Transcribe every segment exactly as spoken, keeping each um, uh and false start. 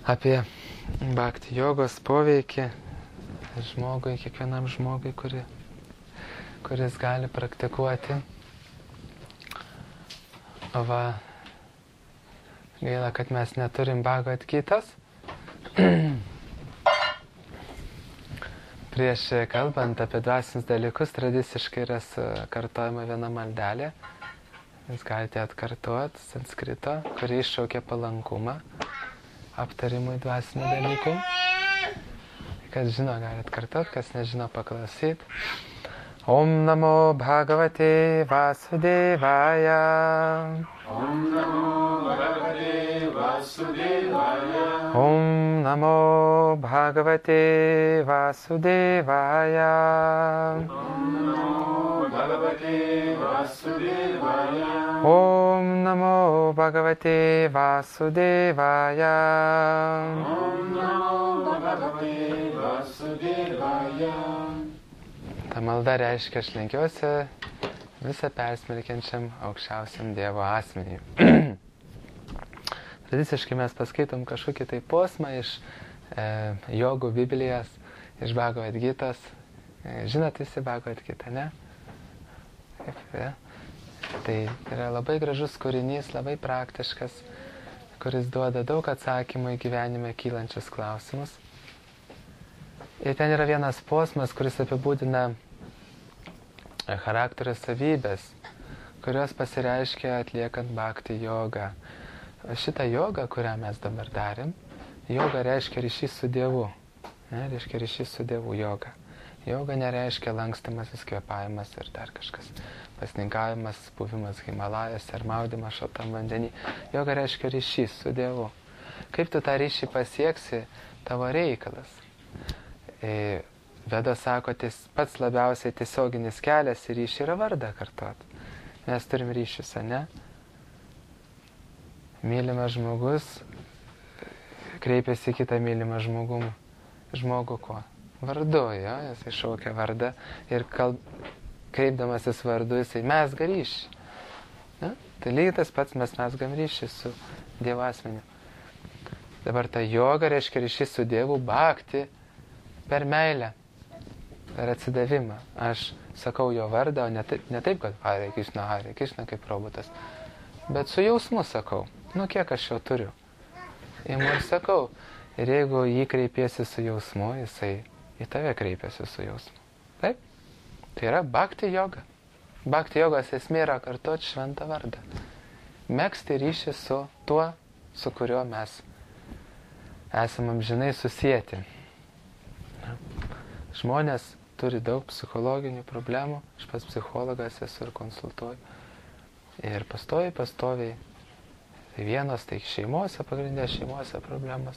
apie bhakti jogos poveikį žmogui, kiekvienam žmogui, kuri, kuris gali praktikuoti. O va, gaila, kad mes neturim Bhagavad Gitos. Prieš kalbant apie dvasinius dalykus, tradiciškai yra kartojama viena maldelė. Jūs galite atkartuoti sanskrito, kuri iššaukia palankumą aptarimui dvasinių dalykų. Kas žino, gali atkartuoti, kas nežino, paklausyti. Om namo bhagavate vasudevaya. Om namo bhagavate vasudevaya. Om namo bhagavate vasudevaya. Om namo bhagavate vasudevaya. Om namo bhagavate vasudevaya. Om namo bhagavate vasudevaya. Ta malda reiškia, aš lenkiuosi visą persmelkiančiam aukščiausiam Dievo asmenį. Tradiciškai mes paskaitom kažkokį tai posmą iš e, jogų Biblijos, iš Bhagavad Gitos. E, žinot visi Bhagavad Gitą, ne? Kaip, ja? Tai yra labai gražus kūrinys, labai praktiškas, kuris duoda daug atsakymų į gyvenime kylančius klausimus. Ir ten yra vienas posmas, kuris apibūdina charakterio savybės, kurios pasireiškia atliekant bhakti jogą. Šitą jogą, kurią mes dabar darėm, joga reiškia ryšys su Dievu. Ne, reiškia ryšys su Dievu joga. Joga nereiškia lankstimasis kvėpavimas ir dar kažkas. Pasninkavimas, buvimas Himalajose ar maudymas šaltam vandenį. Joga reiškia ryšys su Dievu. Kaip tu tą ryšį pasieksi, tavo reikalas. E, Veda sako, ties, pats labiausiai tiesioginis kelias į ryšį yra vardą kartot. Mes turim ryšius, ne? Mylimas žmogus kreipiasi kitą mylimą žmogum. Žmogų kuo? Vardu, jo, jisai šaukia vardą ir kalb, kreipdamasis vardu, jisai mesga ryšį. Ne? Tai lygiai tas pats mes mesgam ryšį su Dievo asmeniu. Dabar ta joga reiškia ryšys su Dievu, bhakti per meilę, per atsidavimą. Aš sakau jo vardą, o ne taip, ne taip kad Hare Krishna, Hare Krishna kaip robotas, bet su jausmu sakau. Nu, kiek aš jo turiu. Imu ir sakau. Ir jeigu jį kreipiesi su jausmu, jisai į tave kreipiasi su jausmu. Taip? Tai yra bhakti joga. Bhakti jogos esmė yra kartoti šventą vardą. Megzti ryšį su tuo, su kuriuo mes esam amžinai susijęti. Žmonės turi daug psichologinių problemų. Aš pats psichologas esu ir konsultuoju. Ir pastoviai, pastoviai. Tai vienos, tai šeimose, pagrindė šeimose problemos.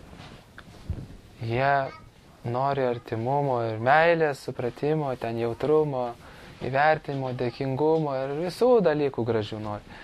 Jie nori artimumo ir meilės, supratimo, ten jautrumo, įvertinimo, dėkingumo ir visų dalykų gražių nori.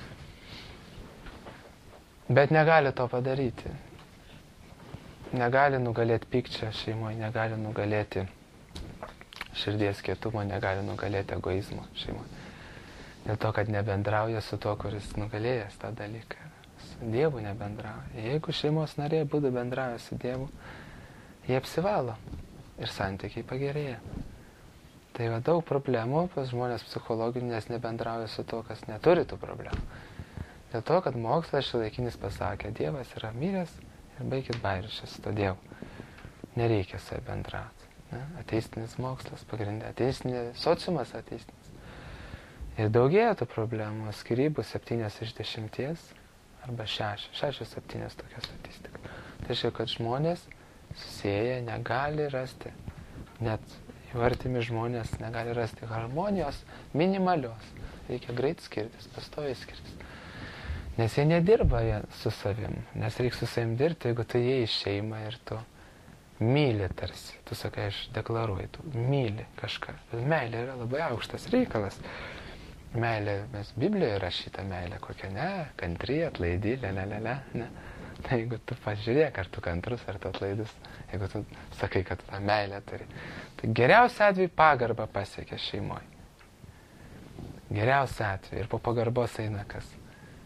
Bet negali to padaryti. Negali nugalėti pykčio šeimoje, negali nugalėti širdies kietumo, negali nugalėti egoizmo šeimoje. Dėl to, kad nebendrauja su tuo, kuris nugalėjęs tą dalyką. Su Dievu nebendrauja. Jeigu šeimos narė būtų bendrauja su Dievu, jie apsivalo ir santykiai pagerėja. Tai va daug problemų pas žmonės psichologinių, nes nebendrauja su tuo, kas neturi tų problemų. Dėl to, kad mokslas šiuolaikinis pasakė, Dievas yra miręs ir baikit bairišęs su to Dievu. Nereikia su juo bendrauti. Ne? Ateistinis mokslas, pagrindė, ateistinis, sociumas ateistinis. Ir daugėja tų problemų, skyrybų septynios iš dešimties, arba šešios, šešios, septynios tokia statistika. Tai reiškia, kad žmonės susėję negali rasti, net jų artimi žmonės negali rasti harmonijos minimalios. Reikia greit skirtis, pastoviai skirtis. Nes jie nedirba jie su savim, nes reikia su savim dirbti, jeigu tu jie į šeimą ir tu myli tarsi. Tu sakai, aš deklaruoju, tu myli kažką. Bet meilė yra labai aukštas reikalas. Meilė, mes Biblijoje rašyta meilė, kokia ne, kantri, atlaidi, lelelele, ne. Tai jeigu tu pažiūrėk, ar tu kantrus, ar tu atlaidus, jeigu tu sakai, kad tą meilę turi, tai geriausia atveju pagarbą pasiekia šeimoje. Geriausia atveju. Ir po pagarbos eina kas?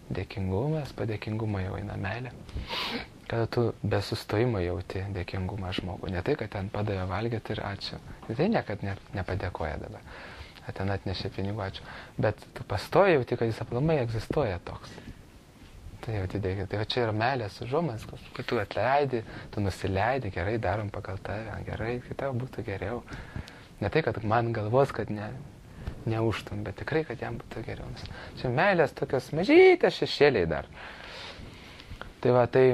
dėkingumas, po dėkingumo jau eina meilė. Kada tu be sustojimo jauti dėkingumą žmogų. Ne tai, kad ten padavė valgyti ir ačiū. Tai niekad ne, nepadėkoja dabar. Ten atnešė pinigų, ačiū. Bet tu pastoji jauti, kad jis aplamai egzistuoja toks. Tai jauti dėkį. Tai čia yra meilės užuomazgos. Kai tu atleidi, tu nusileidi, gerai darom pagal tave, gerai, kai tau būtų geriau. Ne tai, kad man galvos, kad ne, neužtum, bet tikrai, kad jam būtų geriau. Nes čia meilės tokios mažytės šešėliai dar. Tai va, tai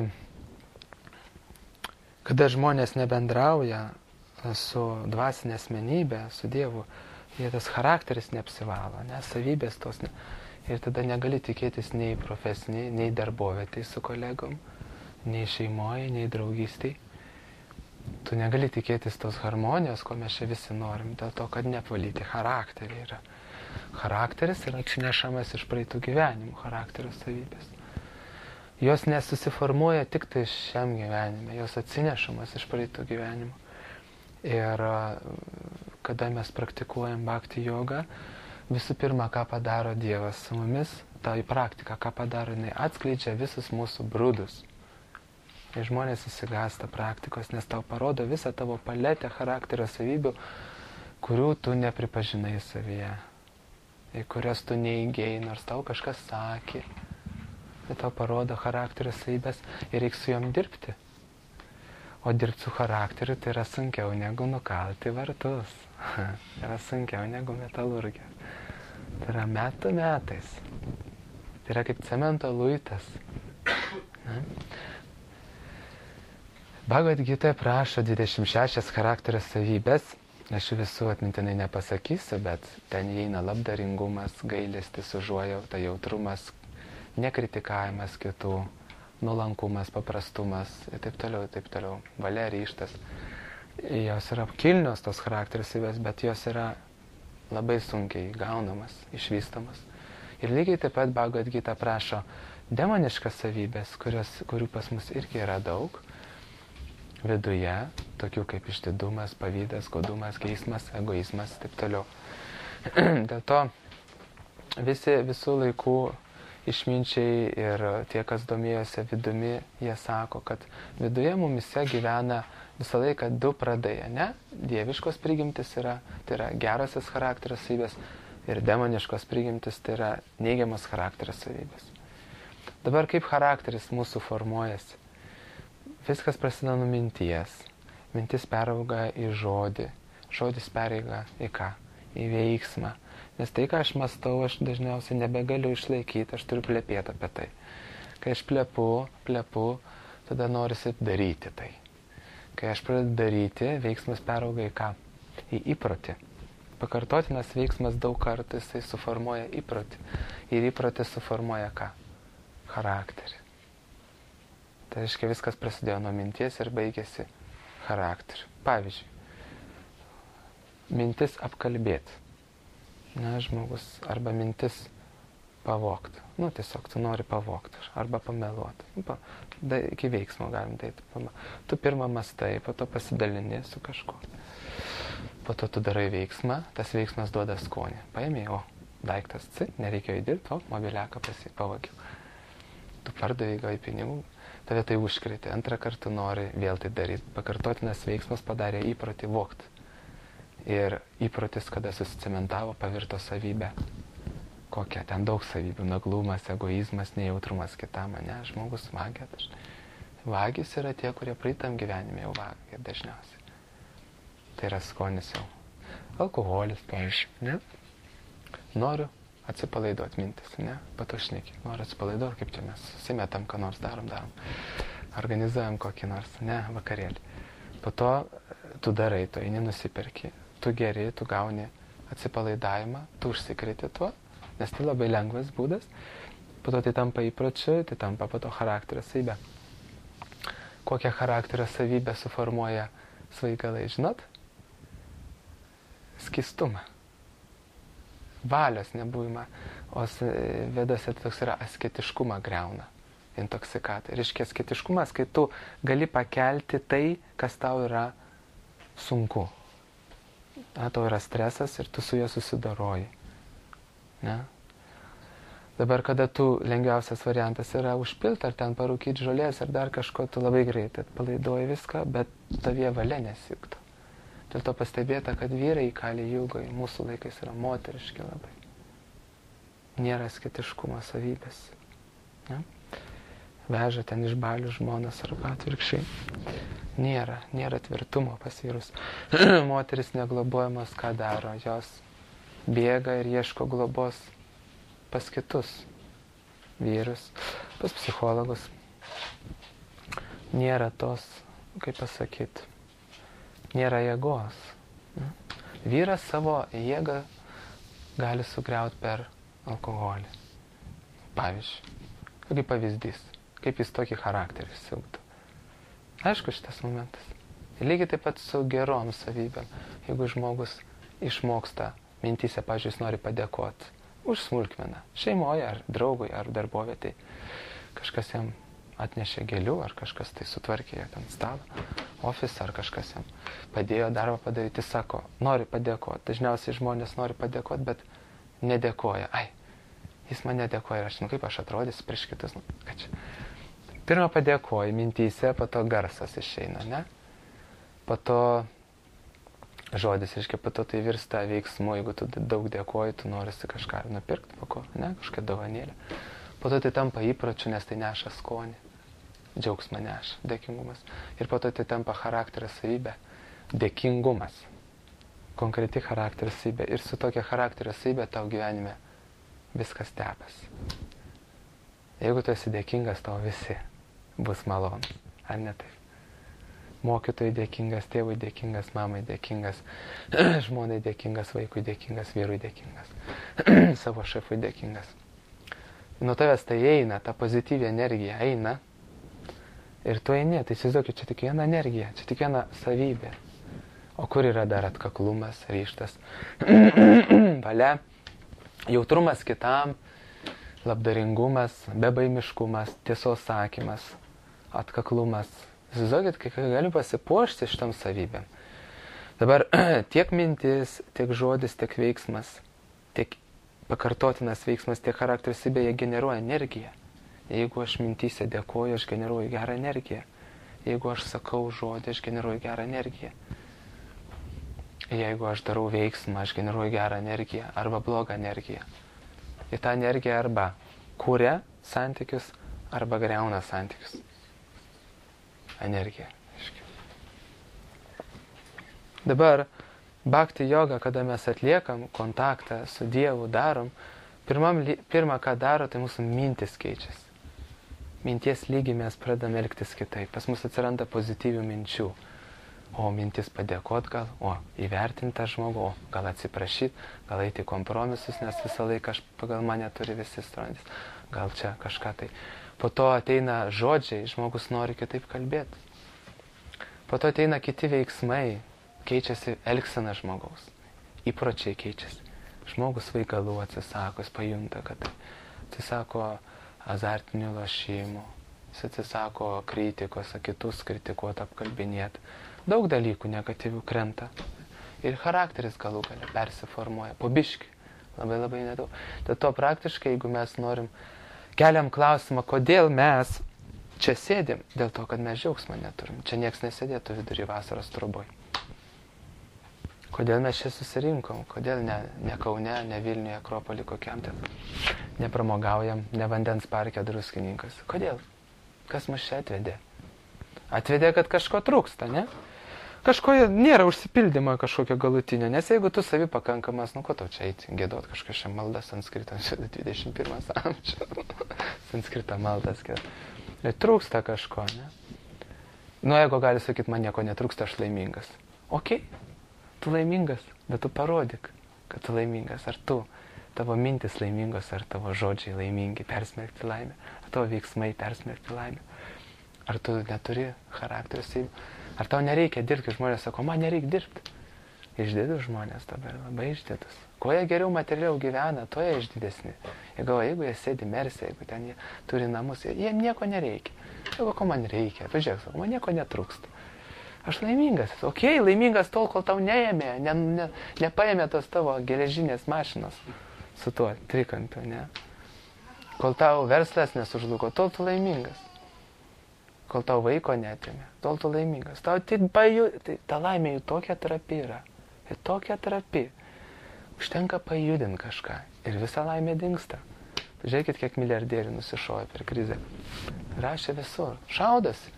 kada žmonės nebendrauja su dvasinė asmenybė, su Dievu, jie tas charakteris neapsivalo, ne, savybės tos. Ne, ir tada negali tikėtis nei profesiniai, nei darbovietėj su kolegom, nei šeimoje, nei draugystėj. Tu negali tikėtis tos harmonijos, ko mes čia visi norim, dėl to, kad neapvalyti charakterį yra. Charakteris yra atsinešamas iš praeitų gyvenimų, charakterio savybės. Jos nesusiformuoja tik tai šiam gyvenime, jos atsinešamas iš praeitų gyvenimų. Ir kada mes praktikuojam bhakti jogą, visų pirma, ką padaro Dievas su mumis, ta į praktiką, ką padaro, jinai atskleidžia visus mūsų brudus. Ir žmonės įsigąsta praktikos, nes tau parodo visą tavo paletę charakterio savybių, kurių tu nepripažinai savyje, į kurias tu neįgėjai, nors tau kažkas sakė. Tai tau parodo charakterio savybės ir reikia su jom dirbti. O dirbti su charakteriu tai yra sunkiau negu nukalti vartus. Tai yra sunkiau negu metalurgija. Tai yra metų metais. Tai yra kaip cemento luitas. Bhagavad Gita prašo dvidešimt šešias charakterio savybės. Aš visų atmintinai nepasakysiu, bet ten įeina labdaringumas, gailestis, užuojauta, jautrumas, nekritikavimas kitų, nuolankumas, paprastumas ir taip toliau, taip toliau, valia, ryžtas. Jos yra kilnios tos charakterio savybės, bet jos yra labai sunkiai gaunamas, išvystamas. Ir lygiai taip pat Bhagavad Gita prašo demoniškas savybės, kurios, kurių pas mus irgi yra daug, viduje, tokių kaip išdidumas, pavydas, godumas, geismas, egoizmas, taip toliau. Dėl to visi visų laikų išminčiai ir tie, kas domėjosi vidumi, jie sako, kad viduje mumise gyvena visą laiką du pradai, ne? Dieviškos prigimtis yra, tai yra gerosios charakterio savybės, ir demoniškos prigimtis tai yra neigiamos charakterio savybės. Dabar kaip charakteris mūsų formuojasi? Viskas prasideda nuo minties. Mintis perauga į žodį. Žodis pereiga į ką? Į veiksmą. Nes tai, ką aš mąstau, aš dažniausiai nebegaliu išlaikyti, aš turiu plepėti apie tai. Kai aš plepu, plepu, tada norisi daryti tai. Kai aš pradedu daryti, veiksmas perauga į ką? Į įprotį. Pakartotinas veiksmas daug kartų jisai suformuoja įprotį. Ir įprotis suformuoja ką? Charakterį. Tai reiškia, viskas prasidėjo nuo minties ir baigėsi charakteriu. Pavyzdžiui, mintis apkalbėti. Na, žmogus, arba mintis pavogti. Nu, tiesiog tu nori pavogti, arba pameluoti. Nu, pa, da, iki veiksmo galim daryti. Tu pirmą mastai, po to pasidalini su kažkuo. Po to tu darai veiksmą, tas veiksmas duoda skonį. Paėmė, o, daiktas, c, nereikėjo įdirbti, o, mobiliaką pavagiau. Tu pardavai, gavai pinigų, tave tai užkrėtė. Antrą kartą nori vėl tai daryti. Pakartotinas veiksmas padarė įprotį vogti. Ir įprotis, kada susicementavo, pavirto savybę. Kokia? Ten daug savybių. Naglumas, egoizmas, nejautrumas kitam, ne? Žmogus vagia dažnai. Vagis yra tie, kurie praeitam gyvenime jau vagia dažniausiai. Tai yra skonis jau. Alkoholis, pavyzdžiui, ne? Noriu atsipalaiduoti mintis, ne? Patušniki. Noriu atsipalaiduoti, kaip čia mes susimetam, ką nors darom, darom. Organizuojam kokį nors, ne? Vakarėlį. Po to tu darai, tu eini nusiperki. Tu geri, tu gauni atsipalaidavimą, tu užsikriti tuo, nes tai labai lengvas būdas. Po to tai tampa įpročiu, tai tampa po to charakterio savybė. Kokią charakterio savybę suformuoja svaigalai, žinot? Skystumą. Valios nebuvimą. O vedose toks yra asketiškumą greuna. Intoksikatai. Reiškia, asketiškumas, kai tu gali pakelti tai, kas tau yra sunku. Na, tau yra stresas ir tu su juo susidaroji. Ne? Dabar, kada tu lengviausias variantas yra užpilti, ar ten parūkyti žolės, ar dar kažko, tu labai greitai atpalaiduoji viską, bet tavie valia nesijuktų. Dėl to pastebėta, kad vyrai kali jūgoje mūsų laikais yra moteriški labai. Nėra sketiškumo savybės. Ne? Veža ten iš balių žmonas arba atvirkščiai. Nėra, nėra tvirtumo pas vyrus. Moteris neglobojamos, ką daro? Jos bėga ir ieško globos pas kitus vyrus, pas psichologus. Nėra tos, kaip pasakyti, nėra jėgos. Vyras savo jėgą gali sugriauti per alkoholį. Pavyzdžiui, kaip pavyzdys, kaip jis tokį charakterį siūktų. Aišku šitas momentas. Ir lygiai taip pat su gerom savybėm. Jeigu žmogus išmoksta mintyse, pavyzdžiui, jis nori padėkoti už smulkmeną, šeimoje ar draugui ar darbovietėje, kažkas jam atnešė gėlių, ar kažkas tai sutvarkė ten stalą, ofisą, ar kažkas jam padėjo darbą padaryti, sako, nori padėkoti. Dažniausiai žmonės nori padėkoti, bet nedėkoja. Ai, jis man nedėkoja, aš, nu kaip aš atrodysiu prieš kitus, nu, ką čia. Pirmą padėkoji mintyse, po to garsas išeina, ne? Po to žodis, reiškia, po to tai virsta veiksmu, jeigu tu daug dėkoji, tu norisi kažką nupirkti, po ko, ne, kažką dovanėlę. Po to tai tampa įpročiu, nes tai neša skonį, džiaugsmą neša, dėkingumas. Ir po to tai tampa charakterio savybė, dėkingumas, konkreti charakterio savybė. Ir su tokia charakterio savybė tau gyvenime viskas tepas. Jeigu tu esi dėkingas, tau visi bus malonu, ar ne taip? Mokytojai dėkingas, tėvui dėkingas, mamai dėkingas, žmonai dėkingas, vaikui dėkingas, vyrui dėkingas, savo šefui dėkingas. Nuo tavęs tai eina, ta pozityvi energija eina ir tu eini, tai įsivaizduokit, čia tik viena energija, čia tik viena savybė. O kur yra dar atkaklumas, ryžtas, valia, jautrumas kitam, labdaringumas, bebaimiškumas, tiesos sakymas, atkaklumas. Įsivaizduokit, kai galiu pasipuošti šitam savybėm. Dabar tiek mintis, tiek žodis, tiek veiksmas, tiek pakartotinas veiksmas, tiek charakteris savybė, jie generuoja energiją. Jeigu aš mintyse dėkoju, aš generuoju gerą energiją. Jeigu aš sakau žodį, aš generuoju gerą energiją. Jeigu aš darau veiksmą, aš generuoju gerą energiją arba blogą energiją. Ir ta energija arba kuria santykius, arba griauna santykius. Energija. Dabar bhakti joga, kada mes atliekam kontaktą su Dievu, darom, pirmam, pirmą, ką daro, tai mūsų mintis keičiasi. Minties lygiai mes pradame elgtis kitaip. Pas mus atsiranda pozityvių minčių. O mintis padėkot gal, o įvertinti tą žmogų, o gal atsiprašyti, gal eiti kompromisus, nes visą laiką aš pagal mane turi visi strantis. Gal čia kažką tai. Po to ateina žodžiai, žmogus nori kitaip kalbėti. Po to ateina kiti veiksmai, keičiasi elgsena žmogaus. Įpročiai keičiasi. Žmogus svaigalų atsisako, jis pajunta, kad tai atsisako azartinių lošimų, jis atsisako kritikos, kitus kritikuoti, apkalbinėti. Daug dalykų negatyvių krenta. Ir charakteris galų galia persiformuoja, po biškį, labai labai nedaug. Dėl to praktiškai, jeigu mes norim, keliam klausimą, kodėl mes čia sėdim, dėl to, kad mes džiaugsmą neturim. Čia nieks nesėdėtų vidury vasaros troboj. Kodėl mes čia susirinkom, kodėl ne, ne Kaune, ne Vilniuje, Akropolį kokiam ten, nepramogaujam, ne vandens parke Druskininkas. Kodėl? Kas mus čia atvedė? Atvedė, kad kažko trūksta, ne? Kažko nėra užsipildymo kažkokio galutinio, nes jeigu tu savi pakankamas, nu ko tau čia eiti, gėdot kažką šią maldą sanskritą, dvidešimt pirmas amžius, sanskritą maldas, ir trūksta kažko, ne? Nu, jeigu gali sakyti, man nieko netrūksta, aš laimingas. Okei, tu laimingas, bet tu parodyk, kad tu laimingas, ar tu, tavo mintis laimingos, ar tavo žodžiai laimingi, persmelkti laimę, ar tavo veiksmai persmelkti laimę, ar tu neturi charakterio savybių. Ar tau nereikia dirbti, kai žmonės sako, man nereikia dirbti. Išdidus žmonės dabar, labai išdidus. Kuo jie geriau materialiau gyvena, to jie išdidesni. Jie galvoja, jeigu jie sėdi Merse, jeigu ten jie turi namus, jiem nieko nereikia. Jeigu ko man reikia, tu žiūrėk, sako, man nieko netrūksta. Aš laimingas. Okei, okay, laimingas tol, kol tau neėmė, ne, ne, nepaėmė tos tavo geležinės mašinos su tuo trikampiu, ne? Kol tau verslas nesužlugo, tol tu laimingas. Kol tau vaiko netimė, tol tu laimingas. Tau tik pajudinti, tai ta laimė jų tokia trapi yra. Ir tokia trapi. Užtenka pajudinti kažką ir visa laimė dingsta. Žiūrėkit, kiek milijardierių nusišoja per krizę. Rašė visur. Šaudasi.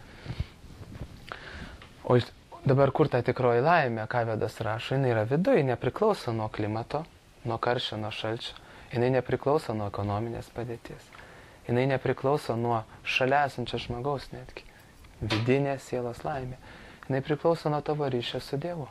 O dabar kur ta tikroji laimė, ką Vedas rašo, jinai yra viduje, nepriklauso nuo klimato, nuo karščio, nuo šalčio. Jinai nepriklauso nuo ekonominės padėties. Jinai nepriklauso nuo šalia esančio žmogaus netgi. Vidinė sielos laimė. Jinai priklauso nuo tavo ryšio su Dievu.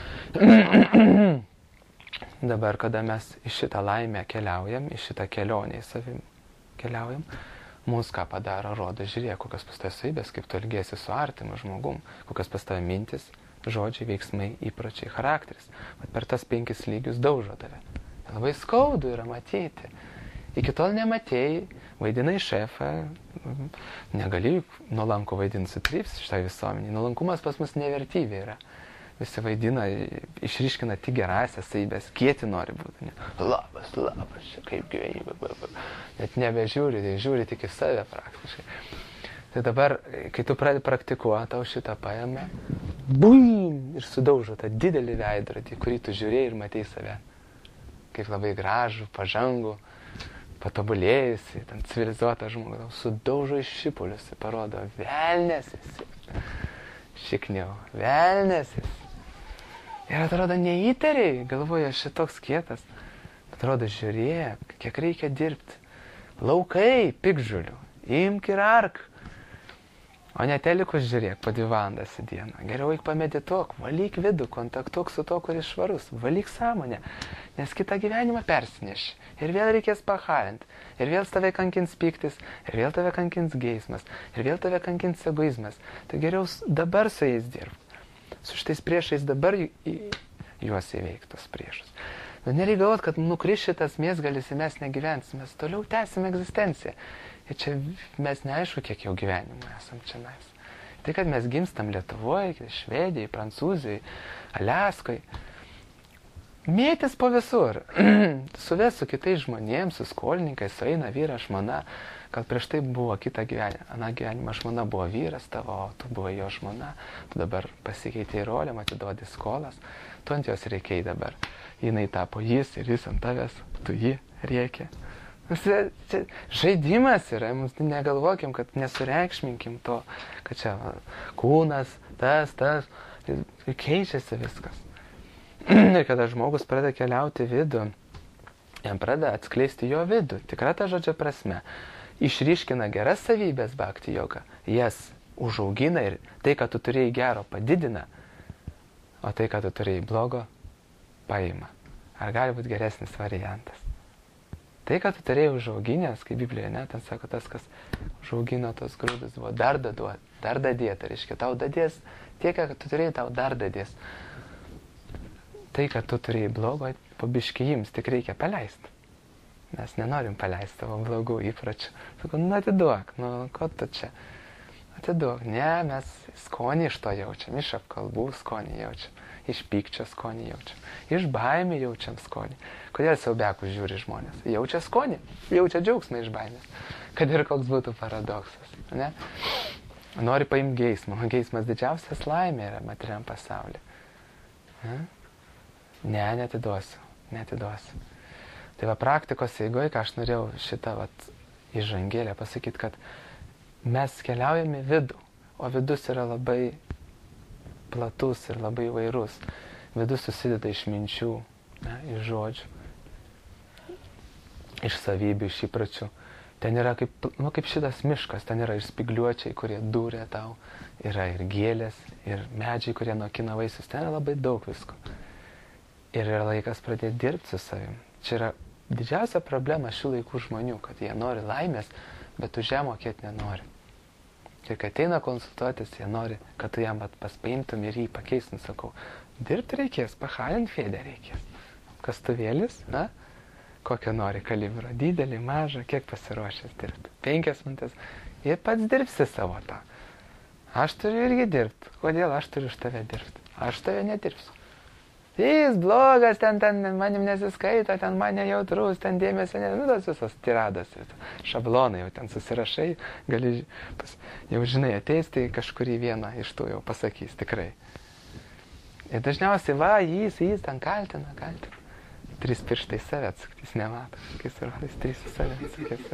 Dabar, kada mes į šitą laimę keliaujam, į šitą kelionę į savim keliaujam, mums ką padaro, rodo, žiūrėk, kokios pas tavęs savybės, kaip tu elgiesi su artimu žmogum, kokios pas tavęs mintis, žodžiai, veiksmai, įpročiai, charakteris. Bet per tas penkis lygius daužo tave. Labai skaudu yra matyti. Iki tol nematėjai, vaidinai šefą, negali nuolankų vaidinti sutryps šitą visuomenį. Nuolankumas pas mus nevertybė yra. Visi vaidina, išryškina tik gerasias savybės, kieti nori būti. Ne? Labas, labas, kaip gyveni. Net nebežiūri, tai žiūri tik į save praktiškai. Tai dabar, kai tu pradedi praktikuoti, tau šitą paėmė, buim, ir sudaužo tą didelį veidrodį, kurį tu žiūrėjai ir matei save. Kaip labai gražų, pažangų, patobulėjusi, ten civilizuotą žmogų, sudaužo iš šipulius, parodo, velnės esi. Šikniau, velnės esi. Ir atrodo, neįtariai, galvoja, šitoks kietas. Atrodo, žiūrėk, kiek reikia dirbti. Laukai, pikžulių, imk ir ark. O ne telikus žiūrėk, po dvi valandas į dieną. Geriau eik pamedituok, valyk vidų, kontaktuok su to, kuris švarus, valyk sąmonę, nes kitą gyvenimą persineši. Ir vėl reikės pahalinti, ir vėl tave kankins pyktis, ir vėl tave kankins geismas, ir vėl tave kankins egoizmas. Tai geriau dabar su jais dirbk. Su šitais priešais dabar juos įveiktos priešus. Bet nereikia galvoti, kad nukris šitas mėsgalis ir mes negyvensime, mes toliau tęsime egzistenciją. Ir čia mes neaišku, kiek jau gyvenimų esam čia mes. Tai, kad mes gimstam Lietuvoje, Švedijai, Prancūzijai, Aliaskoje, mėtis po visur. Suves su kitais žmonėms, su skolininkais, sueina vyras, žmona. Gal prieš tai buvo kitą gyvenimą. Ana gyvenimą žmona buvo vyras tavo, o tu buvo jo žmona. Tu dabar pasikeitėjai rolėm, atiduodi skolas. Tu ant jos reikiai dabar. Jinai tapo jis ir jis ant tavęs, tu jį reikia. Žaidimas yra, mums negalvokim, kad nesureikšminkim to, kad čia kūnas, tas, tas, ir keičiasi viskas. Ir kada žmogus pradeda keliauti vidų, jam pradeda atskleisti jo vidų, tikra ta žodžio prasme. Išryškina geras savybės bhakti joga, jas užaugina ir tai, ką tu turėjai gero, padidina, o tai, ką tu turėjai blogo, paima. Ar gali būti geresnis variantas? Tai, ką tu turėjai užauginęs, kaip Biblijoje, ne, ten sako tas, kas užaugino tos grūdus, buvo dar daduot, dar dadėt, tai reiškia, tau dadės, tiek, ką tu turėjai, tau dar dadės. Tai, ką tu turėjai blogo, po biškį jums tik reikia paleisti. Mes nenorim paleisti tavo blogų įpročių. Sakau, nu atiduok, nu ko tu čia? Atiduok. Ne, mes skonį iš to jaučiam, iš apkalbų skonį jaučiam, iš pykčio skonį jaučiam, iš baimį jaučiam skonį. Kodėl siaubiakus žiūri žmonės? Jaučia skonį, jaučia džiaugsmą iš baimės. Kad ir koks būtų paradoksas. Ne? Nori paimti geismą. Geismas didžiausias laimė yra materialiam pasaulyje. Ne, ne netiduosiu, netiduosiu. Tai va praktikos eigoje, ką aš norėjau šitą vat, įžangėlę pasakyti, kad mes keliaujame vidų, o vidus yra labai platus ir labai įvairus. Vidus susideda iš minčių, ne, iš žodžių, iš savybių, iš įpročių. Ten yra kaip, nu, kaip šitas miškas, ten yra ir spigliuočiai, kurie dūrė tau, yra ir gėlės, ir medžiai, kurie nokina vaisius, ten yra labai daug visko. Ir yra laikas pradėti dirbti su savim. Čia yra didžiausia problema šių laikų žmonių, kad jie nori laimės, bet už ją mokėti nenori. Ir kai ateina konsultuotis, jie nori, kad tu jam paspaimtum ir jį pakeistum, sakau, dirbti reikės, pahalinti fėdę reikės. Kastuvėlis, na, kokio nori kalibro, didelį, mažą, kiek pasiruošęs dirbti. Penkias minutės, ir pats dirbsi savo tą. Aš turiu irgi dirbti. Kodėl aš turiu už tave dirbti? Aš tave nedirbsiu. Jis blogas, ten, ten manim nesiskaito, ten mane jautrus, ten dėmesio, ne, nu, tas visas tiradas, šablonai, jau ten susirašai, gali, pas, jau žinai, ateis, tai kažkurį vieną iš tų jau pasakys, tikrai. Ir dažniausiai, va, jis, jis ten kaltina, kaltina. Trys pirštai save atsakys, nemato, kai surodys, trys save atsakys.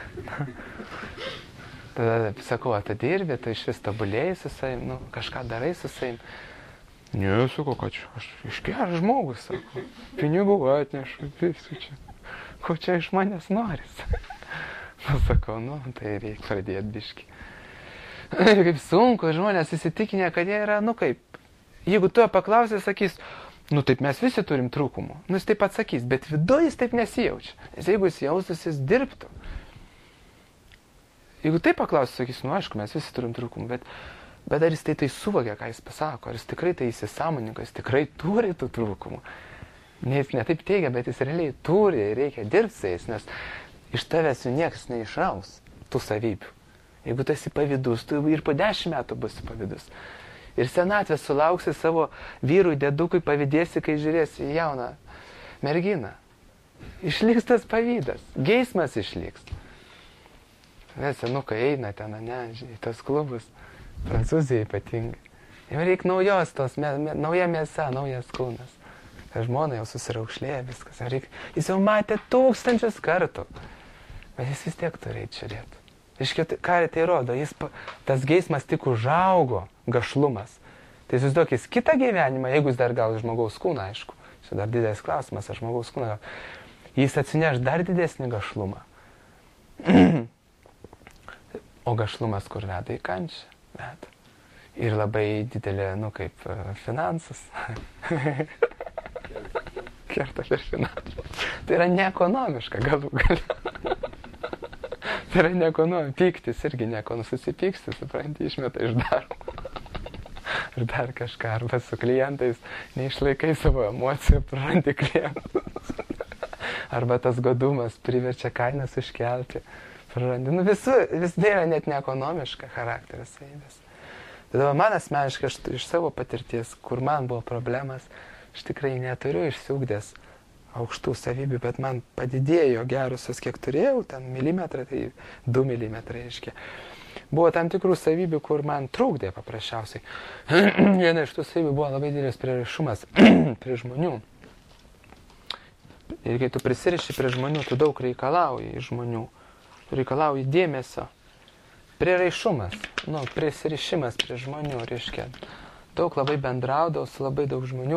Tada sakau, tu dirbi, tu iš vis tobulėjai su savim, nu, kažką darai su savim. Ne, sakau, kad čia, aš išgeras žmogus, sakau, pinigų atnešu, visų čia, ko čia iš manęs noris. Nu, sakau, nu, tai reikia pradėti biškį. Ir kaip sunku, žmonės įsitikinę, kad jie yra, nu kaip, jeigu tu paklausai, sakys, nu taip mes visi turim trūkumų, nu jis taip atsakys, bet viduje jis taip nesijaučia. Nes jeigu jis jaustųsi, jis dirbtų. Jeigu taip paklausai, sakys, nu aišku, mes visi turim trūkumų, bet... Bet ar jis tai tai suvokia, ką jis pasako, ar jis tikrai tai įsisąmoningas, jis tikrai turi tų trūkumų. Ne, jis ne taip teigia, bet jis realiai turi, reikia dirbti su jais, nes iš tavęs jų niekas neišraus tų savybių. Jeigu tu esi pavydus, tu ir po dešimt metų būsi pavydus. Ir senatvę sulauksi savo vyrui, dėdukui, pavydėsi, kai žiūrėsi į jauną merginą. Išliks tas pavydas, geismas išliks. Nes senukai eina ten, ne, į tas klubus. Prancūzija ypatingai. Jam reikia naujos tos, me, me, nauja mėsa, naujas kūnas. Ta žmona jau susiraukšlėja viskas. Reikia, jis jau matė tūkstančius kartų. Bet jis vis tiek turi žiūrėti. Iškiu, ką tai rodo? Jis, tas geismas tik užaugo, gašlumas. Tai įsivaizduok, jis kitą gyvenimą, jeigu jis dar gal žmogaus kūną, aišku. Čia dar didelis klausimas, ar žmogaus kūną. Jis atsineš dar didesnį gašlumą. O gašlumas kur veda į kančią? Bet. Ir labai didelė, nu kaip, finansus. Kerta per finansus. Tai yra neekonomiška, galų galų. Tai yra neekonomiška. Pyktis irgi neekonomiška. Susipyksti, supranti, išmeta iš darbo. Ir dar kažką, arba su klientais neišlaikai savo emocijų, prarandi klientus. Arba tas godumas priverčia kainas užkelti. Prarandi. Nu visų, vis tai yra net neekonomiška charakterio savybės. Tada man asmeniškai, aš iš savo patirties, kur man buvo problemas, aš tikrai neturiu išsiugdęs aukštų savybių, bet man padidėjo gerusios, kiek turėjau, ten milimetrai, tai du milimetrai, aiškiai. Buvo tam tikrų savybių, kur man trūkdė paprasčiausiai. Viena iš tų savybių buvo labai didelis prieraišumas prie žmonių. Ir kai tu prisiriši prie žmonių, tu daug reikalauji iš žmonių. Reikalauji dėmesio. Prieraišumas, nu, prisirišimas prie žmonių, reiškia. Daug labai bendraudavau su labai daug žmonių.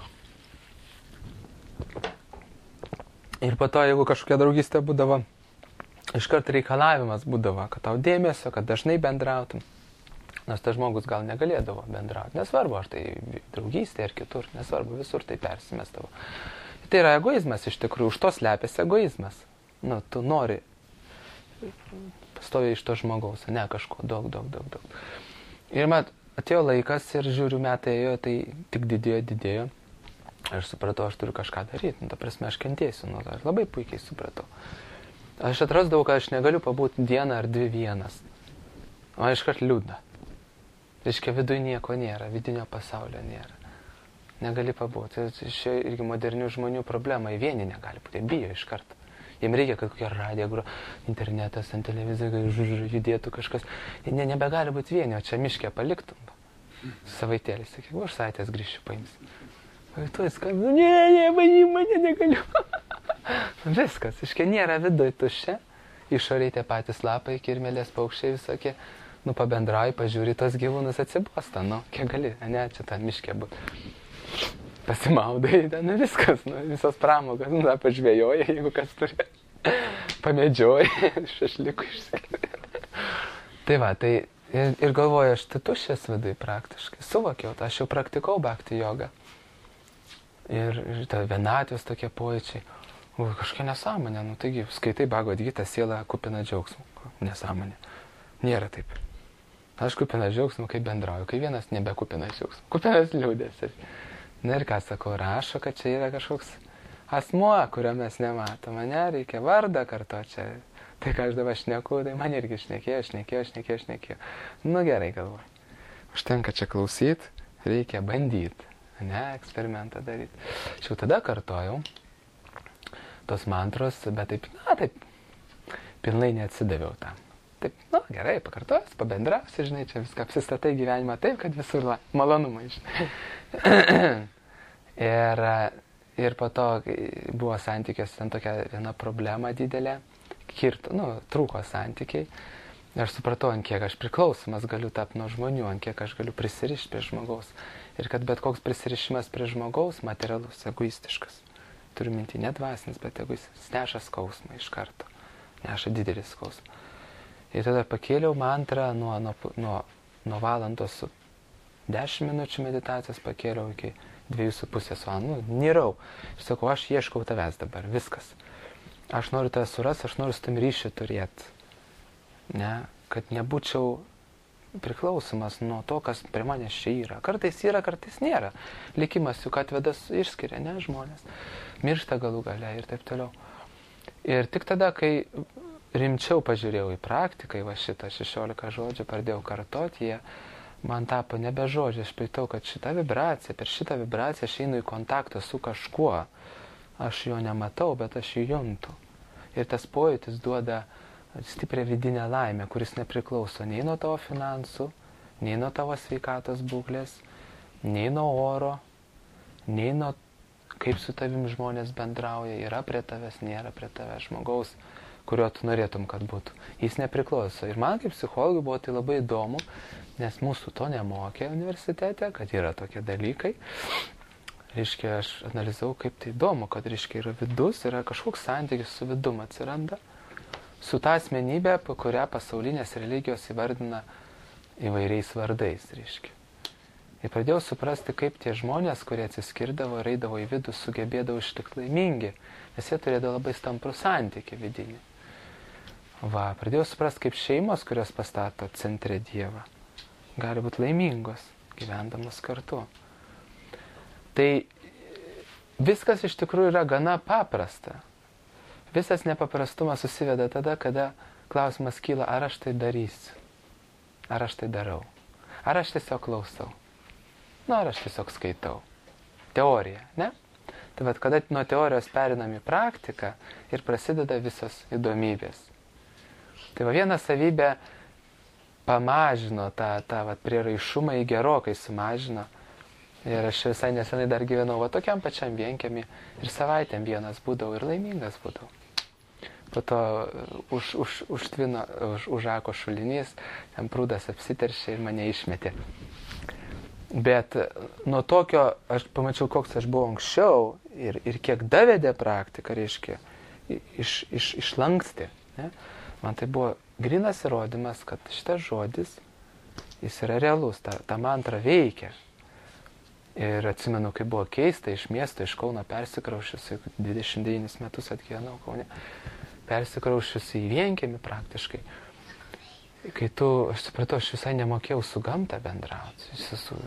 Ir po to, jeigu kažkokia draugystė būdavo, iškart reikalavimas būdavo, kad tau dėmesio, kad dažnai bendrautum. Nes tas žmogus gal negalėdavo bendrauti. Nesvarbu, ar tai draugystė ar kitur, nesvarbu, visur tai persimestavo. Tai yra egoizmas iš tikrųjų, už to slepiasi egoizmas. Nu, tu nori pastoviai iš to žmogaus, ne kažko, daug, daug, daug, daug. Ir mat, atėjo laikas ir žiūriu, metai ėjo, tai tik didėjo, didėjo. Aš supratau, aš turiu kažką daryti, nu, ta prasme, aš kentėsiu nuo to, aš labai puikiai supratau. Aš atrasdavau, kad aš negaliu pabūti dieną ar dvi vienas. O iškart liūdna. Reiškia, viduje nieko nėra, vidinio pasaulio nėra. Negali pabūti. Šia irgi modernių žmonių problema, jie vieni negali būti, jie bijo iš karto. Jiem reikia, kad kokia radija, gro, internetas, ant televizijos, judėtų kažkas. Jie ne, nebegali būti vieni, o čia miške paliktum. Savaitėlį, sakyk, už savaitės grįšiu paimsi. Tu skambinu, ne, ne, mane, mane negaliu. Viskas, iškia nėra viduje tuščia, išoriai tie patys lapai, kirmelės, paukščiai visokie. Nu, pabendrauji, pažiūri, tos gyvūnus atsibosta, nu, kiek gali, ne, čia ten miške būtų. Pasimaudai, nu viskas, nu, visos pramogas, nu, pažvėjoja, jeigu kas turi, pamedžioja, šašlikų išsikėlė. Tai va, tai ir, ir galvoju, aš tai tuščias vidui praktiškai, suvokiau, tą, aš jau praktikau bhakti jogą. Ir, ir ta vienatvės tokie pojūčiai, o, kažkokia nesąmonė, nu, taigi, skaitai Bhagavad Gitą, siela kupina džiaugsmų, nesąmonė, nėra taip. Aš kupina džiaugsmų, kai bendrauju, kai vienas nebekupina džiaugsmų, kupinas liūdės. Na ir ką sakau, rašo, kad čia yra kažkoks asmuo, kurio mes nematome, ne, reikia vardą kartu čia. Tai ką aš dabar šneku, tai man irgi šnekėjo, šnekėjo, šnekėjo, šnekėjo. Nu gerai galvoju. Užtenka čia klausyti, reikia bandyti. ne, eksperimentą daryti. Aš jau tada kartojau tos mantros, bet taip, na, taip, pilnai neatsidaviau tam. Taip, na, gerai, pakartos, pabendrausi, žinai, čia viską apsistatai gyvenimą taip, kad visur la, malonumai, žinai. ir, ir po to buvo santykiuose ten tokia viena problema didelė, kirt, nu, trūko santykiai. Aš supratau, ant kiek aš priklausomas galiu tapti nuo žmonių, ant kiek aš galiu prisirišti prie žmogaus. Ir kad bet koks prisirišimas prie žmogaus, materialus, egoistiškas. Turiu minti, ne dvasinis, bet egoistiškas. Neša skausmą iš karto. Neša didelį skausmą. Ir tada pakėliau mantrą nuo, nuo, nuo, nuo valandos su dešimt minučių meditacijos, pakėliau iki dviejų su pusės valandų. Nu, nirau. Ir sakau, aš ieškau tavęs dabar, viskas. Aš noriu tave suras, aš noriu su tam ryšį turėti. Ne, kad nebūčiau priklausomas nuo to, kas prie manęs čia yra. Kartais yra, kartais nėra. Likimas juk atvedas išskiria, ne, žmonės. Miršta galų gale ir taip toliau. Ir tik tada, kai rimčiau pažiūrėjau į praktiką, į va šitą šešiolika žodžių, pradėjau kartoti, jie man tapo nebe žodžiai. Aš pajutau, kad šita vibracija, per šitą vibraciją aš einu į kontaktą su kažkuo. Aš jo nematau, bet aš jį juntu. Ir tas pojūtis duoda stiprią vidinę laimę, kuris nepriklauso nei nuo tavo finansų, nei nuo tavo sveikatos būklės, nei nuo oro, nei nuo kaip su tavim žmonės bendrauja, yra prie tavęs, nėra prie tavęs žmogaus, kurio tu norėtum, kad būtų. Jis nepriklauso. Ir man kaip psichologui buvo tai labai įdomu, nes mūsų to nemokė universitete, kad yra tokie dalykai. Reiškia, aš analizavau, kaip tai įdomu, kad, reiškia, yra vidus, yra kažkoks santykis su vidum atsiranda. Su ta asmenybė, kurią pasaulinės religijos įvardina įvairiais vardais, reiškia. Ir pradėjau suprasti, kaip tie žmonės, kurie atsiskirdavo ir eidavo į vidų, sugebėdavo išlikti laimingi, nes jie turėdavo labai stamprų santykį vidinį. Va, pradėjau suprasti, kaip šeimos, kurios pastato centre Dievą, gali būti laimingos, gyvendamos kartu. Tai viskas iš tikrųjų yra gana paprasta. Visas nepaprastumas susiveda tada, kada klausimas kyla, ar aš tai darysiu, ar aš tai darau, ar aš tiesiog klausau, nu, ar aš tiesiog skaitau. Teorija, ne? Tai bet kada nuo teorijos perinam į praktiką ir prasideda visos įdomybės. Tai va viena savybė pamažino tą, tą va, prieraišumą į gerokai sumažino. Ir aš visai nesenai dar gyvenau va tokiam pačiam vienkiemį ir savaitėm vienas būdavau ir laimingas būdavau. Po to už, už, užtvino, už, užako šulinys, ten prūdas apsiteršė ir mane išmetė. Bet nuo tokio, aš pamačiau, koks aš buvau anksčiau ir, ir kiek davedė praktika, reiškia, iš, iš, išlanksti. Ne? Man tai buvo grynas įrodymas, kad šitas žodis, jis yra realus, ta, ta mantra veikia. Ir atsimenu, kaip buvo keista, iš miesto, iš Kauno persikraušiusi, dvidešimt devynis metus atgyvenau Kaune, persikraušiusi į vienkiemį praktiškai. Kai tu, aš supratau, aš visai nemokėjau su gamta bendrauti. Su,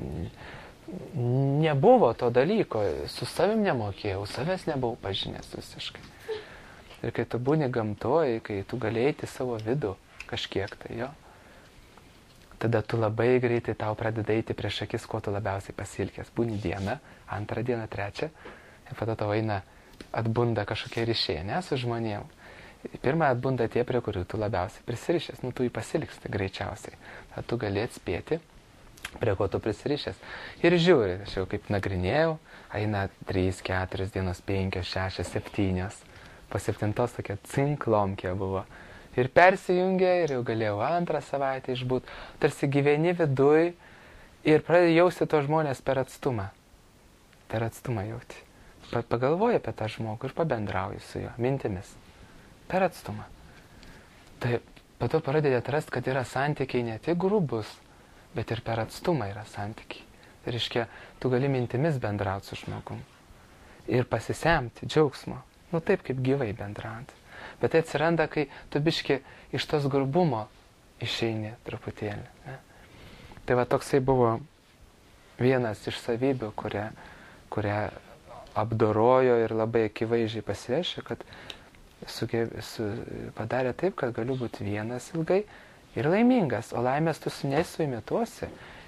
nebuvo to dalyko, su savim nemokėjau, savęs nebuvau pažinęs visiškai. Ir kai tu būni gamtoje, kai tu galėjai savo vidų kažkiek tai jo, tada tu labai greitai tau pradeda eiti prieš akis, ko tu labiausiai pasilkęs. Būni dieną, antrą dieną, trečią, ir tada tau eina, atbunda kažkokie ryšiai, ne, su žmonėm. Pirmą atbunda tie, prie kurių tu labiausiai prisirišęs, nu tu jį pasiliksti greičiausiai. Tada tu gali atspėti, prie ko tu prisirišęs. Ir žiūri, aš jau kaip nagrinėjau, eina trys, keturios dienos, penkios, šešios, septynios. Po septintos tokia cinklomkė buvo. Ir persijungė, ir jau galėjau antrą savaitę išbūt. Tarsi gyveni viduj ir pradedi jausti to žmonės per atstumą. Per atstumą jauti. Pagalvoji apie tą žmogų ir pabendrauji su juo mintimis. Per atstumą. Tai po to pradedi atrasti, kad yra santykiai ne tik grubus, bet ir per atstumą yra santykiai. Tai reiškia, tu gali mintimis bendrauti su žmogum. Ir pasisemti džiaugsmo. Nu taip, kaip gyvai bendrauti. Bet tai atsiranda, kai tu biški iš tos grubumo išeini truputėlį. Ne? Tai va toksai buvo vienas iš savybių, kurią, kurią apdorojo ir labai akivaizdžiai pasireiškė, kad suge, su, padarė taip, kad galiu būti vienas ilgai ir laimingas. O laimės tu nesuimituosi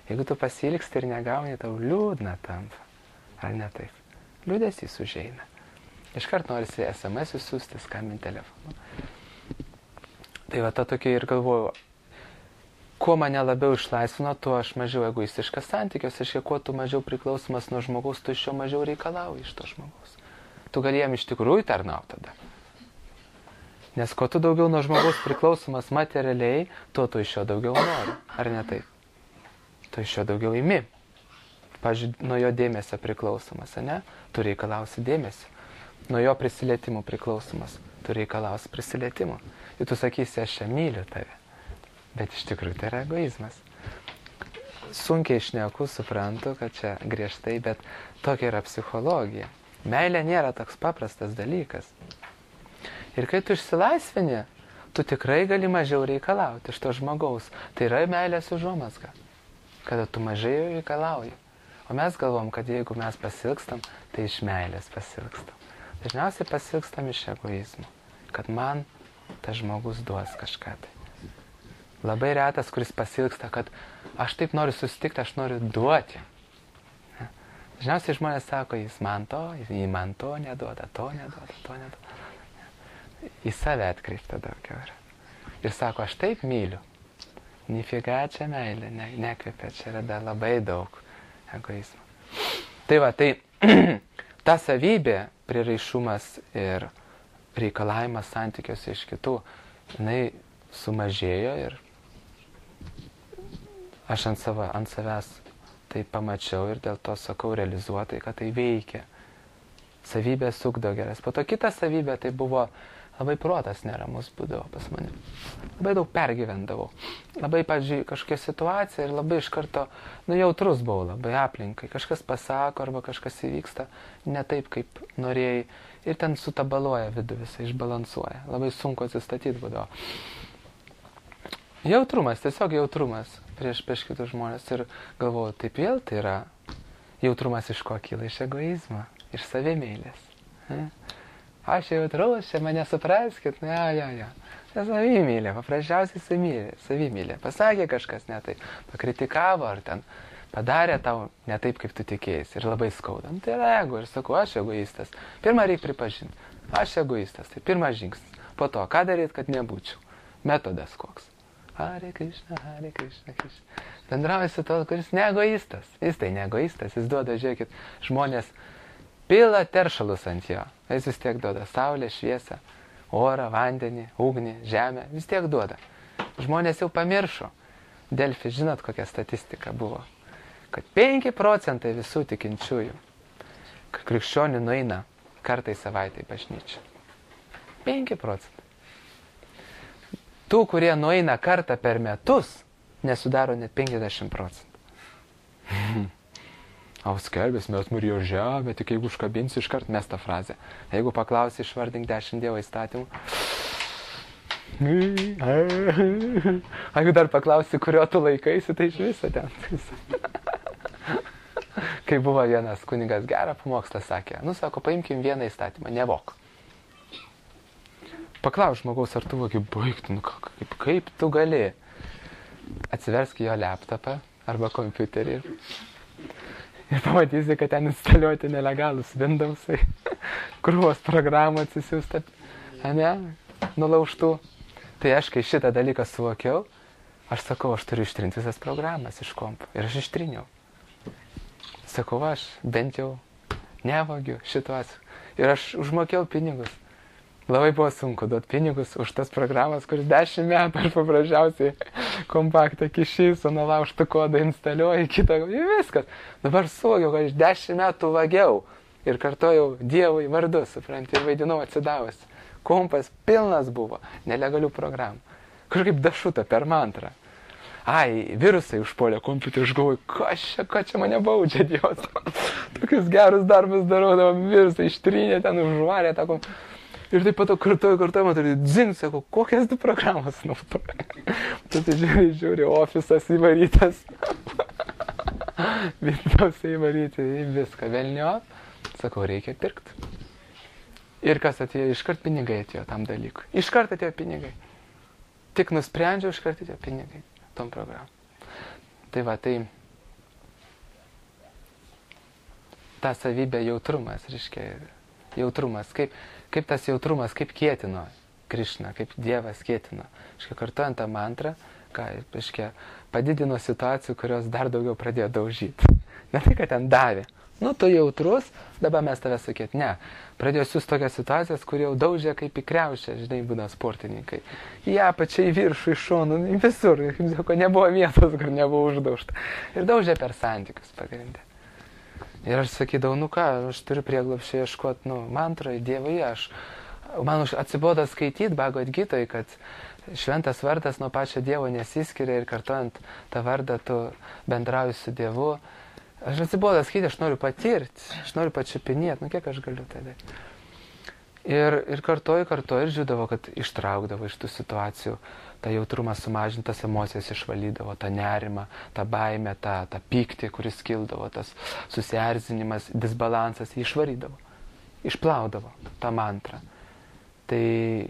Jeigu tu pasilgsti ir negauni, tau liūdna tampa. Ar ne taip? Liūdesys užeina. Iškart norisi es em es siųsti, skambinti telefonu. Tai va, ta tokia ir galvoju, kuo mane labiau išlaisvino, tuo aš mažiau egoistiškas santykiuose, ir kuo tu mažiau priklausomas nuo žmogaus, tu iš jo mažiau reikalauji iš to žmogaus. Tu gali jam iš tikrųjų tarnauti tada. Nes kuo tu daugiau nuo žmogaus priklausomas materialiai, tuo tu iš jo daugiau nori. Ar ne taip? Tu iš jo daugiau imi. Pavyzdžiui, nuo jo dėmesio priklausomas, ne? Tu reikalausi dėmesio. Nuo jo prisilietimų priklausomas, tu reikalausi prisilietimų. Ir tu sakysi, aš čia myliu tave. Bet iš tikrųjų tai yra egoizmas. Sunkiai šneku, suprantu, kad čia griežtai, bet tokia yra psichologija. Meilė nėra toks paprastas dalykas. Ir kai tu išsilaisvini, tu tikrai gali mažiau reikalauti iš to žmogaus. Tai yra meilės užuomazga, kada tu mažai reikalauji. O mes galvom, kad jeigu mes pasilgstam, tai iš meilės pasilgstam. Dažniausiai pasilgstam iš egoizmo, kad man tas žmogus duos kažką tai. Labai retas, kuris pasilgsta, kad aš taip noriu susitikti, aš noriu duoti. Dažniausiai žmonės sako, jis man to, jis man to neduoda, to neduoda, to neduoda. Į save atkreipta daugiau yra. Ir sako, aš taip myliu. Nifiga čia meilė, ne, nekvepia, čia yra dar labai daug egoizmo. Tai va, tai ta savybė, priraišumas ir reikalavimas santykiuose iš kitų, jinai sumažėjo ir aš ant, savo, ant savęs tai pamačiau ir dėl to sakau realizuotai, kad tai veikia. Savybė sukdo geras. Po to kita savybė tai buvo labai protas neramus būdavo pas mane. Labai daug pergyvendavau. Labai, pavyzdžiui, kažkokia situacija ir labai iš karto, nu, jautrus buvau labai aplinkai. Kažkas pasako arba kažkas įvyksta ne taip, kaip norėjai. Ir ten sutabaluoja vidų visą, išbalansuoja. Labai sunku atsistatyti būdavo. Jautrumas, tiesiog jautrumas prieš, prieš kitus žmonės. Ir galvoju, taip vėl tai yra jautrumas iš ko kyla? Iš egoizmo, iš savimėlės. Ne? Aš jautrus, čia mane supraskit, ne, ja, ja. Tai savimylė, paprasčiausiai savimylė, savimylė. Pasakė kažkas ne taip, pakritikavo ar ten padarė tau ne taip, kaip tu tikėjai ir labai skauda. Nu, tai yra ego ir sakau, aš egoistas. Pirmą reikia pripažinti, aš egoistas, tai pirmas žingsnis. Po to, ką daryti, kad nebūčiau? Metodas koks. Hare Krishna, Hare Krishna, Krishna. Bendrauji su to, kuris ne egoistas. Jis tai ne egoistas, jis duoda, žiūrėkit, žmonės pila teršalus ant jo. Jis vis tiek duoda saulę, šviesą, orą, vandenį, ugnį, žemę. Vis tiek duoda. Žmonės jau pamiršo. Delfi, žinot, kokia statistika buvo? Kad penki procentai visų tikinčiųjų krikščionių nueina kartą į savaitę į bažnyčią. penki procentai. Tų, kurie nueina kartą per metus, nesudaro net penkiasdešimt procentų. O skelbės, mes Marijos žemė, tik jeigu užkabinsi iškart mes tą frazę. Jeigu paklausi, išvardink dešimt Dievo įstatymų. Jeigu dar paklausi, kurio tu laikaisi, tai iš viso ten. Kai buvo vienas kunigas gerą pamokslą sakė, nu sako, paimkim vieną įstatymą, nevok. Paklaus žmogaus, ar tu vogi baigti, nu kaip, kaip tu gali. Atsiversk jo laptopą arba kompiuterį. Ir pamatysi, kad ten instaliuoti nelegalus Windowsai, krūvos programų atsisiųsta, ne, nulaužtų. Tai aš, kai šitą dalyką suvokiau, aš sakau, aš turiu ištrinti visas programas iš kompo. Ir aš ištriniau. Sakau, aš bent jau nevogiu šitos. Ir aš užmokėjau pinigus. Labai buvo sunku duoti pinigus už tas programas, kuris dešimt metų aš paprasčiausiai kompaktą kišys, su nulaužtų kodą instaliuoju, kitą, viskas. Dabar suvokiau, kad aš dešimt metų vagiau ir kartojau Dievui vardu, supranti, ir vaidinau atsidavęs. Kompas pilnas buvo nelegalių programų. Kažkaip dašuta per mantrą. Ai, virusai užpuolė kompiuterį, aš galvoju, ką čia, ką čia mane baudžia Dievas. Tokius gerus darbus darau, virusai ištrynė, ten užvarė tą kompiuterį. Ir taip pat kartuoju, kartuoju, matau, dzing, sako, kokias du programas naudoja. Tu tai žiūri, žiūri, ofisas įvarytas. Windowsai įvaryti, viską, velnio. Sakau, reikia pirkti. Ir kas atėjo, iškart pinigai atėjo tam dalykui. Iškart atėjo pinigai. Tik nusprendžiau, iškart atėjo pinigai tom programom. Tai va, tai ta savybė jautrumas, reiškia, jautrumas, kaip, kaip tas jautrumas, kaip kietino Krišna, kaip Dievas kietino. Reiškia, kartuojant tą mantrą, ką, reiškia, padidino situacijų, kurios dar daugiau pradėjo daužyti. Ne tai, kad ten davė. Nu, tu jautrus, dabar mes tave sakėt, ne. Pradėjo siūsti tokias situacijas, kur jau daužė kaip į kriaušę, žinai, būna sportininkai. Į apačią, į viršų, į šonų, visur. Sako, nebuvo vietos, kur nebuvo uždaužta. Ir daužė per santykius pagrindė. Ir aš sakydavau, nu ką, aš turiu prieglobsčio ieškoti, nu, mantroje, Dievui, aš. Man atsibodo skaityti Bhagavad Gitoj, kad šventas vardas nuo pačio Dievo nesiskiria ir kartuojant tą vardą tu bendrauji su Dievu. Aš atsibodo skaityti, aš noriu patirti, aš noriu pačiupinėti, nu kiek aš galiu tada. Ir, ir kartoju, kartoju ir žiūdavo, kad ištraukdavo iš tų situacijų, tą jautrumą sumažintas emocijas išvalydavo, tą nerimą, tą baimę, tą, tą pyktį, kuris kildavo, tas susierzinimas, disbalansas, jį išvarydavo, išplaudavo tą mantrą. Tai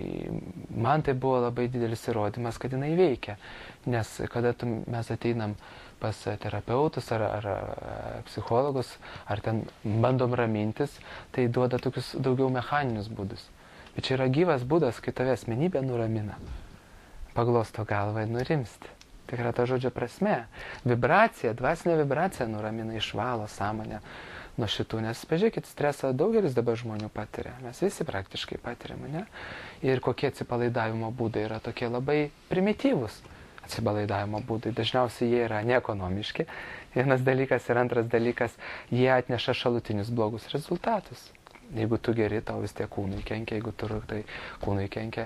man tai buvo labai didelis įrodymas, kad jinai veikia, nes kada tu, mes ateinam pas terapeutus ar, ar psichologus, ar ten bandom ramintis, tai duoda tokius daugiau mechaninius būdus. Bet čia yra gyvas būdas, kai tave asmenybė nuramina. Paglosto galvą ir nurimsti. Tai yra ta žodžio prasme. Vibracija, dvasinė vibracija nuramina, išvalo sąmonę nuo šitų. Nes, pažiūrėkit, stresą daugelis dabar žmonių patiria. Mes visi praktiškai patiriam, ne? Ir kokie atsipalaidavimo būdai yra tokie labai primityvūs. Atsipalaidavimo būdai. Dažniausiai jie yra neekonomiški. Vienas dalykas ir antras dalykas, jie atneša šalutinius blogus rezultatus. Jeigu tu geri, tau vis tiek kūnui kenkia, jeigu tu rūktai, kūnui kenkia.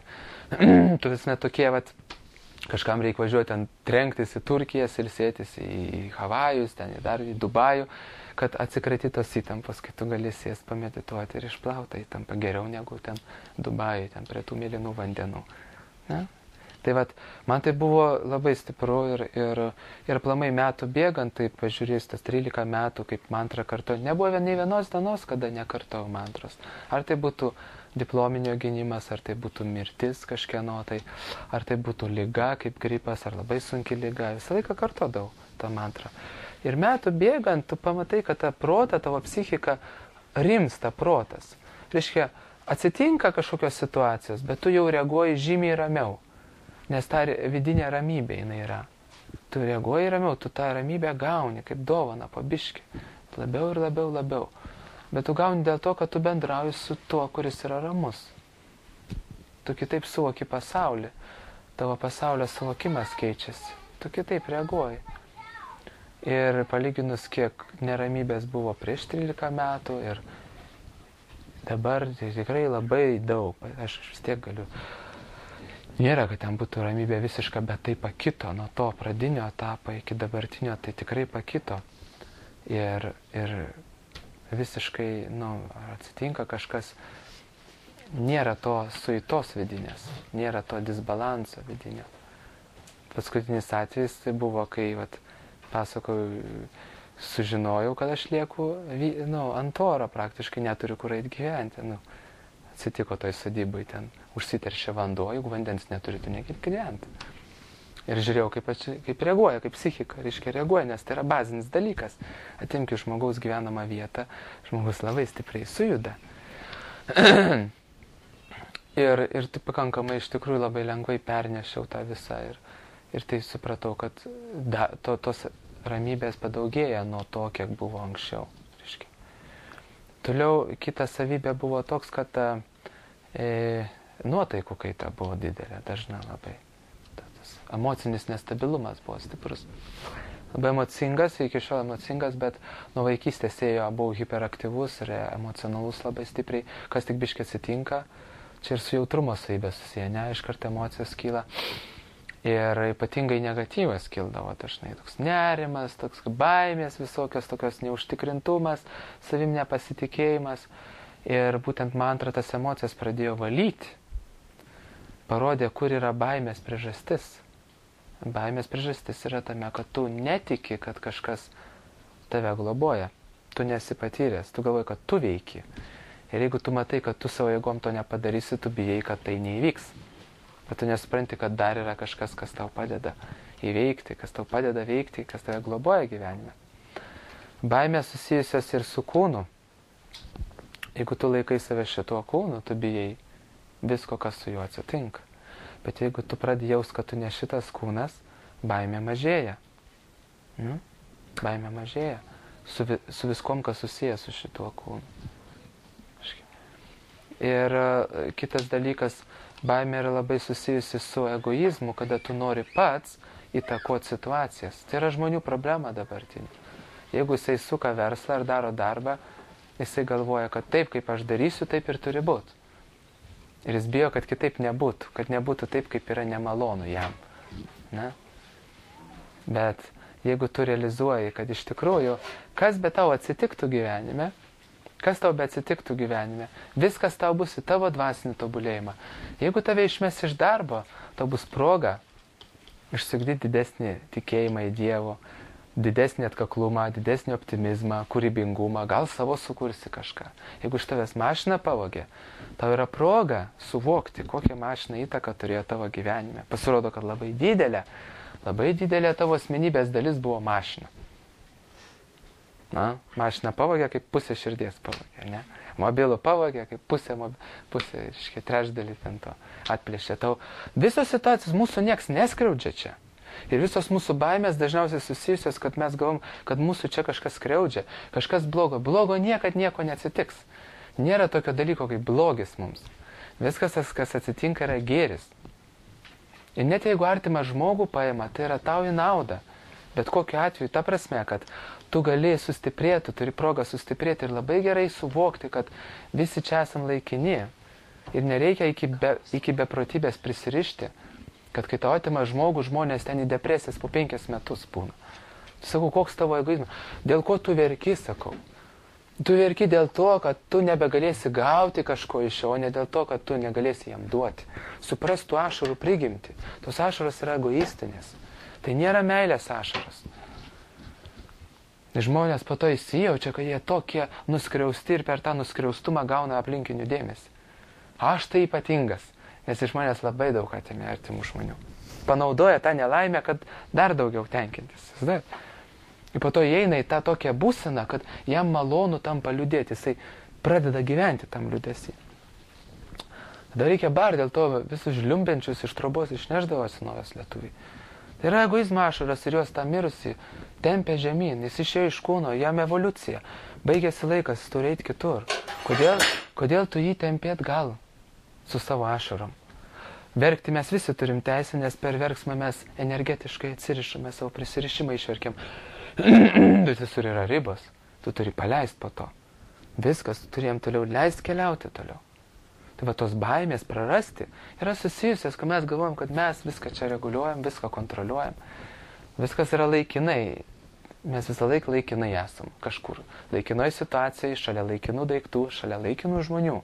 Tu vis netokie, vat, kažkam reikia važiuoti ten trenktis į Turkiją, ilsėtis į Havajus, ten į dar į Dubajų, kad atsikratytos įtampos, kai tu gali sėsti, pamedituoti ir išplauti įtampą geriau negu ten Dubajui, ten prie tų mėlynų vandenų. Ne? Tai vat, man tai buvo labai stipru ir, ir, ir plamai metų bėgant, tai pažiūrėjus tas trylika metų, kaip mantrą kartu, nebuvo nei vienos dienos, kada nekartojau mantros. Ar tai būtų diplominio gynimas, ar tai būtų mirtis kažkieno, tai, ar tai būtų liga, kaip gripas, ar labai sunki liga, visą laiką kartodavau tą mantrą. Ir metų bėgant, tu pamatai, kad ta prota, tavo psichika rimsta protas. Reiškia, atsitinka kažkokios situacijos, bet tu jau reaguoji žymiai ramiau. Nes ta vidinė ramybė jinai yra. Tu reaguoji ramiau, tu tą ramybę gauni kaip dovana, pabiški. Labiau ir labiau, labiau. Bet tu gauni dėl to, kad tu bendrauji su tuo, kuris yra ramus. Tu kitaip suvoki pasaulį. Tavo pasaulio suvokimas keičiasi. Tu kitaip reaguoji. Ir palyginus, kiek neramybės buvo prieš trylika metų ir dabar tai tikrai labai daug. Aš vis tiek galiu. Nėra, kad ten būtų ramybė visiška, bet tai pakito nuo to pradinio etapo iki dabartinio, tai tikrai pakito. Ir, ir visiškai, nu, atsitinka kažkas, nėra to suitos vidinės, nėra to disbalanso vidinio. Paskutinis atvejis tai buvo, kai, vat, pasakojau, sužinojau, kad aš lieku, nu, ant oro praktiškai neturiu kur eit gyventi, nu. Atsitiko toj sodyboj, ten užsiteršė vanduo, jeigu vandens neturi, tu nekit gyventi. Ir žiūrėjau, kaip, aš, kaip reaguoja, kaip psichika, reiškia reaguoja, nes tai yra bazinis dalykas. Atimki žmogaus gyvenamą vietą, žmogus labai stipriai sujuda. ir, ir tai pakankamai iš tikrųjų labai lengvai pernešiau tą visą ir, ir tai supratau, kad da, to, tos ramybės padaugėja nuo to, kiek buvo anksčiau. Toliau kita savybė buvo toks, kad e, nuotaikų kaita buvo didelė, dažna labai. Tas emocinis nestabilumas buvo stiprus. Labai emocingas, iki šiol emocingas, bet nuo vaikystės ėjo, buvau hiperaktyvus ir emocionalus labai stipriai. Kas tik biškai atsitinka, čia ir su jautrumo savybė susiję, ne, iškart emocijos kyla. Ir ypatingai negatyvas kildavo dažnai, toks nerimas, toks baimės visokios, tokios neužtikrintumas, savim nepasitikėjimas. Ir būtent mantra tas emocijas pradėjo valyti. Parodė, kur yra baimės priežastis. Baimės priežastis yra tame, kad tu netiki, kad kažkas tave globoja. Tu nesi patyręs, tu galvoji, kad tu veiki. Ir jeigu tu matai, kad tu savo jėgom to nepadarysi, tu bijai, kad tai neįvyks. Bet tu nesupranti, kad dar yra kažkas, kas tau padeda įveikti, kas tau padeda veikti, kas tave globoja gyvenime. Baimės susijusios ir su kūnu. Jeigu tu laikai save šituo kūnu, tu bijai visko, kas su juo atsitinka. Bet jeigu tu pradėjai jaus, kad tu ne šitas kūnas, baimė mažėja. Nu? Baimė mažėja. Su, vi, su viskom, kas susijęs su šituo kūnu. Ir uh, kitas dalykas, baimė yra labai susijusi su egoizmu, kada tu nori pats įtakoti situacijas. Tai yra žmonių problema dabartinė. Jeigu jisai suka verslą ar daro darbą, jisai galvoja, kad taip, kaip aš darysiu, taip ir turi būti. Ir jis bijo, kad kitaip nebūtų, kad nebūtų taip, kaip yra nemalonu jam. Na? Bet jeigu tu realizuoji, kad iš tikrųjų, kas be tau atsitiktų gyvenime, kas tau be atsitiktų gyvenime, viskas tau bus į tavo dvasinį tobulėjimą. Jeigu tave išmes iš darbo, tau bus proga išsiugdyti didesnį tikėjimą į Dievo, didesnį atkaklumą, didesnį optimizmą, kūrybingumą, gal savo sukursi kažką. Jeigu iš tavęs mašiną pavogė, tau yra proga suvokti, kokią mašiną įtaką turėjo tavo gyvenime. Pasirodo, kad labai didelė, labai didelė tavo asmenybės dalis buvo mašina. Na, mašiną pavogė, kaip pusė širdies pavogė, ne? Mobilų pavogė, kaip pusė, pusė, iškiai, trečdalį ten to atplėšė. Tau visos situacijos mūsų nieks neskriaudžia čia. Ir visos mūsų baimės dažniausiai susijusios, kad mes galvom, kad mūsų čia kažkas skriaudžia, kažkas blogo. Blogo niekad nieko neatsitiks. Nėra tokio dalyko kaip blogis mums. Viskas, kas atsitinka, yra gėris. Ir net jeigu artimą žmogų paima, tai yra tau į naudą. Bet kokiu atveju, ta prasme, kad tu gali sustiprėti, tu turi progą sustiprėti ir labai gerai suvokti, kad visi čia esam laikini. Ir nereikia iki, be, iki beprotybės prisirišti, kad kai tau atima žmogų, žmonės ten į depresijas po penkias metus būna. Sakau, koks tavo egoizmas? Dėl ko tu verki, sakau? Tu verki dėl to, kad tu nebegalėsi gauti kažko iš jo, o ne dėl to, kad tu negalėsi jam duoti. Supras tų ašarų prigimti. Tos ašaros yra egoistinės. Tai nėra meilės ašaros. Žmonės po to įsijaučia, kad jie tokie nuskriausti ir per tą nuskriaustumą gauna aplinkinių dėmesį. Aš tai ypatingas, nes iš manęs labai daug atėmė artimų žmonių. Panaudoja tą nelaimę, kad dar daugiau tenkintis. Ir po to įeina į tą tokią būseną, kad jam malonu tampa liūdėti. Jisai pradeda gyventi tam liūdesį. Tada reikia bar, dėl to visus žliumbenčius iš trobos išneždavo senovės lietuviai. Tai yra egoizmo ašaras ir jos tą mirusį tempė žemyn, jis išėjo iš kūno, jam evoliucija. Baigėsi laikas, jis turi eiti kitur. Kodėl, kodėl tu jį tempėt gal su savo ašarom? Verkti mes visi turim teisę, nes per verksmą mes energetiškai atsirišame, savo prisirišimą išverkiam. Bet visur yra ribos, tu turi paleisti po to. Viskas, tu turi jam toliau leisti keliauti toliau. Tai va tos baimės prarasti yra susijusios, kad mes galvojam, kad mes viską čia reguliuojam, viską kontroliuojam. Viskas yra laikinai. Mes visą laiką laikinai esam kažkur. Laikinoje situacijoje, šalia laikinų daiktų, šalia laikinų žmonių.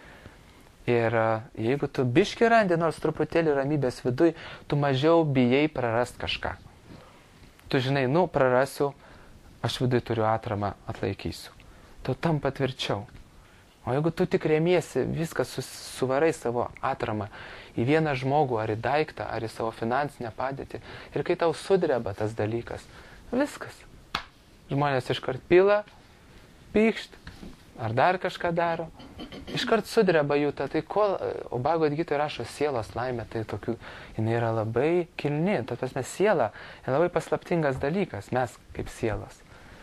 Ir jeigu tu biški randi nors truputėlį ramybės viduj, tu mažiau bijai prarast kažką. Tu žinai, nu, prarasiu, aš viduj turiu atramą, atlaikysiu. Tu tampa tvirčiau. O jeigu tu tik remiesi, viskas suvarai savo atramą į vieną žmogų, ar į daiktą, ar į savo finansinę padėtį, ir kai tau sudreba tas dalykas, viskas. Žmonės iškart pila, pykšt, ar dar kažką daro, iškart sudreba jų, tai kol, o Bhagavad Gita rašo sielos laimė, tai tokių, jinai yra labai kilni, ta prasme siela yra labai paslaptingas dalykas, mes kaip sielos.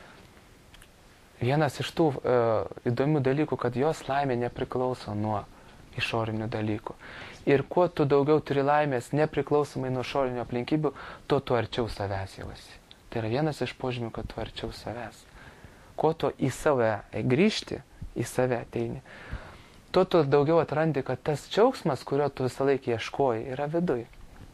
Vienas iš tų e, įdomių dalykų, kad jos laimė nepriklauso nuo išorinių dalykų. Ir kuo tu daugiau turi laimės nepriklausomai nuo išorinių aplinkybių, tuo tu arčiau savęs jausi. Tai yra vienas iš požymių, kad tu arčiau savęs. Kuo tu į save grįžti, į save ateini, tuo tu daugiau atrandi, kad tas džiaugsmas, kurio tu visą laiką ieškoji, yra viduj.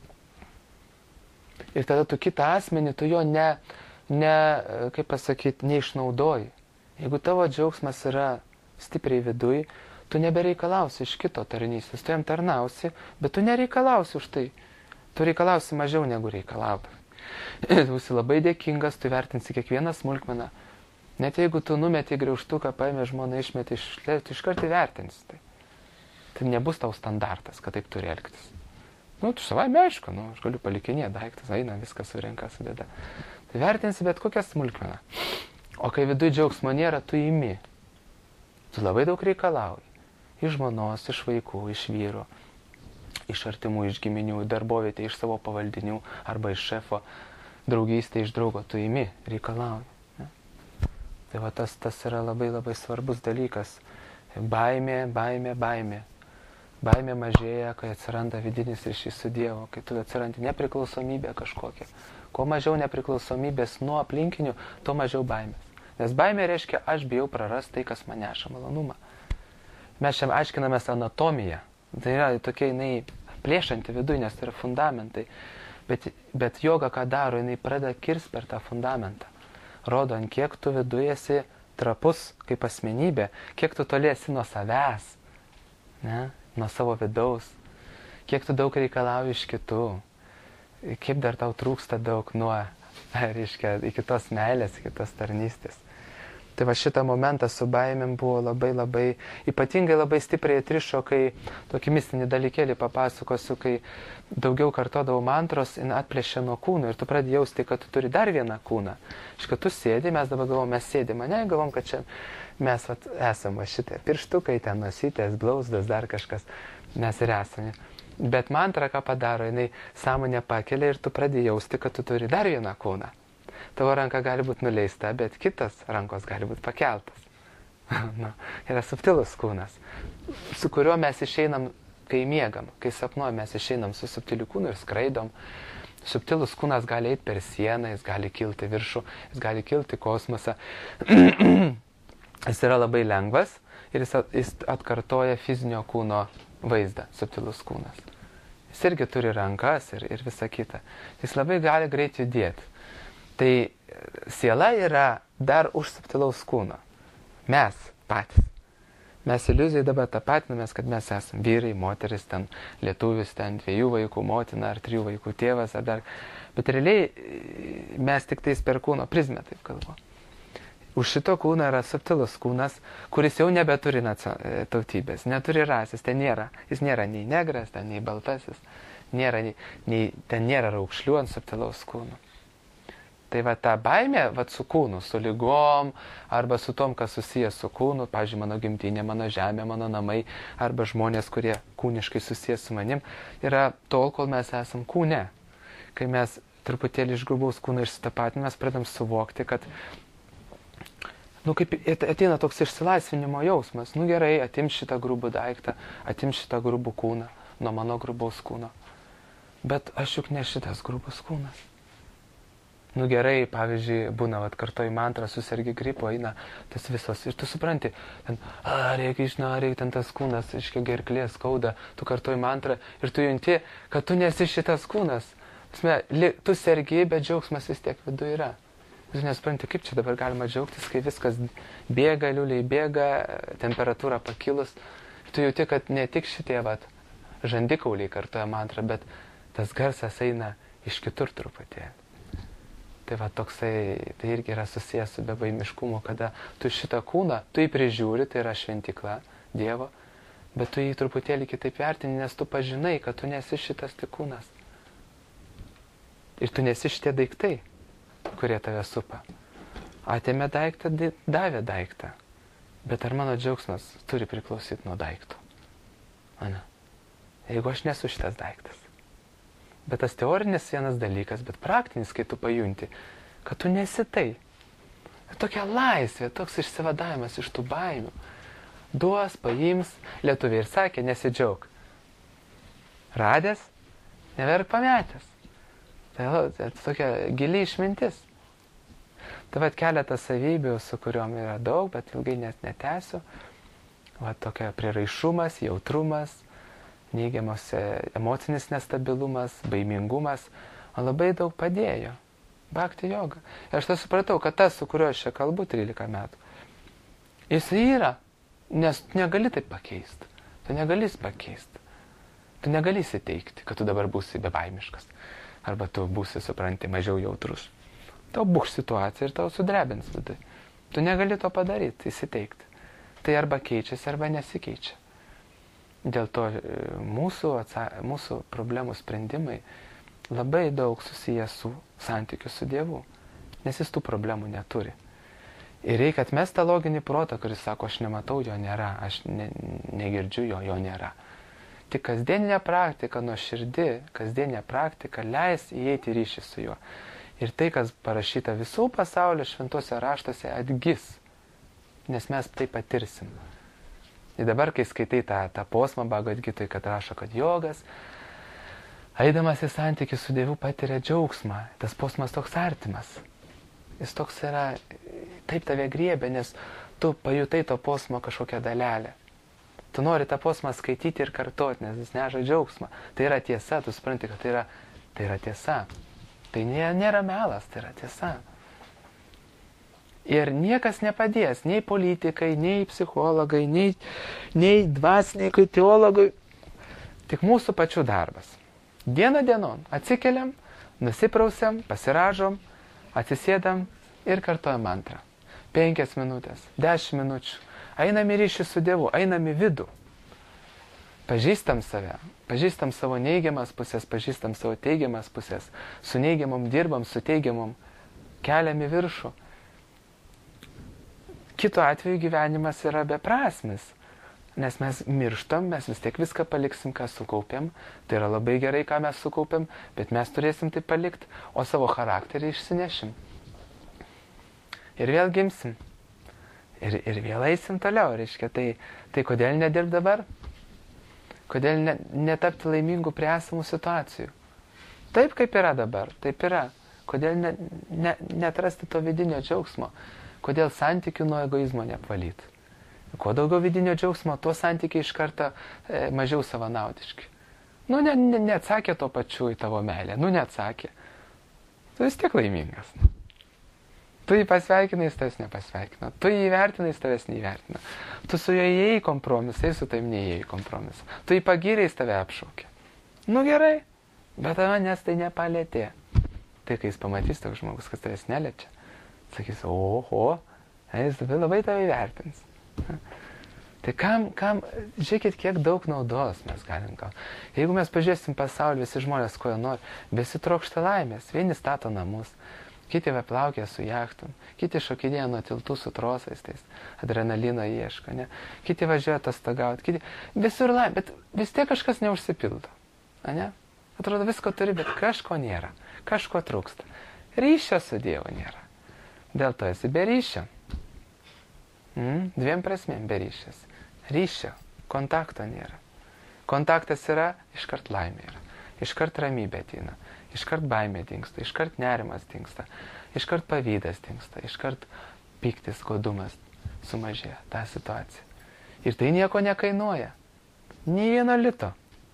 Ir tada tu kitą asmenį, tu jo ne, ne kaip pasakyti, neišnaudoji. Jeigu tavo džiaugsmas yra stipriai viduj, tu nebereikalausi iš kito tarnystės, tu jam tarnausi, bet tu nereikalausi už tai. Tu reikalausi mažiau negu reikalausi. Tu būsi labai dėkingas, tu vertinsi kiekvieną smulkmeną. Net jeigu tu numeti graužtuką, paėmė žmoną, išmeti iš lėv, tu iškart įvertinsi tai. Tai nebus tau standartas, kad taip turi elgtis. Nu, tu savaime aišku, nu, aš galiu palikinėti daiktas, eina, viskas surenka, sudeda. Tai vertinsi bet kokią smulkmeną. O kai viduj džiaugsmo nėra, tu imi. Tu Tu labai daug reikalauji. Iš žmonos, iš vaikų, iš vyro, iš artimų, iš giminių, darbovietė, iš savo pavaldinių arba iš šefo, draugystė iš draugo. Tu imi, reikalauji. Ne? Tai va tas, tas yra labai labai svarbus dalykas. Baimė, baimė, baimė. Baimė mažėja, kai atsiranda vidinis ryšys su Dievu, kai tu atsirandi nepriklausomybė kažkokia. Kuo mažiau nepriklausomybės nuo aplinkinių, tuo mažiau baimės. Nes baimė reiškia, aš bijau prarasti tai, kas man neša malonumą. Mes šiam aiškinamės anatomiją. Tai yra tokia, jinai plėšanti viduje, nes tai yra fundamentai. Bet, bet joga ką daro, jinai pradeda kirsti per tą fundamentą. Rodo, ant kiek tu viduje esi trapus kaip asmenybė, kiek tu toli esi nuo savęs, ne? Nuo savo vidaus, kiek tu daug reikalauji iš kitų, kaip dar tau trūksta daug nuo, reiškia, iki tos meilės, iki tos tarnystės. Tai va šitą momentą su baimėm buvo labai labai, ypatingai labai stipriai atrišo, kai tokį mistinį dalykėlį papasakosiu, kai daugiau kartodavau mantros, jin atplėšė nuo kūno ir tu pradėjai jausti, kad tu turi dar vieną kūną. Iš kad tu sėdi, mes dabar galvom, mes sėdime, ne, galvom, kad čia mes vat, esame šitie pirštukai, ten nosytės, blauzdas, dar kažkas, mes ir esame. Bet mantra ką padaro, jinai sąmonę pakelia ir tu pradėjai jausti, kad tu turi dar vieną kūną. Tavo ranka gali būti nuleista, bet kitas rankos gali būti pakeltas. Na, yra subtilus kūnas, su kuriuo mes išeinam, kai miegam, kai sapnuojam, mes išeinam su subtiliu kūnu ir skraidom. Subtilus kūnas gali eiti per sieną, jis gali kilti viršų, jis gali kilti kosmosą. Jis yra labai lengvas ir jis, at, jis atkartoja fizinio kūno vaizdą, subtilus kūnas. Jis irgi turi rankas ir, ir visa kita. Jis labai gali greit judėti. Tai siela yra dar už subtilaus kūno. Mes patys. Mes iliuzijai dabar tapatinamės, kad mes esame vyrai, moteris, ten lietuvis, ten dviejų vaikų motina ar trijų vaikų tėvas ar dar. Bet realiai mes tik tais per kūno prizmę taip kalbu. Už šito kūno yra subtilus kūnas, kuris jau nebeturi tautybės, neturi rasės, ten nėra. Jis nėra nei negras, ten nei baltasis, nėra, nei, nei, ten nėra raukšlių ant subtilaus kūno. Tai va ta baimė va, su kūnu, su lygom, arba su tom, kas susijęs su kūnu, pavyzdžiui, mano gimtinė, mano žemė, mano namai, arba žmonės, kurie kūniškai susijęs su manim, yra tol, kol mes esam kūne. Kai mes truputėlį iš grubaus kūno išsitapatiname, mes pradam suvokti, kad nu, kaip ateina toks išsilaisvinimo jausmas. Nu gerai, atim šitą grubų daiktą, atim šitą grubų kūną nuo mano grubaus kūno. Bet aš juk ne šitas grubus kūnas. Nu gerai, pavyzdžiui, būna, vat, kartoji mantrą, susergi gripo, eina tas visos. Ir tu supranti, ten, a, reikia išna, reikia ten tas kūnas, iškia gerklė skauda, tu kartoji mantrą ir tu junti, kad tu nesi šitas kūnas. Tasme, tu sergi, bet džiaugsmas vis tiek viduje yra. Tu nesupranti, kaip čia dabar galima džiaugtis, kai viskas bėga, liuliai bėga, temperatūra pakilus. Tu jauti, kad ne tik šitie vat, žandikauliai kartoja mantrą, bet tas garsas eina iš kitur truputėlį. Tai va toksai, tai irgi yra susijęs su bebaimiškumu, kada tu šitą kūną, tu jį prižiūri, tai yra šventikla Dievo, bet tu jį truputėlį kitaip vertini, nes tu pažinai, kad tu nesi šitas tik kūnas. Ir tu nesi šitie daiktai, kurie tave supa. Atėmė daiktą, davė daiktą. Bet ar mano džiaugsmas turi priklausyti nuo daiktų? Ane? Jeigu aš nesu šitas daiktas. Bet tas teorinis vienas dalykas, bet praktinis, kai tu pajunti, kad tu nesi tai. Tokia laisvė, toks išsivadavimas iš tų baimių. Duos, paims, lietuviai ir sakė, nesidžiauk. Radęs, neverk pametęs. Tai, tai tokia gili išmintis. Tai va keletas savybių, su kuriuom yra daug, bet ilgai net netęsiu. Va tokia priraišumas, jautrumas, neigiamas emocinis nestabilumas, baimingumas, man labai daug padėjo. Bhakti joga. Ir aš tą supratau, kad tas, su kuriuo aš čia kalbu trylika metų, jis yra, nes tu negali taip pakeisti. Tu negali pakeisti. Tu negali įsiteikti, kad tu dabar būsi bebaimiškas. Arba tu būsi, supranti, mažiau jautrus. Tau būš situacija ir tau sudrebins vidai. Tu negali to padaryti, įsiteikti. Tai arba keičiasi, arba nesikeičia. Dėl to mūsų, mūsų problemų sprendimai labai daug susijęs su santykiu su Dievu, nes jis tų problemų neturi. Ir reikia atmesti tą loginį protą, kuris sako, aš nematau, jo nėra, aš ne, negirdžiu jo, jo nėra. Tik kasdieninė praktika, nuoširdi, kasdieninė praktika leis įeiti ryšį su juo. Ir tai, kas parašyta visų pasaulio šventose raštuose, atgis, nes mes tai patirsim. Ir dabar, kai skaitai tą, tą posmą Bhagavad Gitoj, kad rašo, kad jogas, eidamas į santykį su Dievu, patiria džiaugsmą. Tas posmas toks artimas. Jis toks yra, taip tave griebė, nes tu pajutai to posmo kažkokią dalelę. Tu nori tą posmą skaityti ir kartoti, nes jis neža džiaugsmą. Tai yra tiesa, tu supranti, kad tai yra, tai yra tiesa. Tai nėra, nėra melas, tai yra tiesa. Ir niekas nepadės, nei politikai, nei psichologai, nei, nei dvasininkai, teologai. Tik mūsų pačių darbas. Dieną dienon atsikeliam, nusiprausiam, pasiražom, atsisėdam ir kartuojam mantrą. Penkias minutės, dešimt minučių. Einam į ryšį su Dievu, einam į vidų. Pažįstam save, pažįstam savo neigiamas pusės, pažįstam savo teigiamas pusės. Su neigiamom dirbam, su teigiamom keliam į viršų. Kitu atveju gyvenimas yra beprasmis. Nes mes mirštam, mes vis tiek viską paliksim, ką sukaupėm. Tai yra labai gerai, ką mes sukaupėm, bet mes turėsim tai palikti, o savo charakterį išsinešim. Ir vėl gimsim. Ir, ir vėl eisim toliau, reiškia. Tai, tai kodėl nedirb dabar? Kodėl ne, netapti laimingų prie esamų situacijų? Taip, kaip yra dabar, taip yra. Kodėl ne, ne, netrasti to vidinio džiaugsmo? Kodėl santykių nuo egoizmo neapvalyti? Kuo daugiau vidinio džiaugsmo, tuo santykiai iš karto e, mažiau savanaudiški. Nu, ne, ne, neatsakė to pačiu į tavo meilę. Nu, neatsakė. Tu vis tiek laimingas. Tu jį pasveikinai, jis tavęs nepasveikino. Tu jį įvertinai, jis tavęs neįvertino. Tu su juo įėjai kompromisą, jis su tavim neįėjai kompromisą. Tu jį pagyrei, jis tave apšaukė. Nu gerai, bet manęs tai nepalėtė. Tai kai jis pamatys toks žmogus, kas tavęs neliečia, sakys, oho, jis labai tave įvertins. Tai kam, kam, žiūrėkit, kiek daug naudos mes galim gauti. Jeigu mes pažiūrėsim pasaulį, visi žmonės, ko jie nori, visi trokšta laimės, vieni stato namus, kiti plaukia su jachtom, kiti šokinėja nuo tiltų su trosais, tais adrenalino ieško, ne? Kiti važiuoja atostogauti, kiti visur laimė, bet vis tiek kažkas neužsipildo, ne? Atrodo, visko turi, bet kažko nėra, kažko trūksta. Ryšio su Dievu nėra. Dėl to esi be ryšio. Mm? Dviem prasmėm be ryšės. Ryšio, kontakto nėra. Kontaktas yra, iškart laimė yra. Iškart ramybė ateina. Iškart baimė dingsta, iškart nerimas dingsta, iškart pavydas dingsta, iškart pyktis, godumas sumažėja tą situaciją. Ir tai nieko nekainuoja. Nei vieno lito.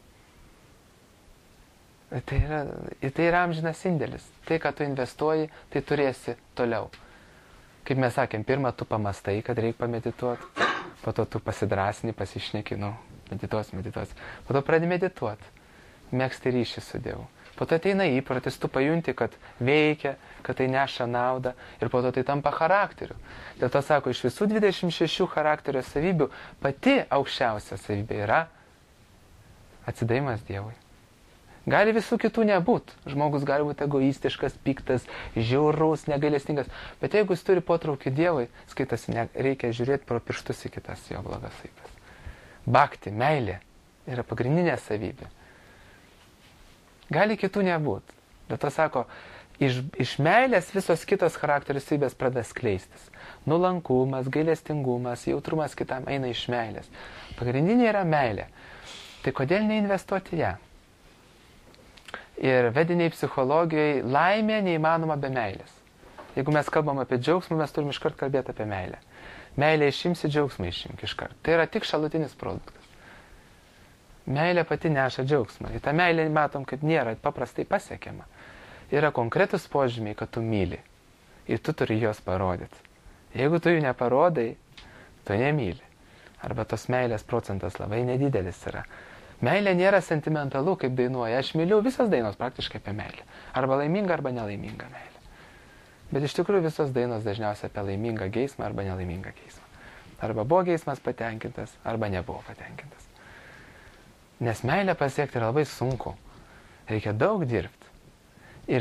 Tai yra, tai yra amžinas indėlis. Tai, ką tu investuoji, tai turėsi toliau. Kaip mes sakėm, pirmą tu pamastai, kad reikia pamedituoti, po to tu pasidrasini, pasišneki, nu, medituos, medituos. Po to pradedi medituoti, megzti ryšį su Dievu. Po to ateina įprotis, tu pajunti, kad veikia, kad tai neša naudą ir po to tai tampa charakteriu. Dėl to sako, iš visų dvidešimt šešių charakterio savybių pati aukščiausia savybė yra atsidavimas Dievui. Gali visų kitų nebūt. Žmogus gali būti egoistiškas, piktas, žiaurus, negailestingas. Bet jeigu jis turi potraukį Dievui, skaitasi, ne, reikia žiūrėti pro pirštus į kitas jo blogas savybes. Bhakti, meilė yra pagrindinė savybė. Gali kitų nebūt. Bet to sako, iš, iš meilės visos kitos charakterio savybės pradeda skleistis. Nuolankumas, gailestingumas, jautrumas kitam eina iš meilės. Pagrindinė yra meilė. Tai kodėl neinvestuoti ją? Ir vediniai psichologijai laimė neįmanoma be meilės. Jeigu mes kalbam apie džiaugsmą, mes turim iškart kalbėti apie meilę. Meilė išimsi, džiaugsmą išimk iškart. Tai yra tik šalutinis produktas. Meilė pati neša džiaugsmą. Ir tą meilę matom, kad nėra paprastai pasiekiama. Yra konkretus požymiai, kad tu myli. Ir tu turi juos parodyti. Jeigu tu jų neparodai, tu nemyli. Arba tos meilės procentas labai nedidelis yra. Meilė nėra sentimentalu, kaip dainuoja. Aš myliu, visos dainos praktiškai apie meilę. Arba laiminga, arba nelaimingą meilę. Bet iš tikrųjų visos dainos dažniausiai apie laimingą geismą arba nelaimingą geismą. Arba buvo geismas patenkintas, arba nebuvo patenkintas. Nes meilę pasiekti yra labai sunku. Reikia daug dirbti. Ir,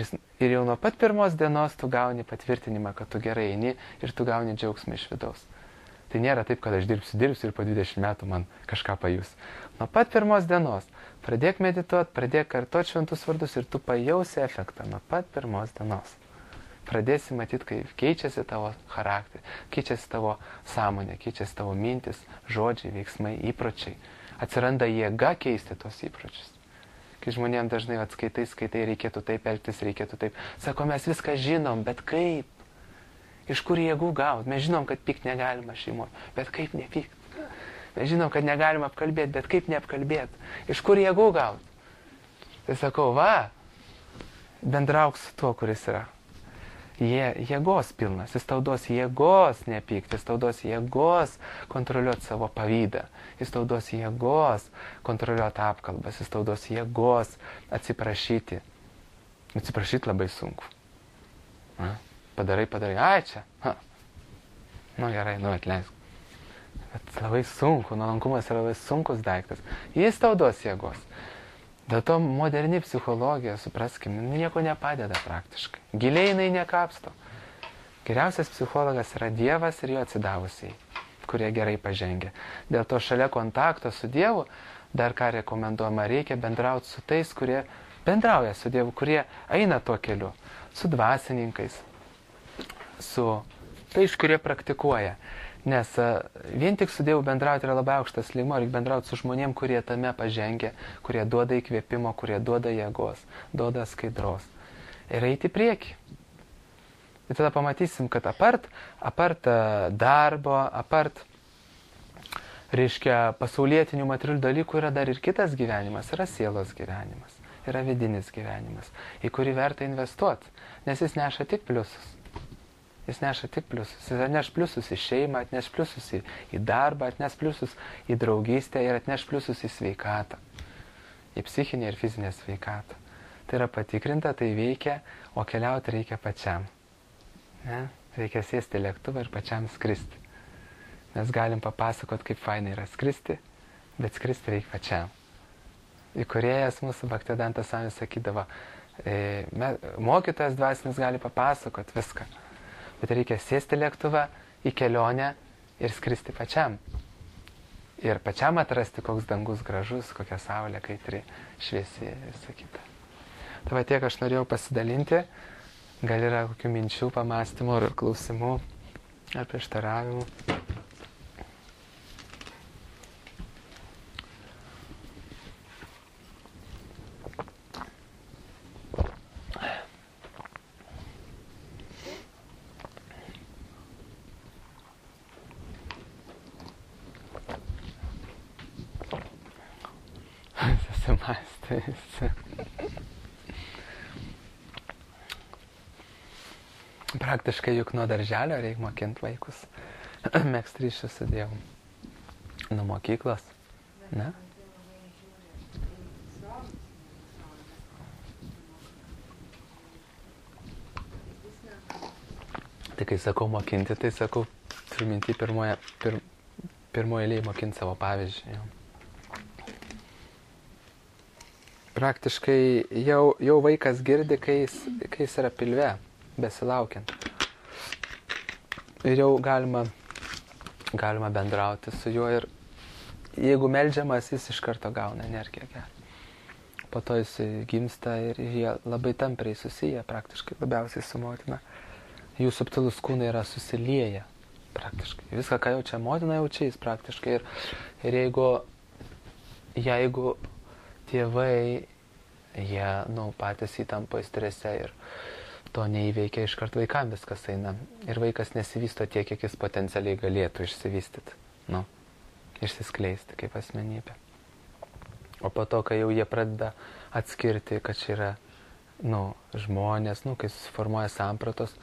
Ir jau nuo pat pirmos dienos tu gauni patvirtinimą, kad tu gerai eini ir tu gauni džiaugsmą iš vidaus. Tai nėra taip, kad aš dirbsiu, dirbsiu ir po dvidešimt metų man kažką pajus. Nuo pat pirmos dienos pradėk medituoti, pradėk kartuoti šventus vardus ir tu pajausi efektą nuo pat pirmos dienos. Pradėsi matyti, kaip keičiasi tavo charakteris, keičiasi tavo sąmonė, keičiasi tavo mintis, žodžiai, veiksmai, įpročiai. Atsiranda jėga keisti tos įpročius. Kai žmonėms dažnai atskaitai, skaitai, reikėtų taip elgtis, reikėtų taip. Sako, mes viską žinom, bet kaip? Iš kur jėgų gauti? Mes žinom, kad pykt negalima šeimoje, bet kaip nepykt? Mes žinom, kad negalima apkalbėti, bet kaip neapkalbėti? Iš kur jėgų gauti? Tai sakau, va, bendrauk su tuo, kuris yra. Jie, jėgos pilnas, jis tau duos jėgos nepykti, jis tau duos jėgos kontroliuoti savo pavydą, jis tau duos jėgos kontroliuoti apkalbas, jis tau duos jėgos atsiprašyti. Atsiprašyti labai sunku. A? Padarai, padarai, ai čia. Ha. Nu gerai, nu atleisk. Bet labai sunku, nuolankumas yra labai sunkus daiktas. Jis tau duos jėgos. Dėl to moderni psichologija, supraskime, nieko nepadeda praktiškai. Giliai jinai nekapsto. Geriausias psichologas yra Dievas ir jo atsidavusiai, kurie gerai pažengia. Dėl to šalia kontakto su Dievu, dar ką rekomenduojama, reikia bendrauti su tais, kurie bendrauja su Dievu, kurie eina tuo keliu. Su dvasininkais, su tais, kurie praktikuoja. Nes vien tik su Dievu bendrauti yra labai aukštas lygmuo, reikia bendrauti su žmonėm, kurie tame pažengia, kurie duoda įkvėpimo, kurie duoda jėgos, duoda skaidros. Ir eiti į priekį. Ir tada pamatysim, kad apart, apart darbo, apart, reiškia, pasaulietinių materialių dalykų yra dar ir kitas gyvenimas, yra sielos gyvenimas, yra vidinis gyvenimas, į kurį verta investuoti, nes jis neša tik pliusus. Jis neša tik pliusus. Jis atneš pliusus į šeimą, atneš pliusus į, į darbą, atneš pliusus į draugystę ir atneš pliusus į sveikatą. Į psichinę ir fizinę sveikatą. Tai yra patikrinta, tai veikia, o keliauti reikia pačiam. Ne? Reikia sėsti į lėktuvą ir pačiam skristi. Mes galim papasakot, kaip fainai yra skristi, bet skristi reikia pačiam. Įkūrėjas mūsų Bhaktivedantas Swami sakydavo, e, me, mokytojas dvasinis gali papasakot viską. Bet reikia sėsti lėktuvą į kelionę ir skristi pačiam. Ir pačiam atrasti, koks dangus gražus, kokia saulė kaitri, šviesi ir visa kita. Tai va tiek aš norėjau pasidalinti. Gal yra kokių minčių, pamastymų ar klausimų ar prieštaravimų. Praktiškai juk nuo darželio reikia mokinti vaikus. Megzt ryšį su Dievu. Nuo mokyklos. Ne? Tai kai sakau mokinti, tai sakau, turiu minti pirmoje, pir, pirmoje eilėje mokinti savo pavyzdžių. Jau. Praktiškai jau, jau vaikas girdi, kai jis, kai jis yra pilve, besilaukiant. Ir jau galima, galima bendrauti su juo ir jeigu meldžiamas, jis iš karto gauna energiją gerą. Po to jis gimsta ir jie labai tampriai susiję, praktiškai labiausiai su motina. Jų subtilus kūnai yra susilieję praktiškai. Viską, ką jaučia motina, jaučia jis praktiškai. Ir, ir jeigu, jeigu tėvai, jie, nu, patys įtampoje strese ir to neįveikia, iš karto vaikams viskas eina. Ir vaikas nesivysto tiek, kiek jis potencialiai galėtų išsivystyti, nu, išsiskleisti kaip asmenybė. O po to, kai jau jie pradeda atskirti, kad čia yra, nu, žmonės, nu, kai susiformuoja sampratos,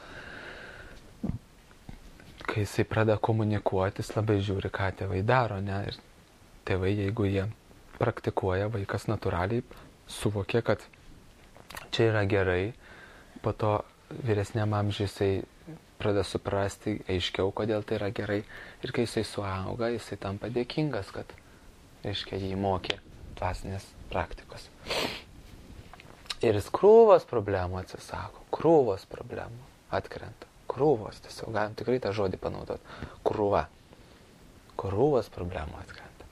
kai jisai pradeda komunikuoti, jis labai žiūri, ką tėvai daro, ne? Ir tėvai, jeigu jie praktikuoja, vaikas natūraliai suvokia, kad čia yra gerai, po to vyresniam amžiui jisai pradeda suprasti aiškiau, kodėl tai yra gerai. Ir kai jisai suauga, jisai tampa dėkingas, kad, reiškia, jį mokė dvasinės praktikos. Ir jis krūvos problemų atsisako, krūvos problemų atkrenta, krūvos, tiesiog galim tikrai tą žodį panaudoti, krūva, krūvos problemų atkrenta.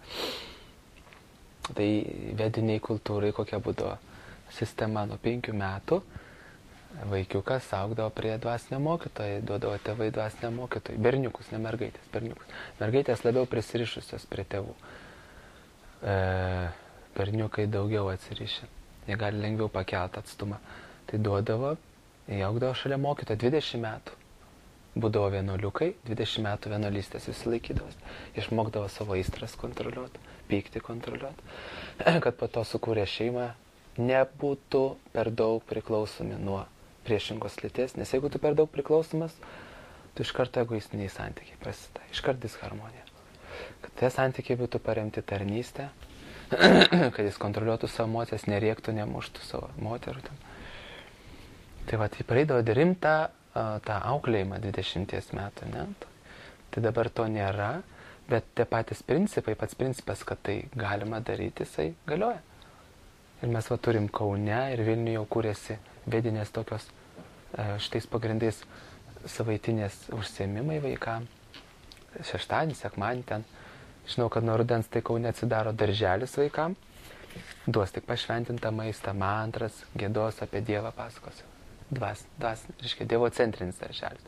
Tai vediniai kultūrai kokia būdavo sistema nuo penkių metų, vaikiukas augdavo prie dvasinio mokytojo, duodavo tėvai dvasinio mokytojo, berniukus, ne mergaitės, berniukus. Mergaitės labiau prisirišusios prie tėvų, e, berniukai daugiau atsirišę. Jie gali lengviau pakelti atstumą. Tai duodavo, jie augdavo šalia mokytojo dvidešimt metų. Būdavo vienuoliukai, dvidešimt metų vienuolystės visi laikydavos. Išmokdavo savo aistras kontroliuoti, pyktį kontroliuoti. Kad po to sukūrė šeimą, nebūtų per daug priklausomi nuo priešingos lyties. Nes jeigu tu per daug priklausomas, tu iš karto egoistiniai santykiai prasideda. Iš karto disharmonija. Kad tie santykiai būtų paremti tarnystę, kad jis kontroliuotų savo emocijas, nerėktų, nemuštų savo moterų. Ten. Tai va, tai praeidavo rimtą tą auklėjimą dvidešimties metų, ne? Tai dabar to nėra, bet tie patys principai, pats principas, kad tai galima daryti, jisai galioja. Ir mes va turim Kaune ir Vilniuje jau kūrėsi vedinės tokios šitais pagrindais savaitinės užsiėmimai vaikam. Šeštadienį, sekmadienį ten. Žinau, kad nuo rudens tai Kaune atsidaro darželis vaikam. Duos tik pašventintą maistą, mantras, gėdos apie Dievą pasakos. Dvas, dvas, reiškia, Dievo centrinis darželis.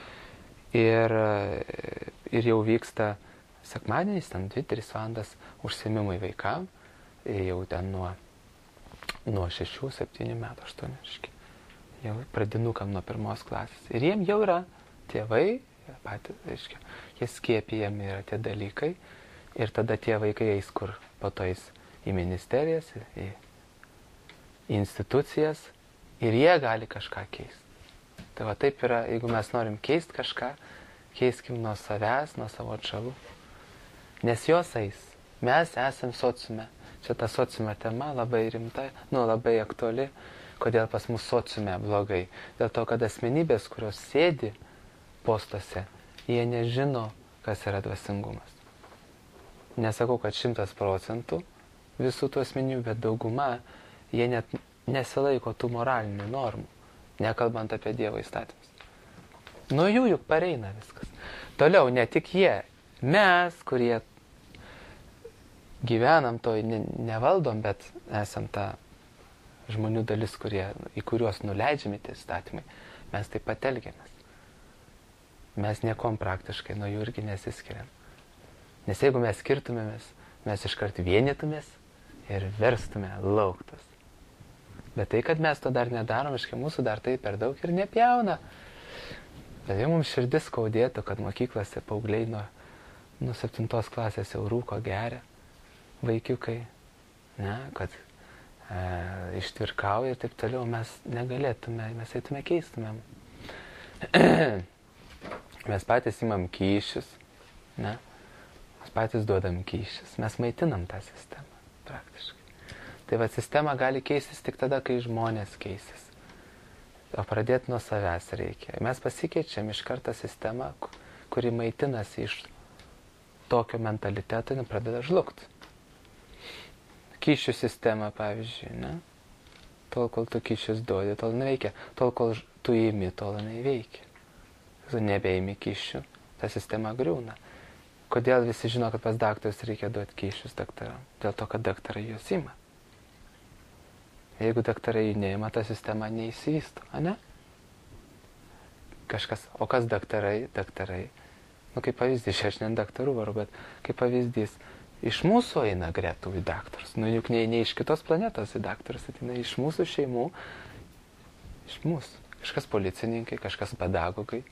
Ir, ir jau vyksta sekmadieniais, ten dvi tris valandas užsiėmimai vaikam. Ir jau ten nuo, nuo šešių septynių metų, aštuonių, reiškia. Jau pradinukam nuo pirmos klasės. Ir jiem jau yra tėvai, patys, reiškia, jie skiepijami yra tie dalykai. Ir tada tie vaikai eis kur po to eis į ministerijas, į, į institucijas ir jie gali kažką keisti. Tai va taip yra, jeigu mes norim keisti kažką, keiskim nuo savęs, nuo savo atšalų. Nes jos eis. Mes esam sociume. Čia ta sociume tema labai rimta, nu labai aktuali. Kodėl pas mus sociume blogai? Dėl to, kad asmenybės, kurios sėdi postuose, jie nežino, kas yra dvasingumas. Nesakau, kad šimtas procentų visų tų asmenybių, bet dauguma, jie net nesilaiko tų moralinių normų, nekalbant apie Dievo įstatymus. Nuo jų juk pareina viskas. Toliau, ne tik jie, mes, kurie gyvenam to, ne, nevaldom, bet esam ta žmonių dalis, kurie, į kuriuos nuleidžiami tie įstatymai, mes taip pat elgiamės. Mes niekom praktiškai nuo jų irgi nesiskiriam. Nes jeigu mes skirtumėmės, mes iškart vienytumės ir verstume lauktus. Bet tai, kad mes to dar nedarom, iškai mūsų dar tai per daug ir nepjauna. Bet jau mums širdis skaudėtų, kad mokyklose paaugliai nuo, nuo septintos klasės jau rūko geria, vaikiukai, ne, kad e, ištvirkauja ir taip toliau, mes negalėtume, mes eitume keistumėm. Mes patys imam kyšius, ne? Mes patys duodam kyšius, mes maitinam tą sistemą, praktiškai. Tai va, sistema gali keistis tik tada, kai žmonės keisis. O pradėti nuo savęs reikia. Mes pasikeičiam iš karto sistemą, kuri maitinasi iš tokio mentaliteto ir pradeda žlugti. Kyšių sistema, pavyzdžiui, ne? Tol, kol tu kyšius duodi, tol neveikia. Tol, kol tu įimi, tol neveikia. Tu nebeimi kyšių, ta sistema griūna. Kodėl visi žino, kad pas daktarus reikia duoti kyšius daktaram? Dėl to, kad daktarai juos ima. Jeigu daktarai jų neima, ta sistema neįsivysto, ane? Kažkas, o kas daktarai? Daktarai. Nu, kaip pavyzdys, aš ne daktarų varu, bet kaip pavyzdys, iš mūsų eina gretų į daktarus. Nu, juk ne, ne iš kitos planetos į daktarus ateina, iš mūsų šeimų, iš mūsų. Kažkas policininkai, kažkas pedagogai.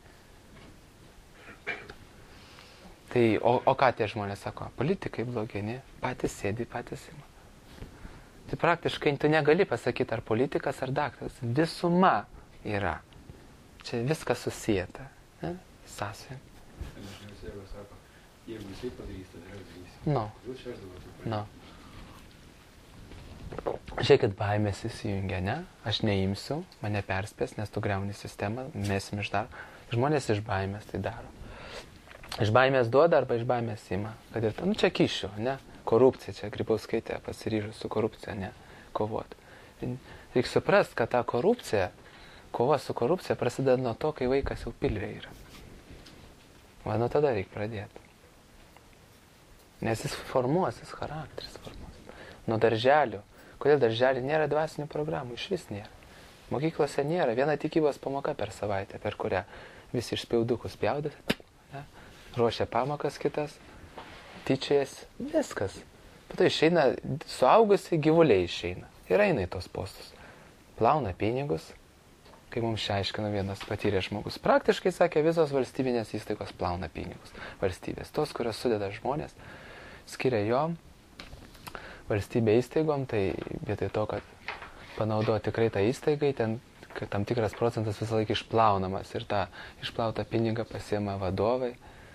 Tai, o, o ką tie žmonės sako? Politikai blogi, ne? Patys sėdi, patys ima. Tai praktiškai tu negali pasakyti, ar politikas, ar daktaras. Visuma yra. Čia viskas susijęta. Ne? Sąsai. Jeigu sako, jeigu jisai padarys, tada ir darys. No. No. Žiūrėkit, baimės įsijungia, ne? Aš neimsiu, mane perspės, nes tu griauni sistemą, mesim iš dar. Žmonės iš baimės tai daro. Iš baimės duoda arba iš baimės ima. Kad ir, nu čia kyšių, ne? Korupcija, čia Grybauskaitė pasiryžus su korupcija, ne? Kovoti. Reikia suprasti, kad ta korupcija, kova su korupcija prasideda nuo to, kai vaikas jau pilvė yra. Va, nuo tada reikia pradėti. Nes jis formuos, jis charakteris formuos. Nuo darželių. Kodėl darželį nėra dvasinių programų? Iš vis nėra. Mokyklose nėra. Viena tikybos pamoka per savaitę, per kurią visi iš spjaudukus spjaudasi, ne? Ruošia pamokas kitas, tyčiojas, viskas. Po to išeina, suaugusi gyvuliai išeina. Ir eina į tos postus. Plauna pinigus, kai mums čia aiškino vienas patyręs žmogus. Praktiškai, sakė, visos valstybinės įstaigos plauna pinigus. Valstybės. Tos, kurios sudeda žmonės, skiria jom, valstybė įstaigom, tai vietoj to, kad panaudoja tikrai tą įstaigai, ten tam tikras procentas visą laiką išplaunamas ir tą išplautą pinigą pasiema vadovai.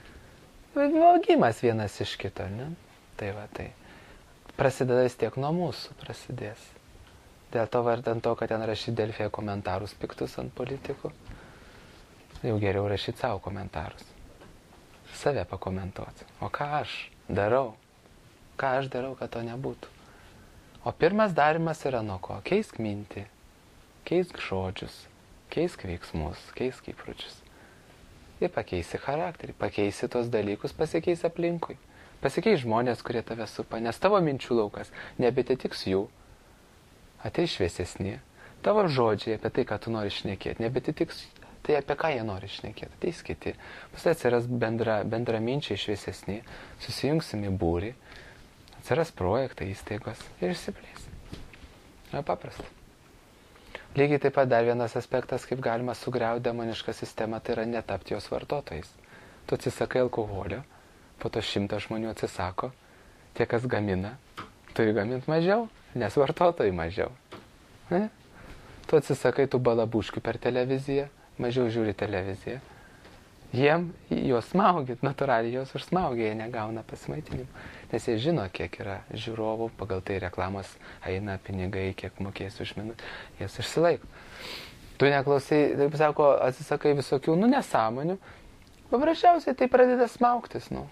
Vogimas vienas iš kito, ne? Tai va, tai prasideda vis tiek nuo mūsų, prasidės. Dėl to vardant to, kad ten rašyti Delfyje komentarus piktus ant politikų, jau geriau rašyti savo komentarus. Save pakomentuoti. O ką aš darau? Ką aš darau, kad to nebūtų? O pirmas darimas yra nuo ko? Keisk mintį, keisk žodžius, keisk veiksmus, keisk įpročius. Ir pakeisi charakterį, pakeisi tos dalykus, pasikeisi aplinkui. Pasikeis žmonės, kurie tave supa, nes tavo minčių laukas nebetitiks jų. Ateis šviesesni. Tavo žodžiai apie tai, ką tu nori šnekėti, nebetitiks tai, apie ką jie nori šnekėti. Ateis kiti. Paskui atsiras bendra, bendra minčiai šviesesni, susijungsim į būrį, atsiras projektai, įstaigos ir išsiplės. Na, paprasta. Lygiai taip pat dar vienas aspektas, kaip galima sugriauti demonišką sistemą, tai yra netapti jos vartotojais. Tu atsisakai alkoholio, po to šimtas žmonių atsisako, tie, kas gamina, turi gaminti mažiau, nes vartotojai mažiau. Ne? Tu atsisakai tų balabuškių per televiziją, mažiau žiūri televiziją. Jiem juos smaugit, natūraliai juos užsmaugia, jie negauna pasimaitinimų. Nes jie žino, kiek yra žiūrovų, pagal tai reklamos eina pinigai, kiek mokės už minutę, jas išsilaiko. Tu neklausai, taip sako, atsisakai visokių, nu, nesąmonių, paprasčiausiai tai pradeda smaugtis, nu.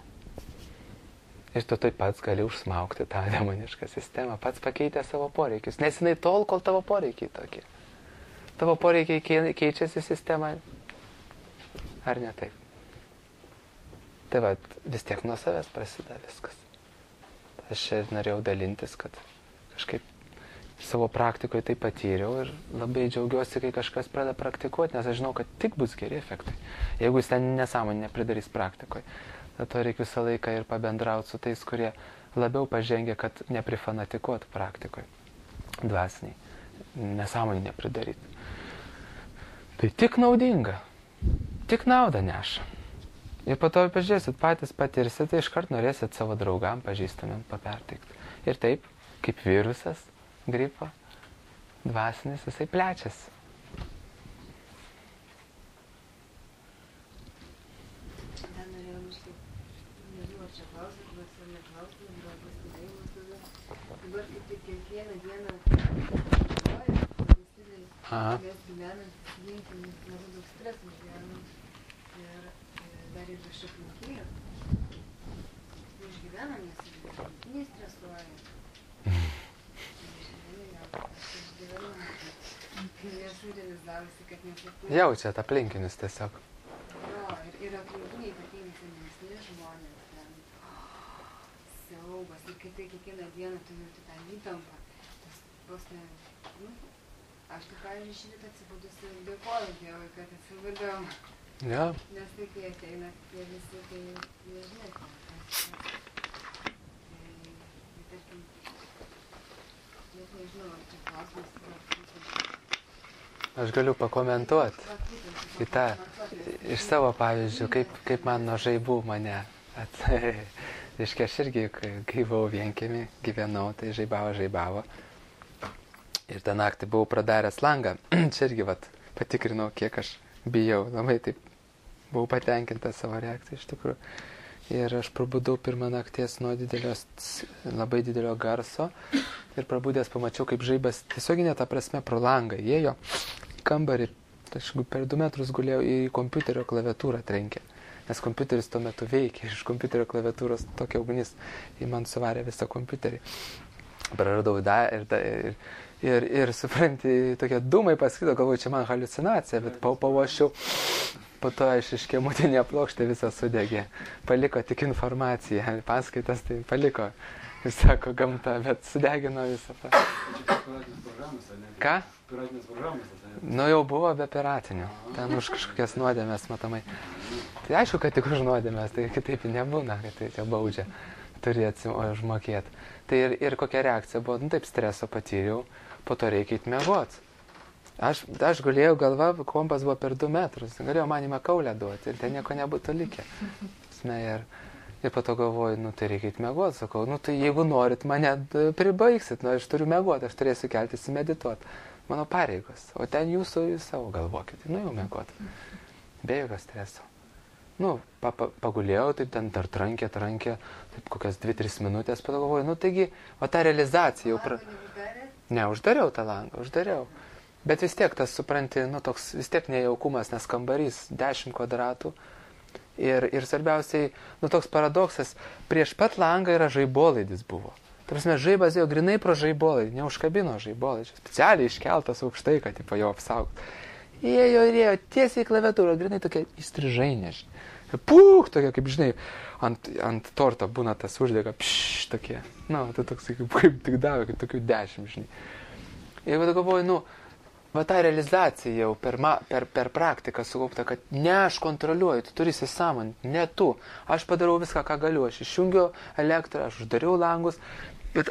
Ir tu taip pats gali užsmaugti tą demonišką sistemą, pats pakeitė savo poreikius, nes jinai tol, kol tavo poreikiai tokie. Tavo poreikiai keičiasi sistemą, ar ne taip? Tai va, vis tiek nuo savęs prasideda viskas. Aš čia norėjau dalintis, kad kažkaip savo praktikoje tai patyriau ir labai džiaugiuosi, kai kažkas pradeda praktikuoti, nes aš žinau, kad tik bus geri efektai. Jeigu jis ten nesąmonį nepridarys praktikoje, to reikia visą laiką ir pabendrauti su tais, kurie labiau pažengia, kad neprifanatikuoti praktikoje. Dvasiniai. Nesąmonį nepridaryti. Tai tik naudinga. Tik naudą neša. Ir po to pažiūrėsit, patys patirsit, tai iškart norėsit savo draugam, pažįstamėm paperteikti. Ir taip, kaip virusas, gripo, dvasinis, jisai plečiasi. Dar norėjau iškai, nežinau, čia klausit, bet ar neklausit, gal pastebėjimus tada. Dabar kaip tik kiekvieną dieną galvoju, valstybėj, mes gyvenant, linkimis, labai daug stresų išgyvenam. Ir dar ir iš aplinkinių. Išgyvenam, nes aplinkiniai stresuoja. Išgyvenam, nes realizavosi, kad nesakau. Jaučiat aplinkinius tiesiog. Jo, ir, ir aplinkiniai ypatingai senesni žmonės. Ten, siaubas. Ir kai tai kiekvieną dieną tu jauti tą įtampą. Tas vos ne... Nu, aš tik, pavyzdžiui, šį rytą atsibudusi ir dėkoju Dievui, kad atsibudau. Ja. Nes tai, kai ateina tie visi, tai nežinai, kas. Tai, tarkim, net nežinau, ar čia klausimas. Aš galiu pakomentuoti į tą, iš savo pavyzdžių, kaip, kaip man nuo žaibų mane. Reiškia, aš irgi, kai buvau vienkiemį, gyvenau, tai žaibavo, žaibavo. Ir tą naktį buvau pradaręs langą. Čia irgi, vat, patikrinau, kiek aš bijau, labai taip buvau patenkintas savo reakciją iš tikrųjų. Ir aš prabudau pirmą nakties nuo didelios, labai didelio garso ir prabudęs pamačiau, kaip žaibas tiesioginė ta prasme pro langą ėjo į kambarį, aš per du metrus gulėjau į kompiuterio klaviatūrą trenkė, nes kompiuteris tuo metu veikė, iš kompiuterio klaviatūros tokia ugnis, į man suvarė visą kompiuterį. praradau da, ir, da, ir, ir, ir supranti, tokie dūmai paskrido, galvoju, čia man haliucinacija, bet pa, pavošiau, po to aš iškėmutinė plokštė visą sudegė. Paliko tik informaciją, paskaitas tai paliko, jis sako, gamta, bet sudegino visą. Ką? Piratinės programas, tai? Nu jau buvo be piratinių, ten už kažkokias nuodėmės matomai. Tai aišku, kad tik už nuodėmės, tai kitaip nebūna, kad tai čia baudžia, turi užmokėti. Tai ir, ir kokia reakcija buvo, nu taip streso patyriau, po to reikia eit miegot. Aš, aš gulėjau galva, kompas buvo per du metrus, galėjau manimą kaulę duoti ir ten nieko nebūtų likę. Ir, ir po to galvoju, nu tai reikia eit miegot, sakau, nu tai jeigu norit mane pribaigsit, nu aš turiu miegot, aš turėsiu keltis į medituot. Mano pareigos, o ten jūsų jūs savo galvokit, nu jau mėgot, be jokio streso. Nu, pa, pa, pagulėjau, taip ten dar trankė, trankė, taip kokias dvi tris minutės, po to galvoju, nu taigi, o ta realizacija jau... Pra... Ne, uždariau tą langą, uždariau. Bet vis tiek tas, supranti, nu toks vis tiek nejaukumas, nes kambarys dešimt kvadratų. Ir, ir svarbiausiai, nu toks paradoksas, prieš pat langą yra žaibolaidis buvo. Ta prasme, žaibas jau grinai pro žaibolaidį, neužkabino žaibolaidį, specialiai iškeltas aukštai, kad tipo jo apsaugot. Ėjo ir ėjo tiesiai į klaviatūrą, grinai tokia įstrižainė, žinai. Puh, tokia kaip, žinai, ant, ant torto būna tas uždega, pšš, tokie. Na, nu, tai toks kaip, kaip tik davė, kaip tokių dešimt, žinai. Ir va, galvoju, nu, va ta realizacija jau per, ma, per, per praktiką sukaupta, kad ne aš kontroliuoju, tu turi įsisąmoninti, ne tu. Aš padarau viską, ką galiu, aš išjungiau elektrą, aš uždariau langus, bet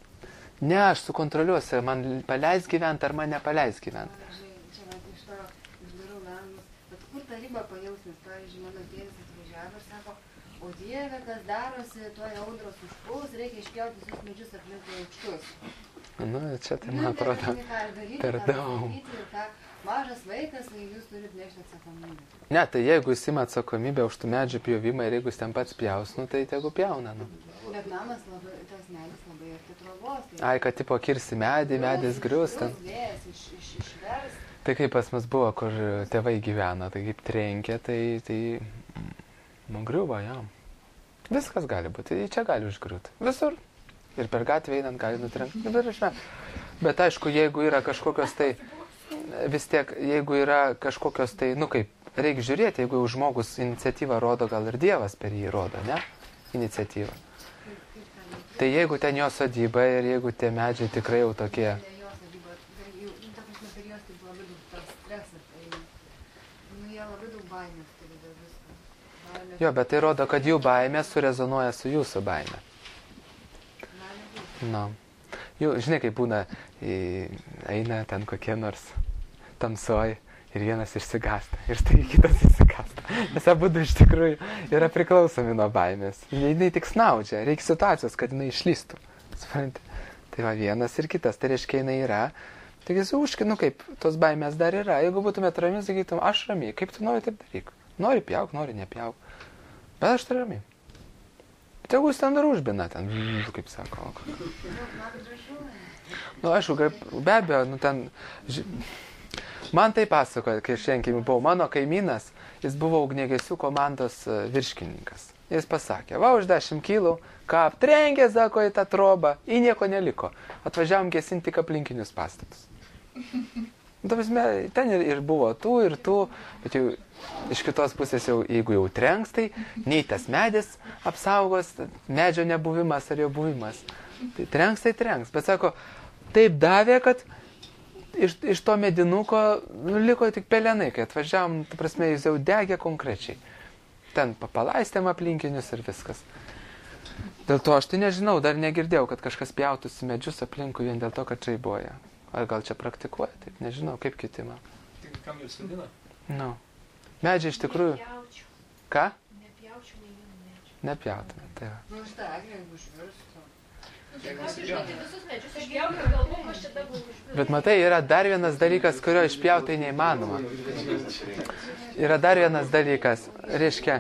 ne aš sukontroliuosiu, man paleis gyventi ar man nepaleis gyventi. Čia va, iš to uždarau langus, bet kur ta riba pajaus, nes, pavyzdžiui, mano tėvis atvažiavo ir sako, o Dieve, kas darosi, tuoj audros užpuls, reikia išpjauti visus medžius aplinkui aukštus. Nu, čia tai, man atrodo, per daug. Mažas vaikas, tai jūs turit nešti atsakomybę. Ne, tai jeigu jis ima atsakomybę už tų medžių pjovimą ir jeigu jis ten pats pjaus, nu, tai tegu pjauna, nu. Bet namas labai, tas medis labai arti trobos. Tai... Ai, kad tipo kirsi medį, medis grius ten. Vėjas, iš, iš, išvers. Tai kaip pas mus buvo, kur tėvai gyveno, tai kaip trenkė, tai, tai nugriuvo jam. Viskas gali būti, čia gali užgriūti. Visur. Ir per gatvę einant gali nutrenkti. Bet aišku, jeigu yra kažkokios tai, vis tiek, jeigu yra kažkokios tai, nu kaip, reikia žiūrėti, jeigu jau žmogus iniciatyvą rodo, gal ir Dievas per jį rodo, ne? Iniciatyvą. Tai jeigu ten jo sodyba ir jeigu tie medžiai tikrai jau tokie... Ne jo sodyba, ta prasme, per jos tai labai daug tas stresas. Tai, nu, jie labai daug baimės turi dėl visko. Baimės... Jo, bet tai rodo, kad jų baimė surezonuoja su jūsų baimė. Nu. Jau, žinai, kaip būna, eina ten kokie nors tamsoj ir vienas išsigąsta ir tai kitas išsigąsta. Nes abudu iš tikrųjų yra priklausomi nuo baimės. Jinai tik snaudžia, reikia situacijos, kad jinai išlystų. Supranti? Tai va vienas ir kitas, tai reiškia jinai yra. Taigi su užki, nu kaip, tos baimės dar yra. Jeigu būtumėt rami, sakytum, aš rami, kaip tu nori, taip daryk. Nori pjauk, nori nepjauk. Bet aš tai rami. Tegu jis ten dar užbina, ten, kaip sako. Nu, aišku, kaip, be abejo, nu ten, ži... man tai pasakoja, kai šiandien buvau, mano kaimynas, jis buvo ugniagesių komandos virškininkas. Jis pasakė, va, už dešimt kilų, ką aptrenkė, sako, į tą trobą, į nieko neliko. Atvažiavom gesinti tik aplinkinius pastatus. Ten ir, ir buvo tų, ir tų, bet jau iš kitos pusės, jau, jeigu jau trenks, tai nei tas medis apsaugos, medžio nebuvimas ar jo buvimas. Tai trenks, tai trenks. Bet sako, taip davė, kad iš, iš to medinuko nu, liko tik pelenai, kai atvažiavom, ta prasme, jis jau degė konkrečiai. Ten papalaistėm aplinkinius ir viskas. Dėl to aš tai nežinau, dar negirdėjau, kad kažkas pjautųsi medžius aplinkui vien dėl to, kad žaibuoja. Ar gal čia praktikuoja, taip nežinau, kaip kiti man. Kam jūs vadina? Nu. Medžiai iš tikrųjų... Nepjaučiau. Ką? Nepjaučiau nei vieno medžio. Nepjautume, tai va. Nu, šitą eglę, jeigu užvirstų. Nu, tai ką tu žinoti visus medžius išpjauti ir galvom, aš čia dabar užvirstų. Bet matai, yra dar vienas dalykas, kurio išpjautai neįmanoma. Yra dar vienas dalykas, reiškia...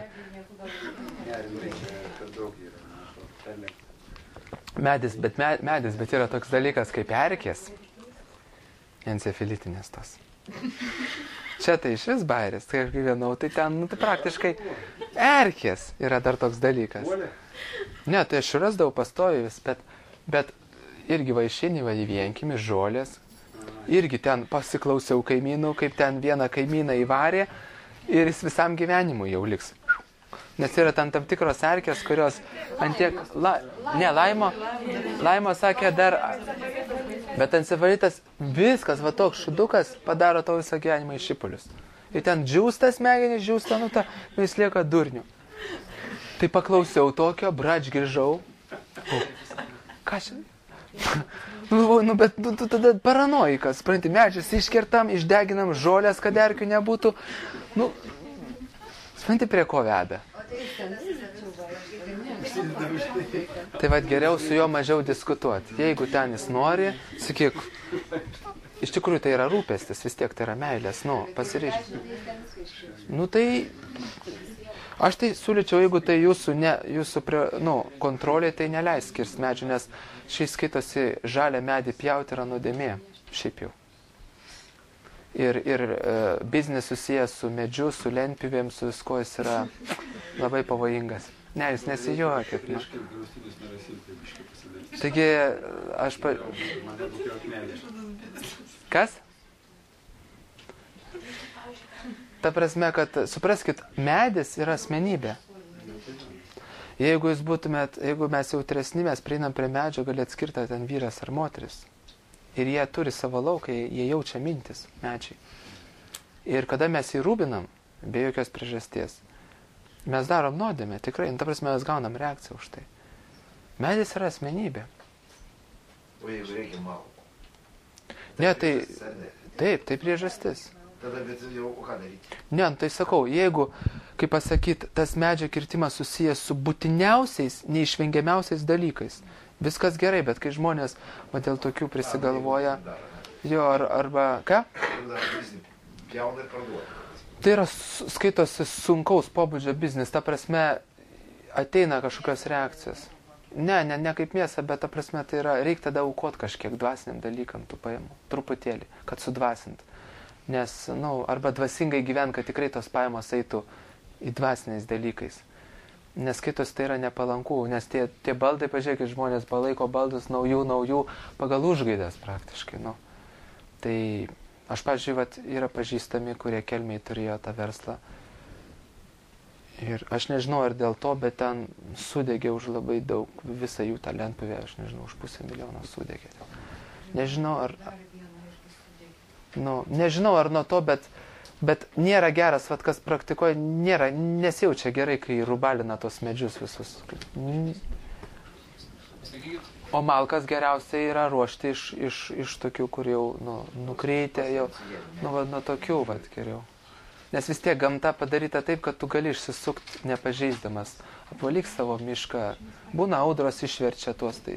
Medis, bet med, medis, bet yra toks dalykas kaip erkės. Encefalitinės tos. Čia tai iš vis bairis, tai aš gyvenau, tai ten, nu tai praktiškai erkės yra dar toks dalykas. Ne, tai aš rasdavau pastoju vis, bet, bet irgi vaišinį va į vienkimį, žolės. Irgi ten pasiklausiau kaimynų, kaip ten vieną kaimyną įvarė ir jis visam gyvenimui jau liks. Nes yra ten tam tikros erkės, kurios antiek... La, ne, laimo, laimo sakė dar... Bet encefalitas viskas, va toks šudukas, padaro tau visą gyvenimą į šipulius. Ir ten džiūsta smegenys, džiūsta, nu ta, nu jis lieka durniu. Tai paklausiau tokio, brač grįžau. O, ką šiandien? Nu, nu, bet tu, tu tada paranoikas, supranti, medžius iškertam, išdeginam, žolės, kad erkių nebūtų. Nu, supranti, prie ko veda. Tai vad geriau su juo mažiau diskutuoti. Jeigu ten jis nori, sakyk, iš tikrųjų tai yra rūpestis, vis tiek tai yra meilės, nu, pasiryžti. Nu tai, aš tai siūlyčiau, jeigu tai jūsų, ne, jūsų prie, nu, kontrolė, tai neleis kirst medžių, nes šiais skaitosi žalią medį pjauti yra nuodėmė, šiaip jau. Ir, ir e, biznis susijęs su medžiu, su lentpjūvėm, su visko jis yra labai pavojingas. Ne, jūs nesijuokit. Ne. Taigi, aš pa... Kas? Ta prasme, kad, supraskit, medis yra asmenybė. Jeigu jūs būtumėt, jeigu mes jautresni, mes prieinam prie medžio, gali atskirti ten vyras ar moteris. Ir jie turi savo lauką, jie jaučia mintis, medžiai. Ir kada mes jį rūbinam, be jokios priežasties, mes darom nuodėmę, tikrai, ta prasme, mes gaunam reakciją už tai. Medis yra asmenybė. O jeigu reikia malko? Ne, tai, taip, tai priežastis. Tada bet jau ką daryti? Ne, tai sakau, jeigu, kaip pasakyt, tas medžio kirtimas susijęs su būtiniausiais, neišvengiamiausiais dalykais, viskas gerai, bet kai žmonės va, dėl tokių prisigalvoja, jo, ar, arba, ką? Tai yra, skaitosi, sunkaus pobūdžio biznis, ta prasme, ateina kažkokios reakcijos. Ne, ne, ne kaip mėsa, bet ta prasme, tai yra, reikia tada aukot kažkiek dvasiniam dalykam, tų paimų, truputėlį, kad sudvasint. Nes, na, nu, arba dvasingai gyvent, kad tikrai tos pajamos eitų į dvasiniais dalykais. Nes kitos tai yra nepalanku, nes tie, tie baldai, pažiūrėkit, žmonės palaiko baldus naujų, naujų, pagal užgaidas praktiškai, nu. Tai aš, pažiūrėt, yra pažįstami, kurie Kelmėj turėjo tą verslą. Ir aš nežinau, ar dėl to, bet ten sudegė už labai daug, visą jų tą lentpjūvę, aš nežinau, už pusę milijono sudegė. Nežinau, ar... Nu, nežinau, ar nuo to, bet... Bet nėra geras, vat, kas praktikoja, nėra, nesijaučia gerai, kai rubalina tos medžius visus. O malkas geriausiai yra ruošti iš, iš, iš tokių, kur jau nu, nukreitė, jau, nu, va, nuo tokių, vat, geriau. Nes vis tiek gamta padaryta taip, kad tu gali išsisukti nepažeisdamas. Apvalyk savo mišką, būna audros išverčia tuos tai.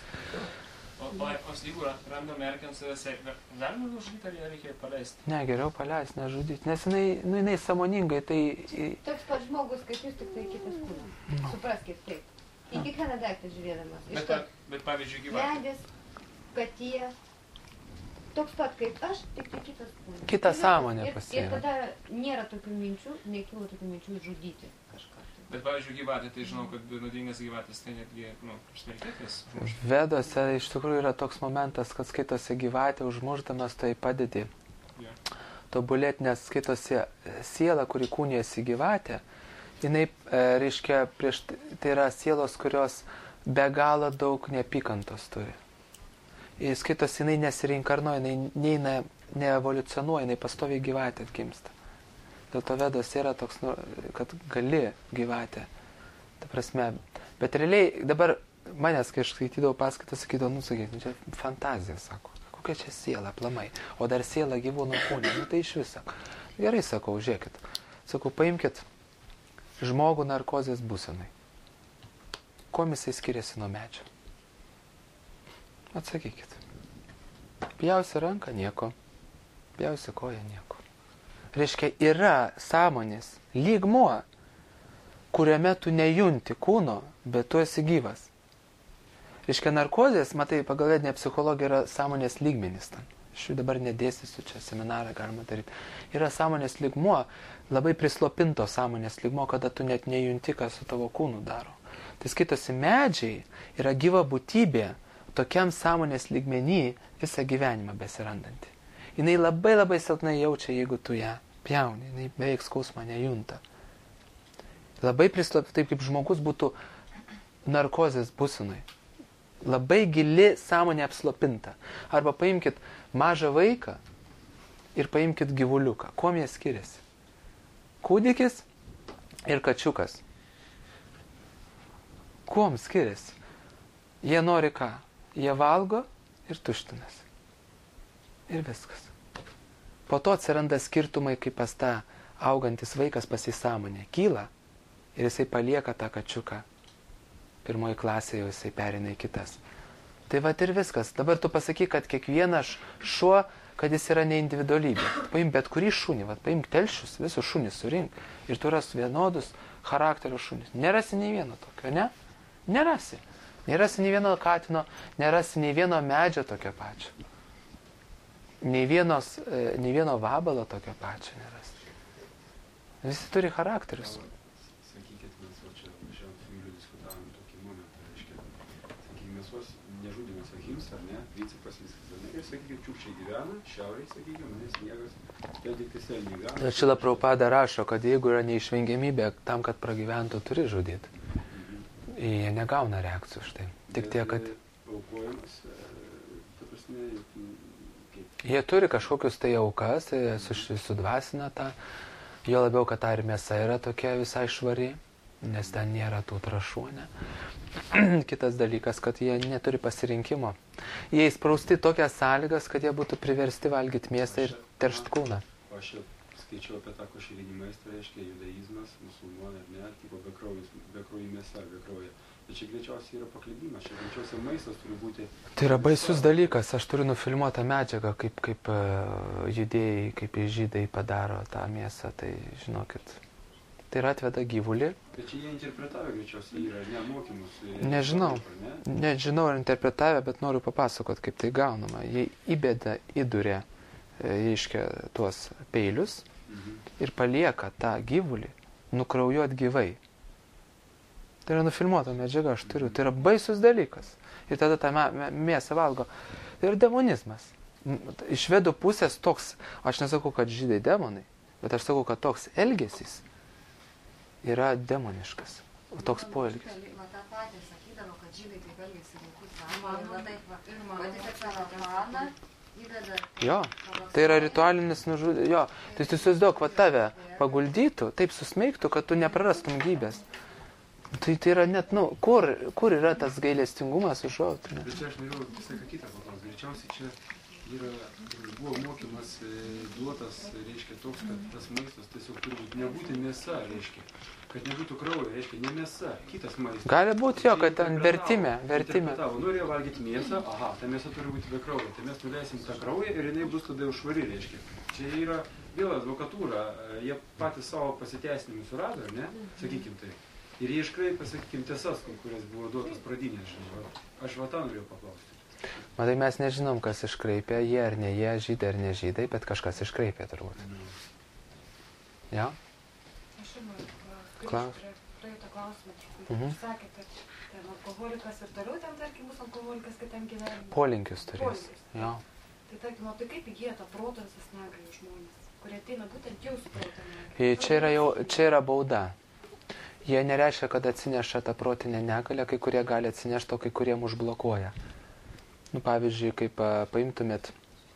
O, o, o jeigu randam erkėm savęs, galima nužudyti ar ją reikia paleisti? Ne, geriau paleisti, nežudyti, nes jinai, nu, jinai sąmoningai tai... Toks pats žmogus, kaip jūs, tik tai kitas kūnas. No. Supraskit taip. Į kiekvieną daiktą žiūrėdamas. Bet, to, bet pavyzdžiui, gyvatė. Medis, katė, toks pat kaip aš, tik tai kitas kūnas. Kita sąmonė pasiėmė. Ir tada nėra tokių minčių, nekilo tokių minčių žudyti kažką. Bet, pavyzdžiui, gyvatė, tai žinau, kad nuodingas gyvatės tai netgi, nu, smerkėtis. Vedose iš tikrųjų yra toks momentas, kad skaitosi gyvatė, užmušdamas tai padedi. Yeah. Tobulėti, nes skaitosi siela, kuri kūnijasi gyvatė, jinai, e, reiškia, prieš, tai yra sielos, kurios be galo daug neapykantos turi. Ir skaitosi, jinai nesireinkarnuoja, jinai neina, neevoliucionuoja, jinai pastoviai gyvatė atgimsta. Dėl to vedos yra toks, nu, kad gali gyvatę. Ta prasme, bet realiai dabar manęs, kai aš skaitydavau paskaitą, sakydavau, nu, sakydavau, nu, čia fantazija, sako, kokia čia siela, aplamai. O dar siela gyvūnų kūne, nu, tai iš viso. Gerai, sakau, žiūrėkit. Sakau, paimkit žmogų narkozės būsenai. Kuom jisai skiriasi nuo medžio? Atsakykit. Pjausi ranką, nieko. Pjausi koją, nieko. Reiškia, yra sąmonės lygmuo, kuriame tu nejunti kūno, bet tu esi gyvas. Reiškia, narkozės, matai, pagal vedinę psichologiją yra sąmonės lygmenis ten. Aš jų dabar nedėstysiu, čia seminarą galima daryti. Yra sąmonės lygmuo, labai prislopinto sąmonės lygmuo, kada tu net nejunti, ką su tavo kūnu daro. Tai skaitosi medžiai, yra gyva būtybė, tokiam sąmonės lygmenį visą gyvenimą besirandanti. Jinai labai labai silpnai jaučia, jeigu tu ją pjauni, jinai beveik skausmą nejunta. Labai prislopta, taip kaip žmogus būtų narkozės būsenoj. Labai gili sąmonė apslopinta. Arba paimkit mažą vaiką ir paimkit gyvuliuką. Kuom jie skiriasi? Kūdikis ir kačiukas. Kuom skiriasi? Jie nori ką? Jie valgo ir tuštinasi. Ir viskas. Po to atsiranda skirtumai, kaip pas tą augantis vaikas pasisąmonė. Kyla ir jisai palieka tą kačiuką. Pirmoji klasė jau jisai perina į kitas. Tai va ir viskas. Dabar tu pasakyk, kad kiekvienas šuo, kad jis yra neindividualybė. Paimk bet kurį šunį, va, paimk telšius, visus šunys surink. Ir tu ras vienodus charakterio šunys. Nerasi nei vieno tokio, ne? Nerasi. Nerasi nei vieno katino, nerasi nei vieno medžio tokio pačio. Nei, vienos, e, nei vieno vabalo tokio pačio nerasi. Visi turi charakterius. Sakykit, mes va čia šiandien su Juliu diskutavom tokį momentą, reiškia, sakykime, mes vos nežudėme Sahims, ar ne, principas viskas, ar ne, ir sakykime, čiukčiai gyvena, šiauriai, sakykime, nes sniegas, ten tik tai selniai gyvena. Šila Prabhupada rašo, kad jeigu yra neišvengiamybė, tam, kad pragyventų, turi žudyti. Mhm. Jie negauna reakcijų štai. Tik tiek, kad... Aukojimas, ta prasme, kaip... Jie turi kažkokius tai aukas, sudvasina tą, jo labiau, kad ta ir mėsa yra tokia visai švari, nes ten nėra tų trašų, ne? Kitas dalykas, kad jie neturi pasirinkimo. Jie įsprausti tokias sąlygas, kad jie būtų priversti valgyti mėsą ir teršt kūną. Aš jau skaičiau apie tą košerinį maistą, reiškia judaizmas, musulmonai, ar ne, tipo bekraujį mėsa, bekraujį. Bet čia greičiausiai yra paklydimas, čia greičiausiai maistas turi būti... Tai yra baisus dalykas, aš turiu nufilmuotą medžiagą, kaip, kaip uh, judėjai, kaip žydai padaro tą mėsą, tai žinokit, tai yra atveda gyvulį. Bet čia jie interpretavę greičiausiai yra, ne, mokymus. Nežinau, ne? nežinau ar interpretavę, bet noriu papasakot, kaip tai gaunama. Jie įbėda įdurė, reiškia, tuos peilius mhm. ir palieka tą gyvulį nukraujuot gyvai. Tai yra nufilmuota medžiaga, aš turiu. Tai yra baisus dalykas. Ir tada tą mėsą valgo. Tai yra demonizmas. Iš švedų pusės toks, aš nesakau, kad žydai demonai, bet aš sakau, kad toks elgesys yra demoniškas. O toks poelgis. Va tą patį sakydavo, kad žydai taip elgėsi vaikų sąmonė. Va taip va. Va taip celofaną įdeda. Jo, tai yra ritualinis nužudymas. Jo, tai tu įsivaizduok, va tave paguldytų, taip susmeigtų, kad tu neprarastum gyvybės. Tai tai yra net, nu, kur, kur yra tas gailestingumas užuot? Bet čia aš norėjau visai ką kitą paklausyti. Greičiausiai čia yra, buvo mokymas duotas, reiškia, toks, kad tas maistas tiesiog turi būti, nebūti mėsa, reiškia. Kad nebūtų kraujo, reiškia, ne mėsa, kitas maistas. Gali būti jo, kad ten vertime, vertime. Norėjo valgyti mėsą, aha, ta mėsa turi būti be kraujo. Tai mes nuleisim tą kraują ir jinai bus tada jau švari, reiškia. Čia yra vėl advokatūra, jie patys savo pasiteisinimus surado, ne, sakykim tai. Ir jie iškraipė, sakykime, tiesas, kurias buvo duotas pradinės. Aš va tą norėjau paklausti. Matai, mes nežinom, kas iškraipė, jie ar ne jie, žydai ar ne žydai, bet kažkas iškraipė turbūt. Mm. Ja? Aš žinau, Klaus. prie praeito klausimą. Mhm. Sakė, kad ten alkoholikas ir toliau ten, tarkim, bus alkoholikas kitam gyvenimui. Polinkius turės. Polinkius. Jo. Tai tarkim, o tai kaip įgyja tą protą visas negalių žmonės, kurie ateina būtent jau su proto negalia? Čia yra, jau, čia yra bauda. Jie nereiškia, kad atsineša tą protinę negalę, kai kurie gali atsinešti, o kai kurie užblokuoja. Nu, pavyzdžiui, kaip paimtumėt,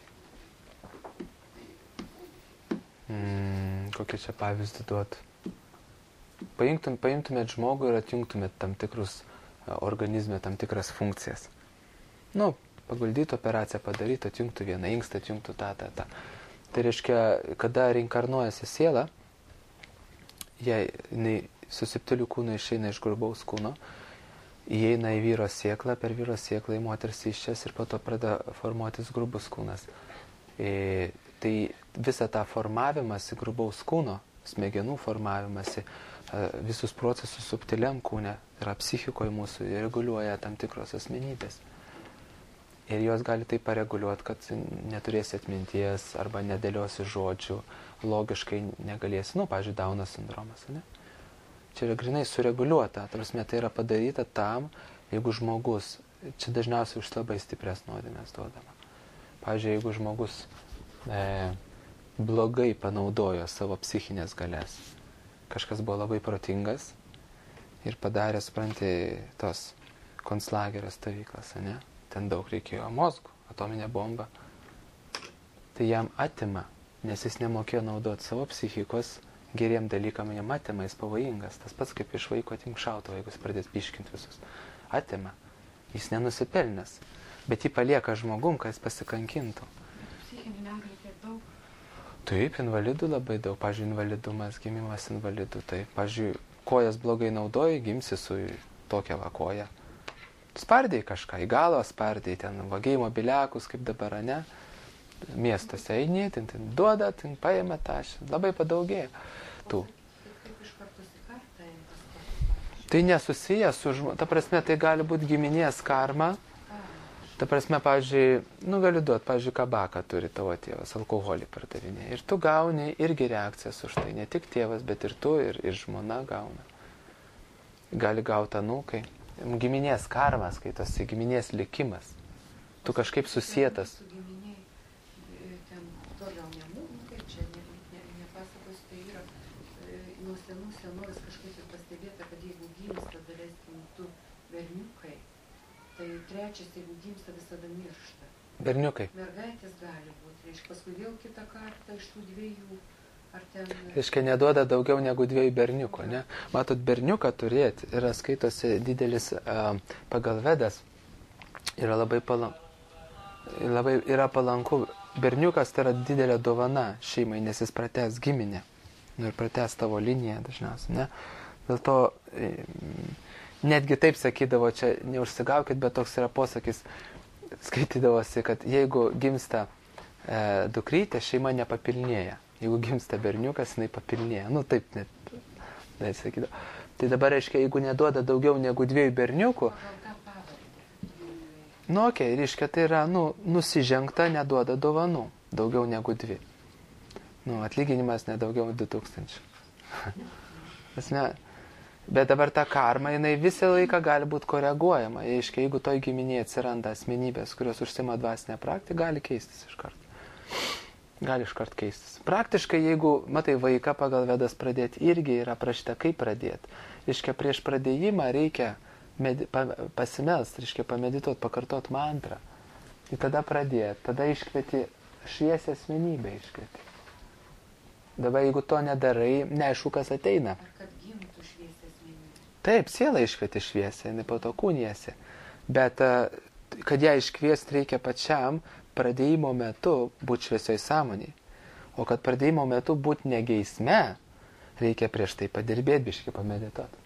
mm, kokį čia pavyzdį duot, Paimtum, paimtumėt žmogų ir atjungtumėt tam tikrus organizme, tam tikras funkcijas. Nu, paguldyti operaciją padaryti, atjungtų vieną inkstą, atjungtų tą, tą, tą. Tai reiškia, kada reinkarnuojasi siela, jei jinai su septiliu kūnu išeina iš grubaus kūno, įeina į vyro sėklą, per vyro sėklą į moters iščias ir po to pradeda formuotis grubus kūnas. E, tai visą tą formavimąsi grubaus kūno, smegenų formavimąsi, visus procesus subtiliam kūne, yra psichikoje mūsų, reguliuoja tam tikros asmenybės. Ir jos gali taip pareguliuoti, kad neturėsi atminties arba nedėliosi žodžių, logiškai negalėsi, nu, pavyzdžiui, Dauno sindromas, ne? Čia yra grinai sureguliuota, ta prasme, tai yra padaryta tam, jeigu žmogus čia dažniausiai už labai stiprias nuodėmes duodama. Pavyzdžiui, jeigu žmogus e, blogai panaudojo savo psichinės galias, kažkas buvo labai protingas ir padarė, supranti, tos konclagerio stovyklas, ne? Ten daug reikėjo mozgų, atominė bomba. Tai jam atima, nes jis nemokėjo naudoti savo psichikos geriem dalykam, jam atima, jis pavojingas. Tas pats kaip iš vaiko atimk šautuvą, jeigu jis pradės piškinti visus. Atima. Jis nenusipelnęs. Bet jį palieka žmogum, kad jis pasikankintų. Psichinį negalį tiek daug. Taip, invalidų labai daug. Pavyzdžiui, invalidumas, gimimas invalidų. Taip, pavyzdžiui, kojas blogai naudoji, gimsi su tokia va koja. Spardėjai kažką, į galą spardėjai, ten vagiai mobiliakus, kaip dabar, ne? Miestuose eini, ten, ten duoda, ten paėmė tašį. Labai padaugėjo tų. Kaip iš kartos į kartą tas Tai nesusijęs su žmonėmis. Ta prasme, tai gali būti giminės karma. Ta prasme, pavyzdžiui, nu gali duoti, pavyzdžiui, kabaką turi tavo tėvas, alkoholį pardavinė. Ir tu gauni irgi reakcijas už tai. Ne tik tėvas, bet ir tu, ir, ir žmona gauna. Gali gauti anūkai. Giminės karmas, kai tas giminės likimas. Tu kažkaip susietas. Su giminiai, ten toliau nemų, kaip čia, ne, ne, nepasakos, tai yra e, nuo senų senovės kažkaip ir pastebėta, kad jeigu gimsta, daleiskim, tu berniukai, tai trečias, jeigu gimsta, visada miršta. Berniukai. Mergaitės gali būti, reiškia, paskui vėl kitą kartą iš tų dviejų, ar ten... Reiškia, neduoda daugiau negu dviejų berniukų, ne? Matot, berniuką turėti yra skaitosi didelis uh, pagal Vedas, yra labai, palan... labai yra palanku. Berniukas tai yra didelė dovana šeimai, nes jis pratęs giminę. Nu ir pratęs tavo liniją dažniausiai, ne? Dėl to netgi taip sakydavo, čia neužsigaukit, bet toks yra posakis, skaitydavosi, kad jeigu gimsta e, dukrytė, šeima nepapilnėja. Jeigu gimsta berniukas, jinai papilnėja. Nu taip net, net sakydavo. Tai dabar reiškia, jeigu neduoda daugiau negu dviejų berniukų, nu okei, okay, reiškia, tai yra, nu, nusižengta, neduoda dovanų. Daugiau negu dvi. Nu, atlyginimas nedaugiau du tūkstančių. Ne, bet dabar ta karma, jinai visą laiką gali būti koreguojama. Reiškia, jeigu toj giminėje atsiranda asmenybės, kurios užsima dvasinę praktiką, gali keistis iš karto. Gali iš karto keistis. Praktiškai, jeigu, matai, vaiką pagal Vedas pradėti, irgi yra prašyta, kaip pradėti. Reiškia, prieš pradėjimą reikia Medi, pa, pasimelst, reiškia pamedituot, pakartot mantrą. Ir tada pradėt, tada iškvieti šviesią asmenybę iškvieti. Dabar jeigu to nedarai, neaišku, kas ateina. Ar kad gimtų šviesią asmenybę? Taip, siela iškvieti šviesią, jinai po to kūnijasi. Bet kad ją iškviesti reikia pačiam pradėjimo metu būti šviesioj sąmonėj. O kad pradėjimo metu būti negeisme, reikia prieš tai padirbėti, biškai pamedituoti.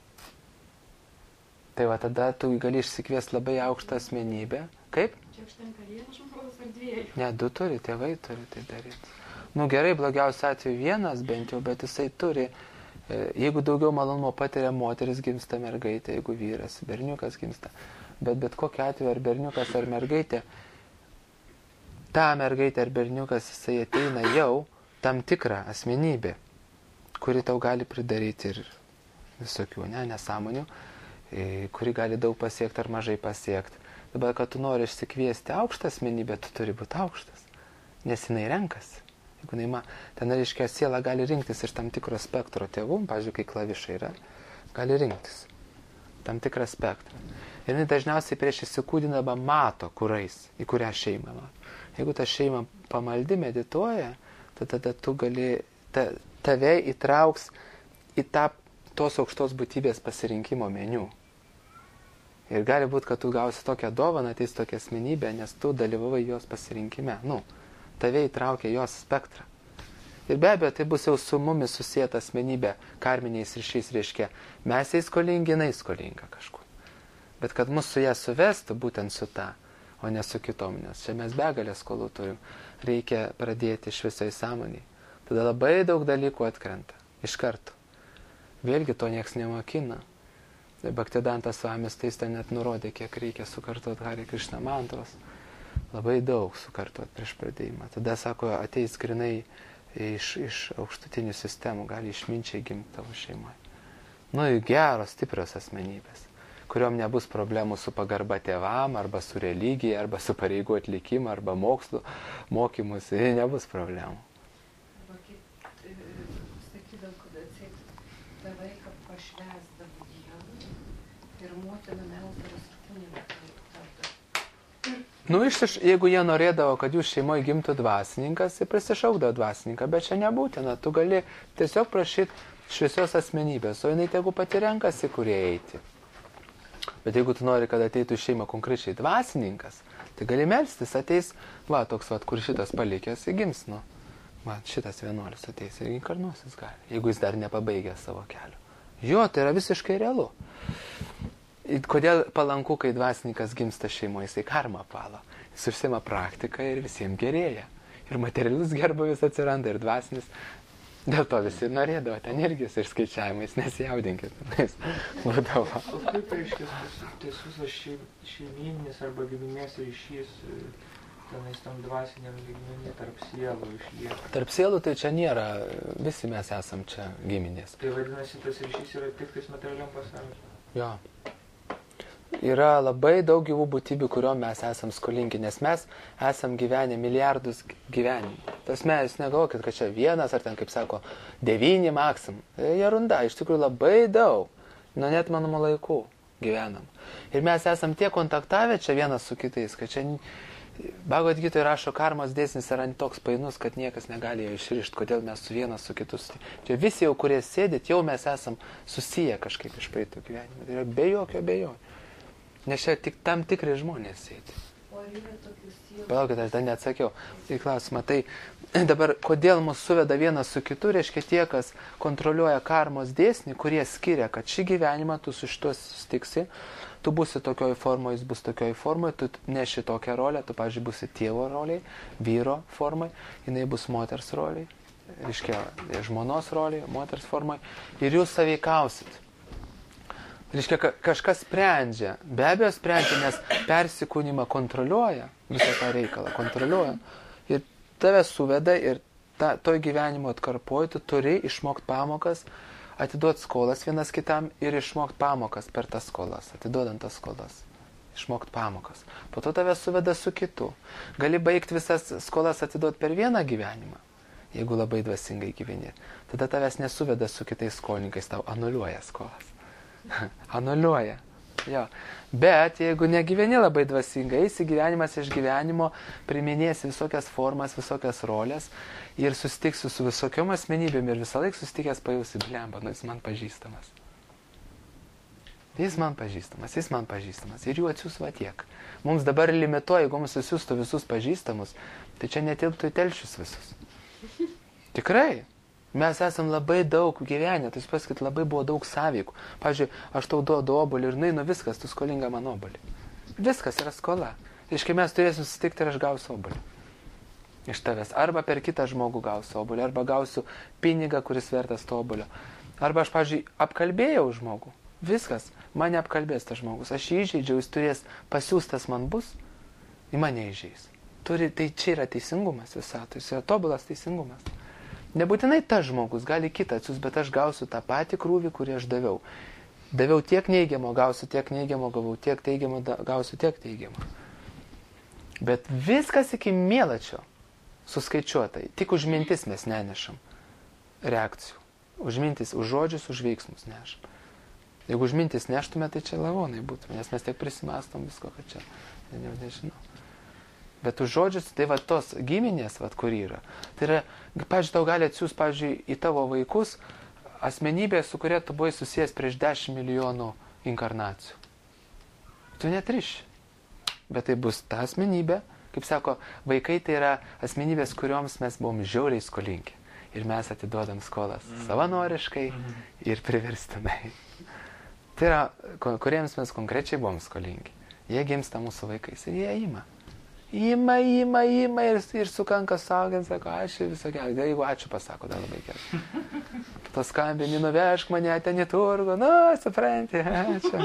Tai va tada tu gali išsikviesti labai aukštą asmenybę. Kaip? Čia užtenka vienas žmogus ar dviejų? Ne, du turi, tėvai turi tai daryti. Nu gerai, blogiausiu atveju vienas bent jau, bet jisai turi, jeigu daugiau malonumo patiria moteris, gimsta mergaitė, jeigu vyras, berniukas gimsta. Bet bet kokiu atveju, ar berniukas, ar mergaitė, ta mergaitė ar berniukas, jisai ateina jau tam tikrą asmenybę, kuri tau gali pridaryti ir visokių, ne, nesąmonių, kuri gali daug pasiekti ar mažai pasiekti. Dabar, kad tu nori išsikviesti aukštą asmenybę, tu turi būti aukštas, nes jinai renkasi. Jeigu jinai, ten reiškia, siela gali rinktis iš tam tikro spektro tėvų, pavyzdžiui, kai klavišai yra, gali rinktis tam tikrą spektrą. Ir jinai dažniausiai prieš įsikūdinama mato, kurais, į kurią šeimą mato. Jeigu ta šeima pamaldi, medituoja, tada, tada tu gali, ta, tave įtrauks į tą tos aukštos būtybės pasirinkimo meniu. Ir gali būti, kad tu gausi tokią dovaną, ateis tokią asmenybę, nes tu dalyvavai jos pasirinkime. Nu, tave įtraukia jos spektrą. Ir be abejo, tai bus jau su mumis susijęta asmenybė, karminiais ryšiais, reiškia, mes jai skolingi, jinai skolinga kažkur. Bet kad mus su ją suvestų, būtent su ta, o ne su kitom, nes čia mes begalę skolų turim, reikia pradėti šviesioj sąmonėj. Tada labai daug dalykų atkrenta, iš karto. Vėlgi to nieks nemokina. Bhaktidantas Svamis tai ten net nurodė, kiek reikia sukartot Hare Krishna mantros. Labai daug sukartot prieš pradėjimą. Tada, sako, ateis grinai iš, iš aukštutinių sistemų, gali išminčiai gimti tavo šeimoje. Nu, geros, stiprios asmenybės. kuriuom nebus problemų su pagarba tėvam, arba su religija, arba su pareigų atlikimu, arba mokslu, mokymus, nebus problemų. Arba kaip sakydam, kad atseit tą vaiką pašvesdavo Dievui ir motina melsdavos ir kunigą. Nu, iš, jeigu jie norėdavo, kad jūs šeimoje gimtų dvasininkas, tai prisišaukdavo dvasininką, bet čia nebūtina, tu gali tiesiog prašyti šviesios asmenybės, o jinai tegu pati renkasi, kurie eiti. Bet jeigu tu nori, kad ateitų į šeimą konkrečiai dvasininkas, tai gali melstis, ateis, va, toks, va, kur šitas palikęs, įgims, nu, va, šitas vienuolis ateis ir inkarnuosis gali, jeigu jis dar nepabaigė savo kelio. Jo, tai yra visiškai realu. Kodėl palanku, kai dvasininkas gimsta šeimoje, jisai karmą palo. Jis užsima praktiką ir visiems gerėja. Ir materialus gerbuvis atsiranda, ir dvasinis. Dėl to visi norėdavo ten energijos ir skaičiavimais, nesijaudinkit. Būdavo. O kaip reiškia tas visas šeimyninis arba giminės ryšys tenais tam dvasiniam lygmenį tarp sielų išlieka? Tarp sielų tai čia nėra, visi mes esam čia giminės. Tai vadinasi, tas ryšys yra tik tais materialiam pasauliu? Jo. Yra labai daug gyvų būtybių, kuriuom mes esam skolingi, nes mes esam gyvenę milijardus gyvenimų. Tas mes negalvokit, kad čia vienas ar ten, kaip sako, devyni maksim. Jie runda, iš tikrųjų labai daug. Nuo net manimo laikų gyvenam. Ir mes esam tiek kontaktavę čia vienas su kitais, kad čia Bhagavad Gitoje rašo, karmos dėsnis yra toks painus, kad niekas negali jo išrišti, kodėl mes su vienas su kitus. Čia visi jau, kurie sėdit, jau mes esam susiję kažkaip iš praeito gyvenimo. Tai yra be jokio abejonio. Nes čia tik tam tikri žmonės sėdi. O ar yra tokių sielų? Palaukit, aš dar neatsakiau į klausimą. Tai dabar, kodėl mus suveda vienas su kitu, reiškia tie, kas kontroliuoja karmos dėsnį, kurie skiria, kad šį gyvenimą tu su šitos stiksi, tu būsi tokioj formoje, jis bus tokioj formoje, tu neši tokią rolę, tu, pavyzdžiui, būsi tėvo roliai, vyro formai, jinai bus moters roliai, reiškia žmonos roliai, moters formai, ir jūs sąveikausit. Reiškia, kažkas sprendžia, be abejo sprendžia, nes persikūnimą kontroliuoja, visą tą reikalą kontroliuoja. Ir tave suveda ir ta, toj gyvenimo atkarpoj, tu turi išmokti pamokas, atiduoti skolas vienas kitam ir išmokti pamokas per tas skolas, atiduodant tas skolas. Išmokti pamokas. Po to tave suveda su kitu. Gali baigti visas skolas atiduoti per vieną gyvenimą, jeigu labai dvasingai gyveni. Tada tavęs nesuveda su kitais skolininkais, tau anuliuoja skolas. Anuliuoja. Jo. Bet jeigu negyveni labai dvasingai, eisi gyvenimas iš gyvenimo, priminėsi visokias formas, visokias rolės ir susitiksiu su visokiom asmenybėm ir visą laiką susitikęs pajausi, blemba, nu jis man pažįstamas. Jis man pažįstamas, jis man pažįstamas. Ir jų atsiūs va tiek. Mums dabar limituoja, jeigu mums atsiūstų visus pažįstamus, tai čia netilptų į telšius visus. Tikrai. Mes esam labai daug gyvenę, tai jūs pasakyt, labai buvo daug sąveikų. Pavyzdžiui, aš tau duodu obuolį ir nueinu viskas, tu skolinga man obuolį. Viskas yra skola. Iškai mes turėsim susitikti ir aš gausiu obuolį. Iš tavęs. Arba per kitą žmogų gausiu obuolį, arba gausiu pinigą, kuris vertas to obuolio. Arba aš, pavyzdžiui, apkalbėjau žmogų. Viskas. Mane apkalbės tas žmogus. Aš jį įžeidžiau, jis turės pasiūstas man bus, į mane įžeis. Turi, tai čia yra teisingumas visatoj, jis yra tobulas teisingumas. Nebūtinai tas žmogus, gali kitą atsiųs, bet aš gausiu tą patį krūvį, kurį aš daviau. Daviau tiek neigiamo, gausiu tiek neigiamo, gavau tiek teigiamo, gausiu tiek teigiamo. Bet viskas iki mielačio suskaičiuota. Tik už mintis mes nenešam reakcijų. Už mintis, už žodžius, už veiksmus nešam. Jeigu už mintis neštume, tai čia lavonai būtume, nes mes tiek prisimastom visko, kad čia, ne, nežinau. Bet už žodžius, tai va tos giminės, va kur yra. Tai yra, pavyzdžiui, tau gali atsiųs, pavyzdžiui, į tavo vaikus asmenybė, su kuria tu buvai susijęs prieš dešimt milijonų inkarnacijų. Tu netriši. Bet tai bus ta asmenybė, kaip sako, vaikai tai yra asmenybės, kurioms mes buvom žiauriai skolingi. Ir mes atiduodam skolas savanoriškai ir priverstinai. Tai yra, kuriems mes konkrečiai buvom skolingi. Jie gimsta mūsų vaikais ir jie ima. Ima, ima, ima ir, ir sukanka saugant, sako, ačiū visokia. Jeigu ačiū pasako, dar labai gerai. To skambini, nuvežk mane ten į turgų, nu, supranti, ačiū.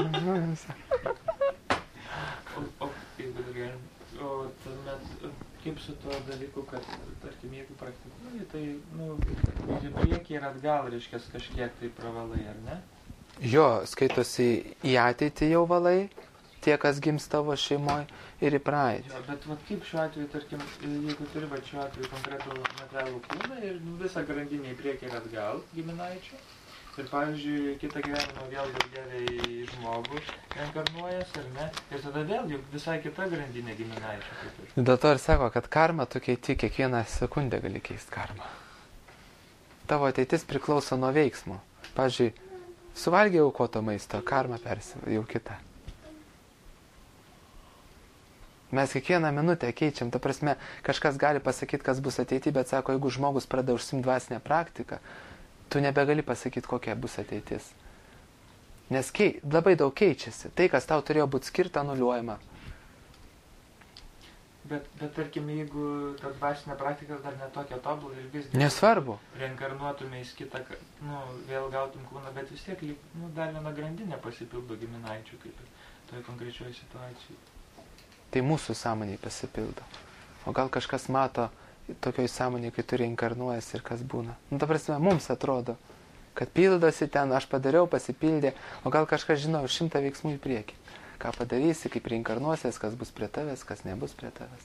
O, o, jeigu dar gerai, o tuomet, kaip su tuo dalyku, kad, tarkim, jeigu praktikuoji, tai, nu, ir į priekį ir atgal, reiškia, kažkiek tai pravalai, ar ne? Jo, skaitosi į ateitį jau valai, tie, kas gims tavo šeimoje, ir į praeitį. Jo, bet vat kaip šiuo atveju, tarkim, jeigu turi va šiuo atveju konkretų materialų kūną ir visą grandinę į priekį ir atgal giminaičių, ir, pavyzdžiui, kitą gyvenimą vėl daugelį į žmogų reinkarnuojas, ar ne, ir tada vėl juk visai kita grandinė giminaičių. Kaip ir. Dėl to ir sako, kad karma tu keiti, kiekvieną sekundę gali keisti karmą. Tavo ateitis priklauso nuo veiksmo. Pavyzdžiui, suvalgiai aukoto maisto, karma persi, jau kita. Mes kiekvieną minutę keičiam, ta prasme, kažkas gali pasakyti, kas bus ateityje, bet sako, jeigu žmogus pradeda užsiimti dvasinę praktiką, tu nebegali pasakyti, kokia bus ateitis. Nes kei, labai daug keičiasi. Tai, kas tau turėjo būti skirta, anuliuojama. Bet, bet tarkim, jeigu ta dvasinė praktika dar netokia tobula ir vis nesvarbu. Reinkarnuotume į kitą, nu, vėl gautum kūną, bet vis tiek, nu, dar viena grandinė pasipildo giminaičių, kaip ir toje konkrečioje situacijoje. Tai mūsų sąmoniai pasipildo. O gal kažkas mato tokioj sąmonėje, kai tu reinkarnuojas ir kas būna. Nu, ta prasme, mums atrodo, kad pildosi ten, aš padariau, pasipildė, o gal kažkas žino šimtą veiksmų į priekį. Ką padarysi, kaip reinkarnuosies, kas bus prie tavęs, kas nebus prie tavęs.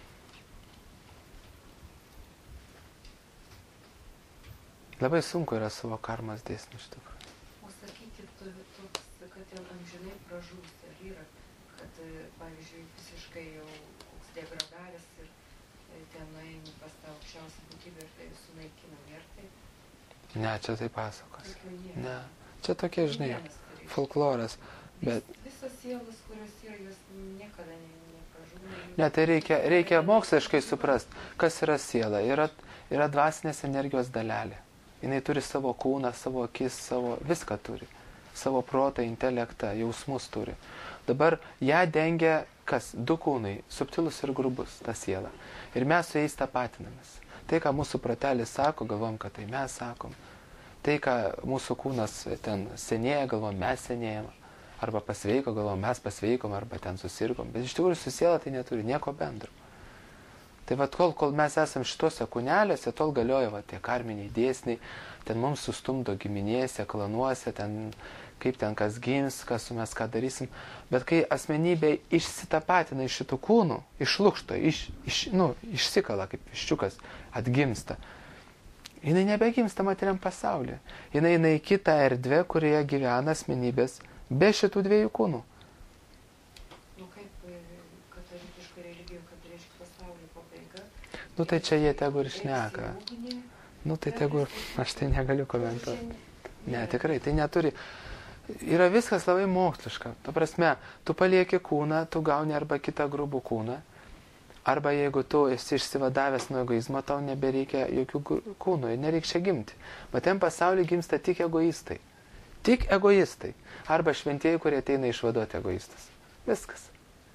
Labai sunku yra savo karmas dėsnių iš tikrųjų. O sakykit, toks, kad jau amžinai pražūs, ar yra, kad, pavyzdžiui, visiškai jau koks degradavęs ir ten nueini pas tą aukščiausią būtybę ir tai sunaikina, ir tai? Ne, čia tai pasakos. Ne, čia tokie, žinai, folkloras. Bet... Visos sielos, kurios yra, jos niekada nepražūna. Ne, tai reikia, reikia moksliškai suprast, kas yra siela. Yra, yra dvasinės energijos dalelė. Jis turi savo kūną, savo akis, savo viską turi. Savo protą, intelektą, jausmus turi. Dabar ją dengia kas? Du kūnai, subtilus ir grubus, ta siela. Ir mes su jais tapatinamės. Tai, ką mūsų protelis sako, galvom, kad tai mes sakom. Tai, ką mūsų kūnas ten senėja, galvom, mes senėjame. Arba pasveiko, galvom, mes pasveikom, arba ten susirgom. Bet iš tikrųjų su siela tai neturi nieko bendro. Tai vat kol, kol mes esam šitose kūnelėse, tol galioja va, tie karminiai dėsniai, ten mums sustumdo giminėse, klanuose, ten, kaip ten kas gims, kas su mes ką darysim. Bet kai asmenybė išsitapatina iš šitų kūnų, išlukšto, iš, iš, nu, išsikala kaip viščiukas, atgimsta, jinai nebegimsta materiam pasaulyje. Jinai eina į kitą erdvę, kurioje gyvena asmenybės be šitų dviejų kūnų. Nu kaip katalikiškai religija, kad reiškia pasaulio pabaiga. Nu tai čia jie tegu ir šneka. Nu tai tegu, aš tai negaliu komentuoti. Ne, tikrai, tai neturi. Yra viskas labai moksliška. Ta prasme, tu palieki kūną, tu gauni arba kitą grubų kūną, arba jeigu tu esi išsivadavęs nuo egoizmo, tau nebereikia jokių kūnų ir nereikia čia gimti. Bet ten pasaulyje gimsta tik egoistai. Tik egoistai. Arba šventieji, kurie ateina išvaduoti egoistas. Viskas.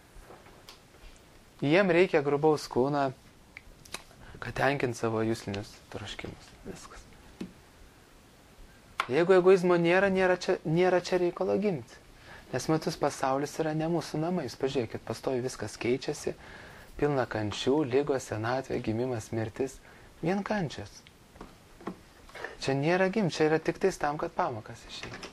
Jiem reikia grubaus kūną, kad tenkint savo juslinius troškimus. Viskas. Jeigu egoizmo nėra, nėra čia, nėra čia reikalo gimti. Nes matus pasaulis yra ne mūsų namai. Jūs pažiūrėkit, pastovi viskas keičiasi, pilna kančių, lygos, senatvė, gimimas, mirtis. Vien kančias. Čia nėra gimti, čia yra tik tais tam, kad pamokas išeiti.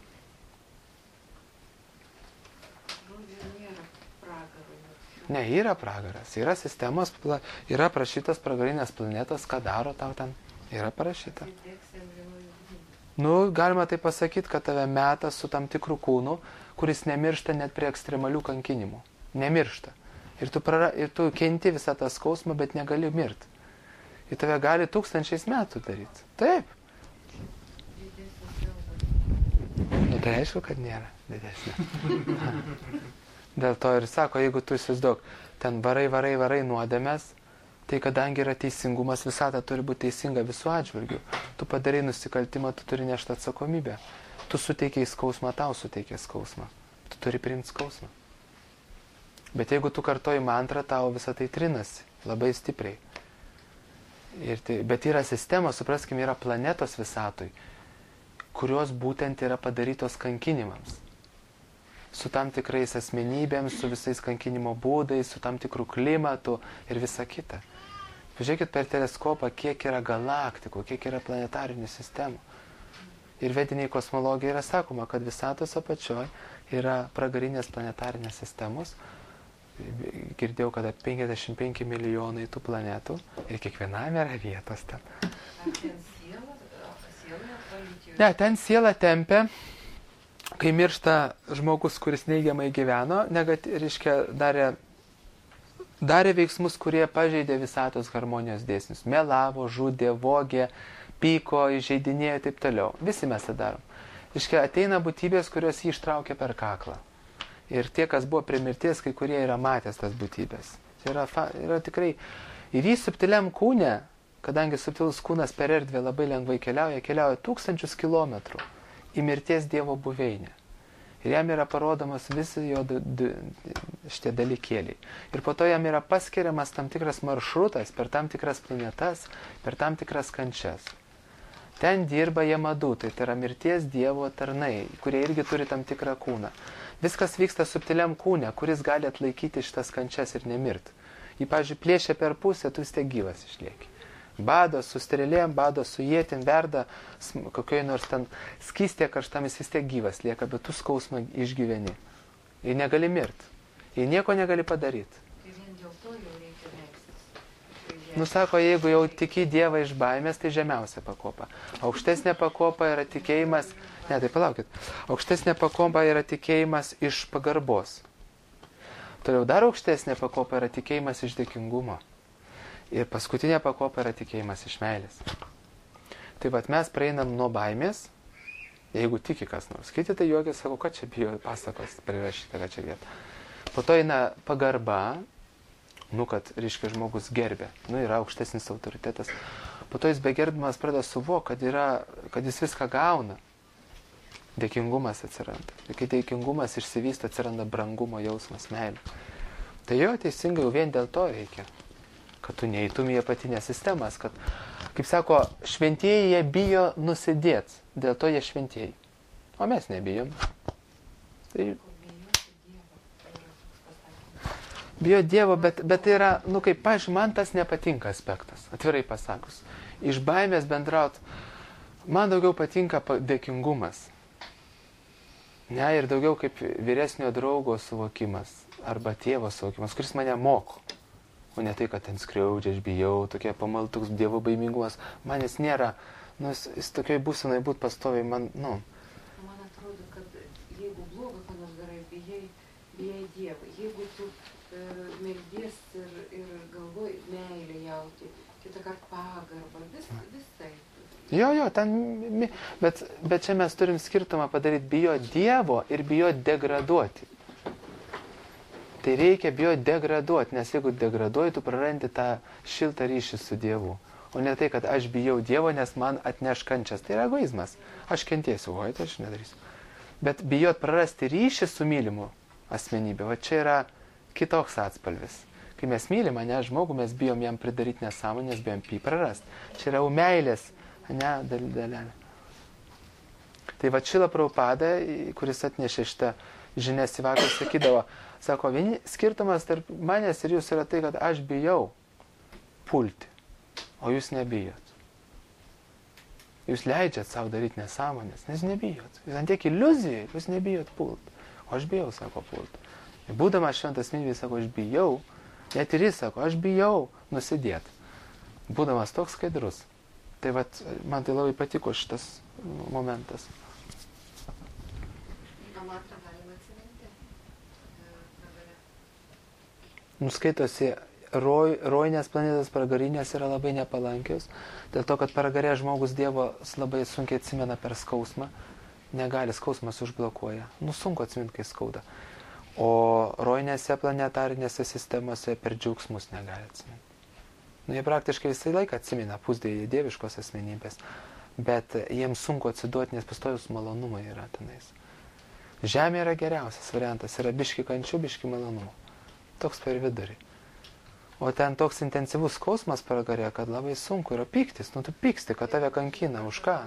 Ne, yra pragaras, yra sistemos, yra prašytas pragarinės planetos, ką daro tau ten, yra parašyta. Nu, galima tai pasakyti, kad tave meta su tam tikrų kūnų, kuris nemiršta net prie ekstremalių kankinimų. Nemiršta. Ir tu, prara, ir tu kenti visą tą skausmą, bet negali mirti. Ir tave gali tūkstančiais metų daryti. Taip. Nu, tai aišku, kad nėra didesnė. Dėl to ir sako, jeigu tu įsivaizduok, ten varai, varai, varai nuodėmės, tai kadangi yra teisingumas, visata turi būti teisinga visų atžvilgių. Tu padarai nusikaltimą, tu turi nešti atsakomybę. Tu suteikiai skausmą, tau suteikiai skausmą. Tu turi priimti skausmą. Bet jeigu tu kartoji mantrą, tau visą tai trinasi labai stipriai. Ir tai, bet yra sistemos, supraskim, yra planetos visatoj, kurios būtent yra padarytos kankinimams. Su tam tikrais asmenybėms, su visais kankinimo būdais, su tam tikrų klimatu ir visa kita. Pažiūrėkit per teleskopą, kiek yra galaktikų, kiek yra planetarinių sistemų. Ir vediniai kosmologija yra sakoma, kad visatos apačioj yra pragarinės planetarinės sistemos. Girdėjau, kad apie penkiasdešimt penki milijonai tų planetų ir kiekvienam yra vietos ten. Ar ten siela? Siela palytėjo? Ne, ten siela tempia, kai miršta žmogus, kuris neigiamai gyveno, negati, reiškia, darė, darė veiksmus, kurie pažeidė visatos harmonijos dėsnius. Melavo, žudė, vogė, pyko, įžeidinėjo ir taip toliau. Visi mes tą darom. Reiškia, ateina būtybės, kurios jį ištraukia per kaklą. Ir tie, kas buvo prie mirties, kai kurie yra matęs tas būtybės. Tai yra, fa, yra tikrai, ir jį subtiliam kūne, kadangi subtilus kūnas per erdvę labai lengvai keliauja, keliauja tūkstančius kilometrų į mirties Dievo buveinę. Ir jam yra parodomas visi jo du, du, šitie dalykėliai. Ir po to jam yra paskiriamas tam tikras maršrutas per tam tikras planetas, per tam tikras kančias. Ten dirba jamadutai, tai yra mirties Dievo tarnai, kurie irgi turi tam tikrą kūną. Viskas vyksta subtiliam kūne, kuris gali atlaikyti šitas kančias ir nemirt. Jį, pavyzdžiui, plėšia per pusę, tu vis tiek gyvas išlieki. Bado su strėlėm, bado su ietim, verda, kokioj nors ten skystė karštam, jis vis tiek gyvas lieka, bet tu skausmą išgyveni. Ir negali mirt. Ir nieko negali padaryti. Tai vien dėl to jau reikia melstis. Nusako, jeigu jau tiki Dievą iš baimės, tai žemiausia pakopa. Aukštesnė pakopa yra tikėjimas, ne, tai palaukit, aukštesnė pakopa yra tikėjimas iš pagarbos. Toliau dar aukštesnė pakopa yra tikėjimas iš dėkingumo. Ir paskutinė pakopa yra tikėjimas iš meilės. Tai vat mes praeinam nuo baimės, jeigu tiki kas nors. Kiti tai juokės, sako, kad čia bijo pasakos prirašyta, kad čia vieta. Po to eina pagarba, nu, kad, reiškia, žmogus gerbė, nu, yra aukštesnis autoritetas. Po to jis begerbdamas pradeda suvokti, kad, yra, kad jis viską gauna. Dėkingumas atsiranda. Ir kai dėkingumas išsivysto, atsiranda brangumo jausmas, meilė. Tai jo, teisingai, jau vien dėl to reikia. Kad tu neįtum į apatinės sistemas, kad, kaip sako, šventieji jie bijo nusidėt, dėl to jie šventieji. O mes nebijom. Tai bijo Dievo, bet, bet tai yra, nu kaip, pažiūrėjau, man tas nepatinka aspektas, atvirai pasakus. Iš baimės bendraut, man daugiau patinka dėkingumas. Ne, ir daugiau kaip vyresnio draugo suvokimas, arba tėvo suvokimas, kuris mane moko. O ne tai, kad ten skriaudžia, aš bijau, tokie pamaltoks Dievo baimingumas. Man jis nėra, nu, jis, jis tokioj būsenai būt pastoviai, man, nu. Man atrodo, kad jeigu blogo, ką nors darai, bijai, bijai Dievą. Jeigu tu e, meldies ir, ir galvoji meilę jauti, kitą kartą pagarbą, vis, visai. Jo, jo, ten, bet, bet čia mes turim skirtumą padaryti, bijo Dievo ir bijo degraduoti. Tai reikia bijoti degraduoti, nes jeigu degraduoji, tu prarandi tą šiltą ryšį su Dievu. O ne tai, kad aš bijau Dievo, nes man atneš kančias. Tai yra egoizmas. Aš kentėsiu, oi, tai aš nedarysiu. Bet bijot prarasti ryšį su mylimu asmenybė, va čia yra kitoks atspalvis. Kai mes mylim, ne, žmogų, mes bijom jam pridaryti nesąmonės, bijom jį prarasti. Čia yra meilės, ne, dalelė. Tai va Šrila Prabhupada, kuris atnešė šitą žinias į vakarą, sakydavo, sako, vieni skirtumas tarp manęs ir jūs yra tai, kad aš bijau pulti, o jūs nebijot. Jūs leidžiat savo daryti nesąmonės, nes nebijot. Jūs ant tiek iliuzijai, jūs nebijot pulti. O aš bijau, sako, pulti. Ir būdamas šventas minvis, sako, aš bijau, net ir jis sako, aš bijau nusidėti. Būdamas toks skaidrus. Tai vat, man tai labai patiko šitas momentas. Nuskaitosi, roj, rojinės planetos pragarinės yra labai nepalankios, dėl to, kad pragarė žmogus Dievo labai sunkiai atsimena per skausmą, negali, skausmas užblokuoja. Nu, sunku atsiminti, kai skauda. O rojinėse planetarinėse sistemose per džiaugsmus negali atsiminti. Nu, jie praktiškai visą laiką atsimena pusdėjai dieviškos asmenybės, bet jiems sunku atsiduoti, nes pastojus malonumai yra tenais. Žemė yra geriausias variantas, yra biški kančių, biški malonumų. Toks per vidurį. O ten toks intensyvus skausmas pragarė, kad labai sunku yra pyktis. Nu, tu pyksti, kad tave kankina. Už ką?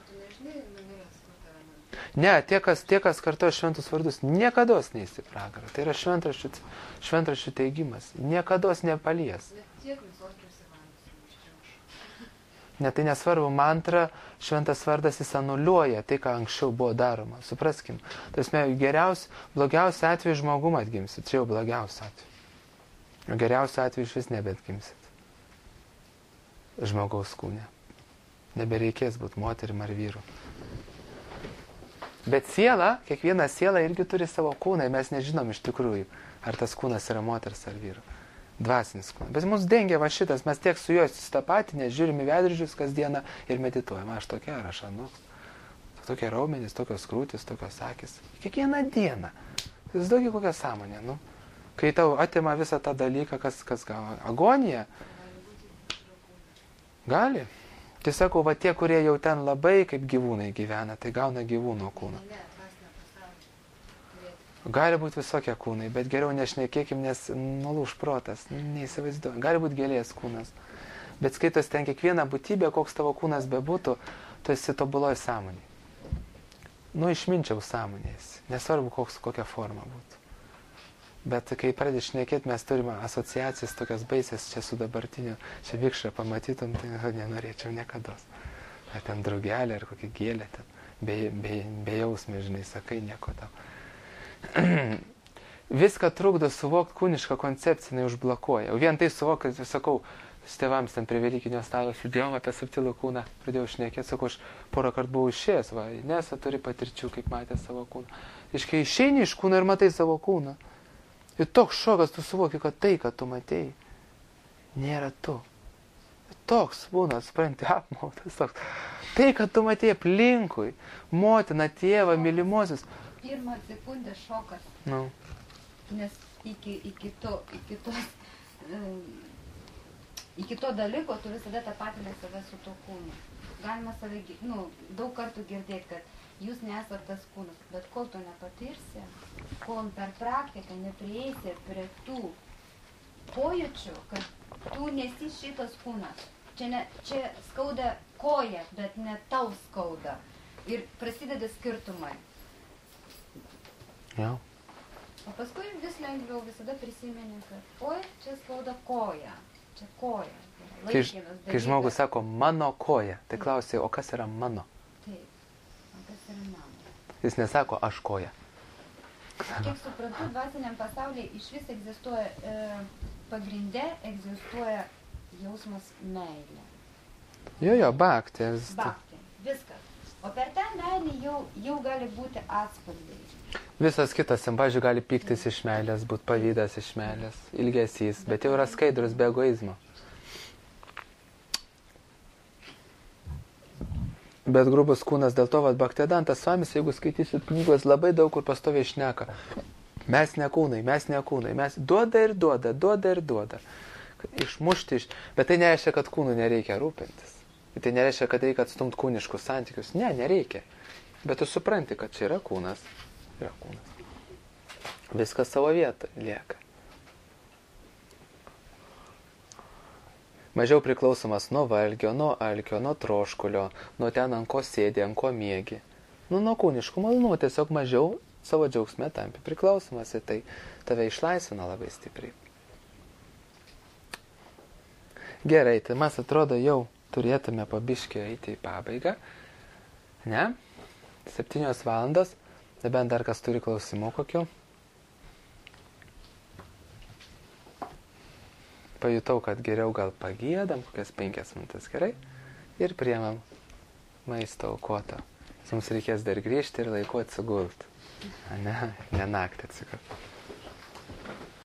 Ne, tie, kas, tie, kas kartoja šventus vardus, niekados neįs į pragarą. Tai yra šventraščių, šventraščių teigimas. Niekados nepalies. Ne tai nesvarbu, mantra, šventas vardas jis anuliuoja tai, ką anksčiau buvo daroma. Supraskim. Tasme, geriausia, blogiausia atveju žmogum atgimsit. Čia jau blogiausia atveju. Geriausia atveju iš vis nebetgimsit. Žmogaus kūne. Nebereikės būti moterim ar vyru. Bet siela, kiekviena siela irgi turi savo kūną. Mes nežinom iš tikrųjų, ar tas kūnas yra moters ar vyru. Dvasinis kūnas. Bet mus dengia va šitas, mes tiek su juo susitapatinę, žiūrim į veidrodžius kasdieną ir medituojam. Aš tokia, ar aš anoks. Tokie raumenys, tokios krūtis, tokios akis. Kiekvieną dieną. Vis daugiau kokią sąmonę, nu. Kai tau atima visą tą dalyką, kas, kas gavo agoniją. Gali. Tai sakau, va tie, kurie jau ten labai kaip gyvūnai gyvena, tai gauna gyvūno kūną. Gali būti visokie kūnai, bet geriau nešnekėkim, nes nulūž protas, neįsivaizduoju. Gali būti gėlės kūnas. Bet skaitos ten kiekviena būtybė, koks tavo kūnas bebūtų, tu esi tobuloj sąmonė. Nu, išminčiau sąmonės. Nesvarbu, koks, kokia forma būtų. Bet kai pradedi šnekėti, mes turime asociacijas tokias baisės čia su dabartiniu, čia vikšrą pamatytum, tai nenorėčiau niekados. Ar ten draugelė, ar kokia gėlė ten. Be, be, be jausmė, žinai, sakai, nieko tau. Viską trukdo suvokti kūnišką koncepciją, jinai užblokuoja. O vien tai suvok, kad sakau, su tėvams ten prie Velykinio stalo sudėjom apie subtilų kūną, pradėjau šnekėti, sakau, aš porą kartų buvau išėjęs, va, Inesa turi patirčių, kaip matė savo kūną. Iškai išeini iš kūno ir matai savo kūną. Ir toks šokas, tu suvoki, kad tai, kad tu matėjai, nėra tu. Toks būna, supranti, apmaudas toks. Tai, kad tu matėjai aplinkui, motina, tėvą, mylimosius. Pirmą sekundę šokas. No. Nes iki, iki, to, iki, tos, um, iki to dalyko tu visada tapatinai save su to kūnu. Galima save, nu, daug kartų girdėti, kad jūs nesat tas kūnas, bet kol to nepatirsi, kol per praktiką neprieisi prie tų pojūčių, kad tu nesi šitas kūnas. Čia, ne, čia skauda koja, bet ne tau skauda. Ir prasideda skirtumai. Ja. O paskui vis lengviau visada prisimeni, kad oi, čia skauda koja, čia koja. Kai, kai žmogus sako mano koja, tai klausia, o kas yra mano? Taip, o kas yra mano? Jis nesako aš koja. Kiek suprantu, dvasiniam pasaulyje iš vis egzistuoja, e, pagrinde egzistuoja jausmas meilė. Jo, jo, bhakti. Bhakti, viskas. O per tą meilį jau, jau gali būti atspalviai. Visas kitas, pavyzdžiui, gali pyktis iš meilės, būt pavydas iš meilės, ilgesys, bet jau yra skaidrus be egoizmo. Bet grubus kūnas, dėl to, vad, Bhaktivedantas Svamis, jeigu skaitysit knygos, labai daug kur pastoviai šneka. Mes ne kūnai, mes ne kūnai, mes duoda ir duoda, duoda ir duoda. Išmušti iš... Bet tai nereiškia, kad kūnų nereikia rūpintis. Tai nereiškia, kad reikia atstumti kūniškus santykius. Ne, nereikia. Bet tu supranti, kad čia yra kūnas. Yra kūnas. Viskas savo vietą lieka. Mažiau priklausomas nuo valgio, nuo alkio, nuo troškulio, nuo ten, ant ko sėdi, ant ko miegi. Nu, nuo kūniškų malonumų tiesiog mažiau savo džiaugsme tampi priklausomas ir tai tave išlaisvina labai stipriai. Gerai, tai mes atrodo jau turėtume pabiškį eiti į pabaigą. Ne? Septynios valandos. Nebent dar kas turi klausimų kokių. Pajutau, kad geriau gal pagiedam, kokias penkias minutės gerai. Ir priemam maisto aukotą. Mums reikės dar grįžti ir laiku atsigulti. Ne, ne naktį atsigulti.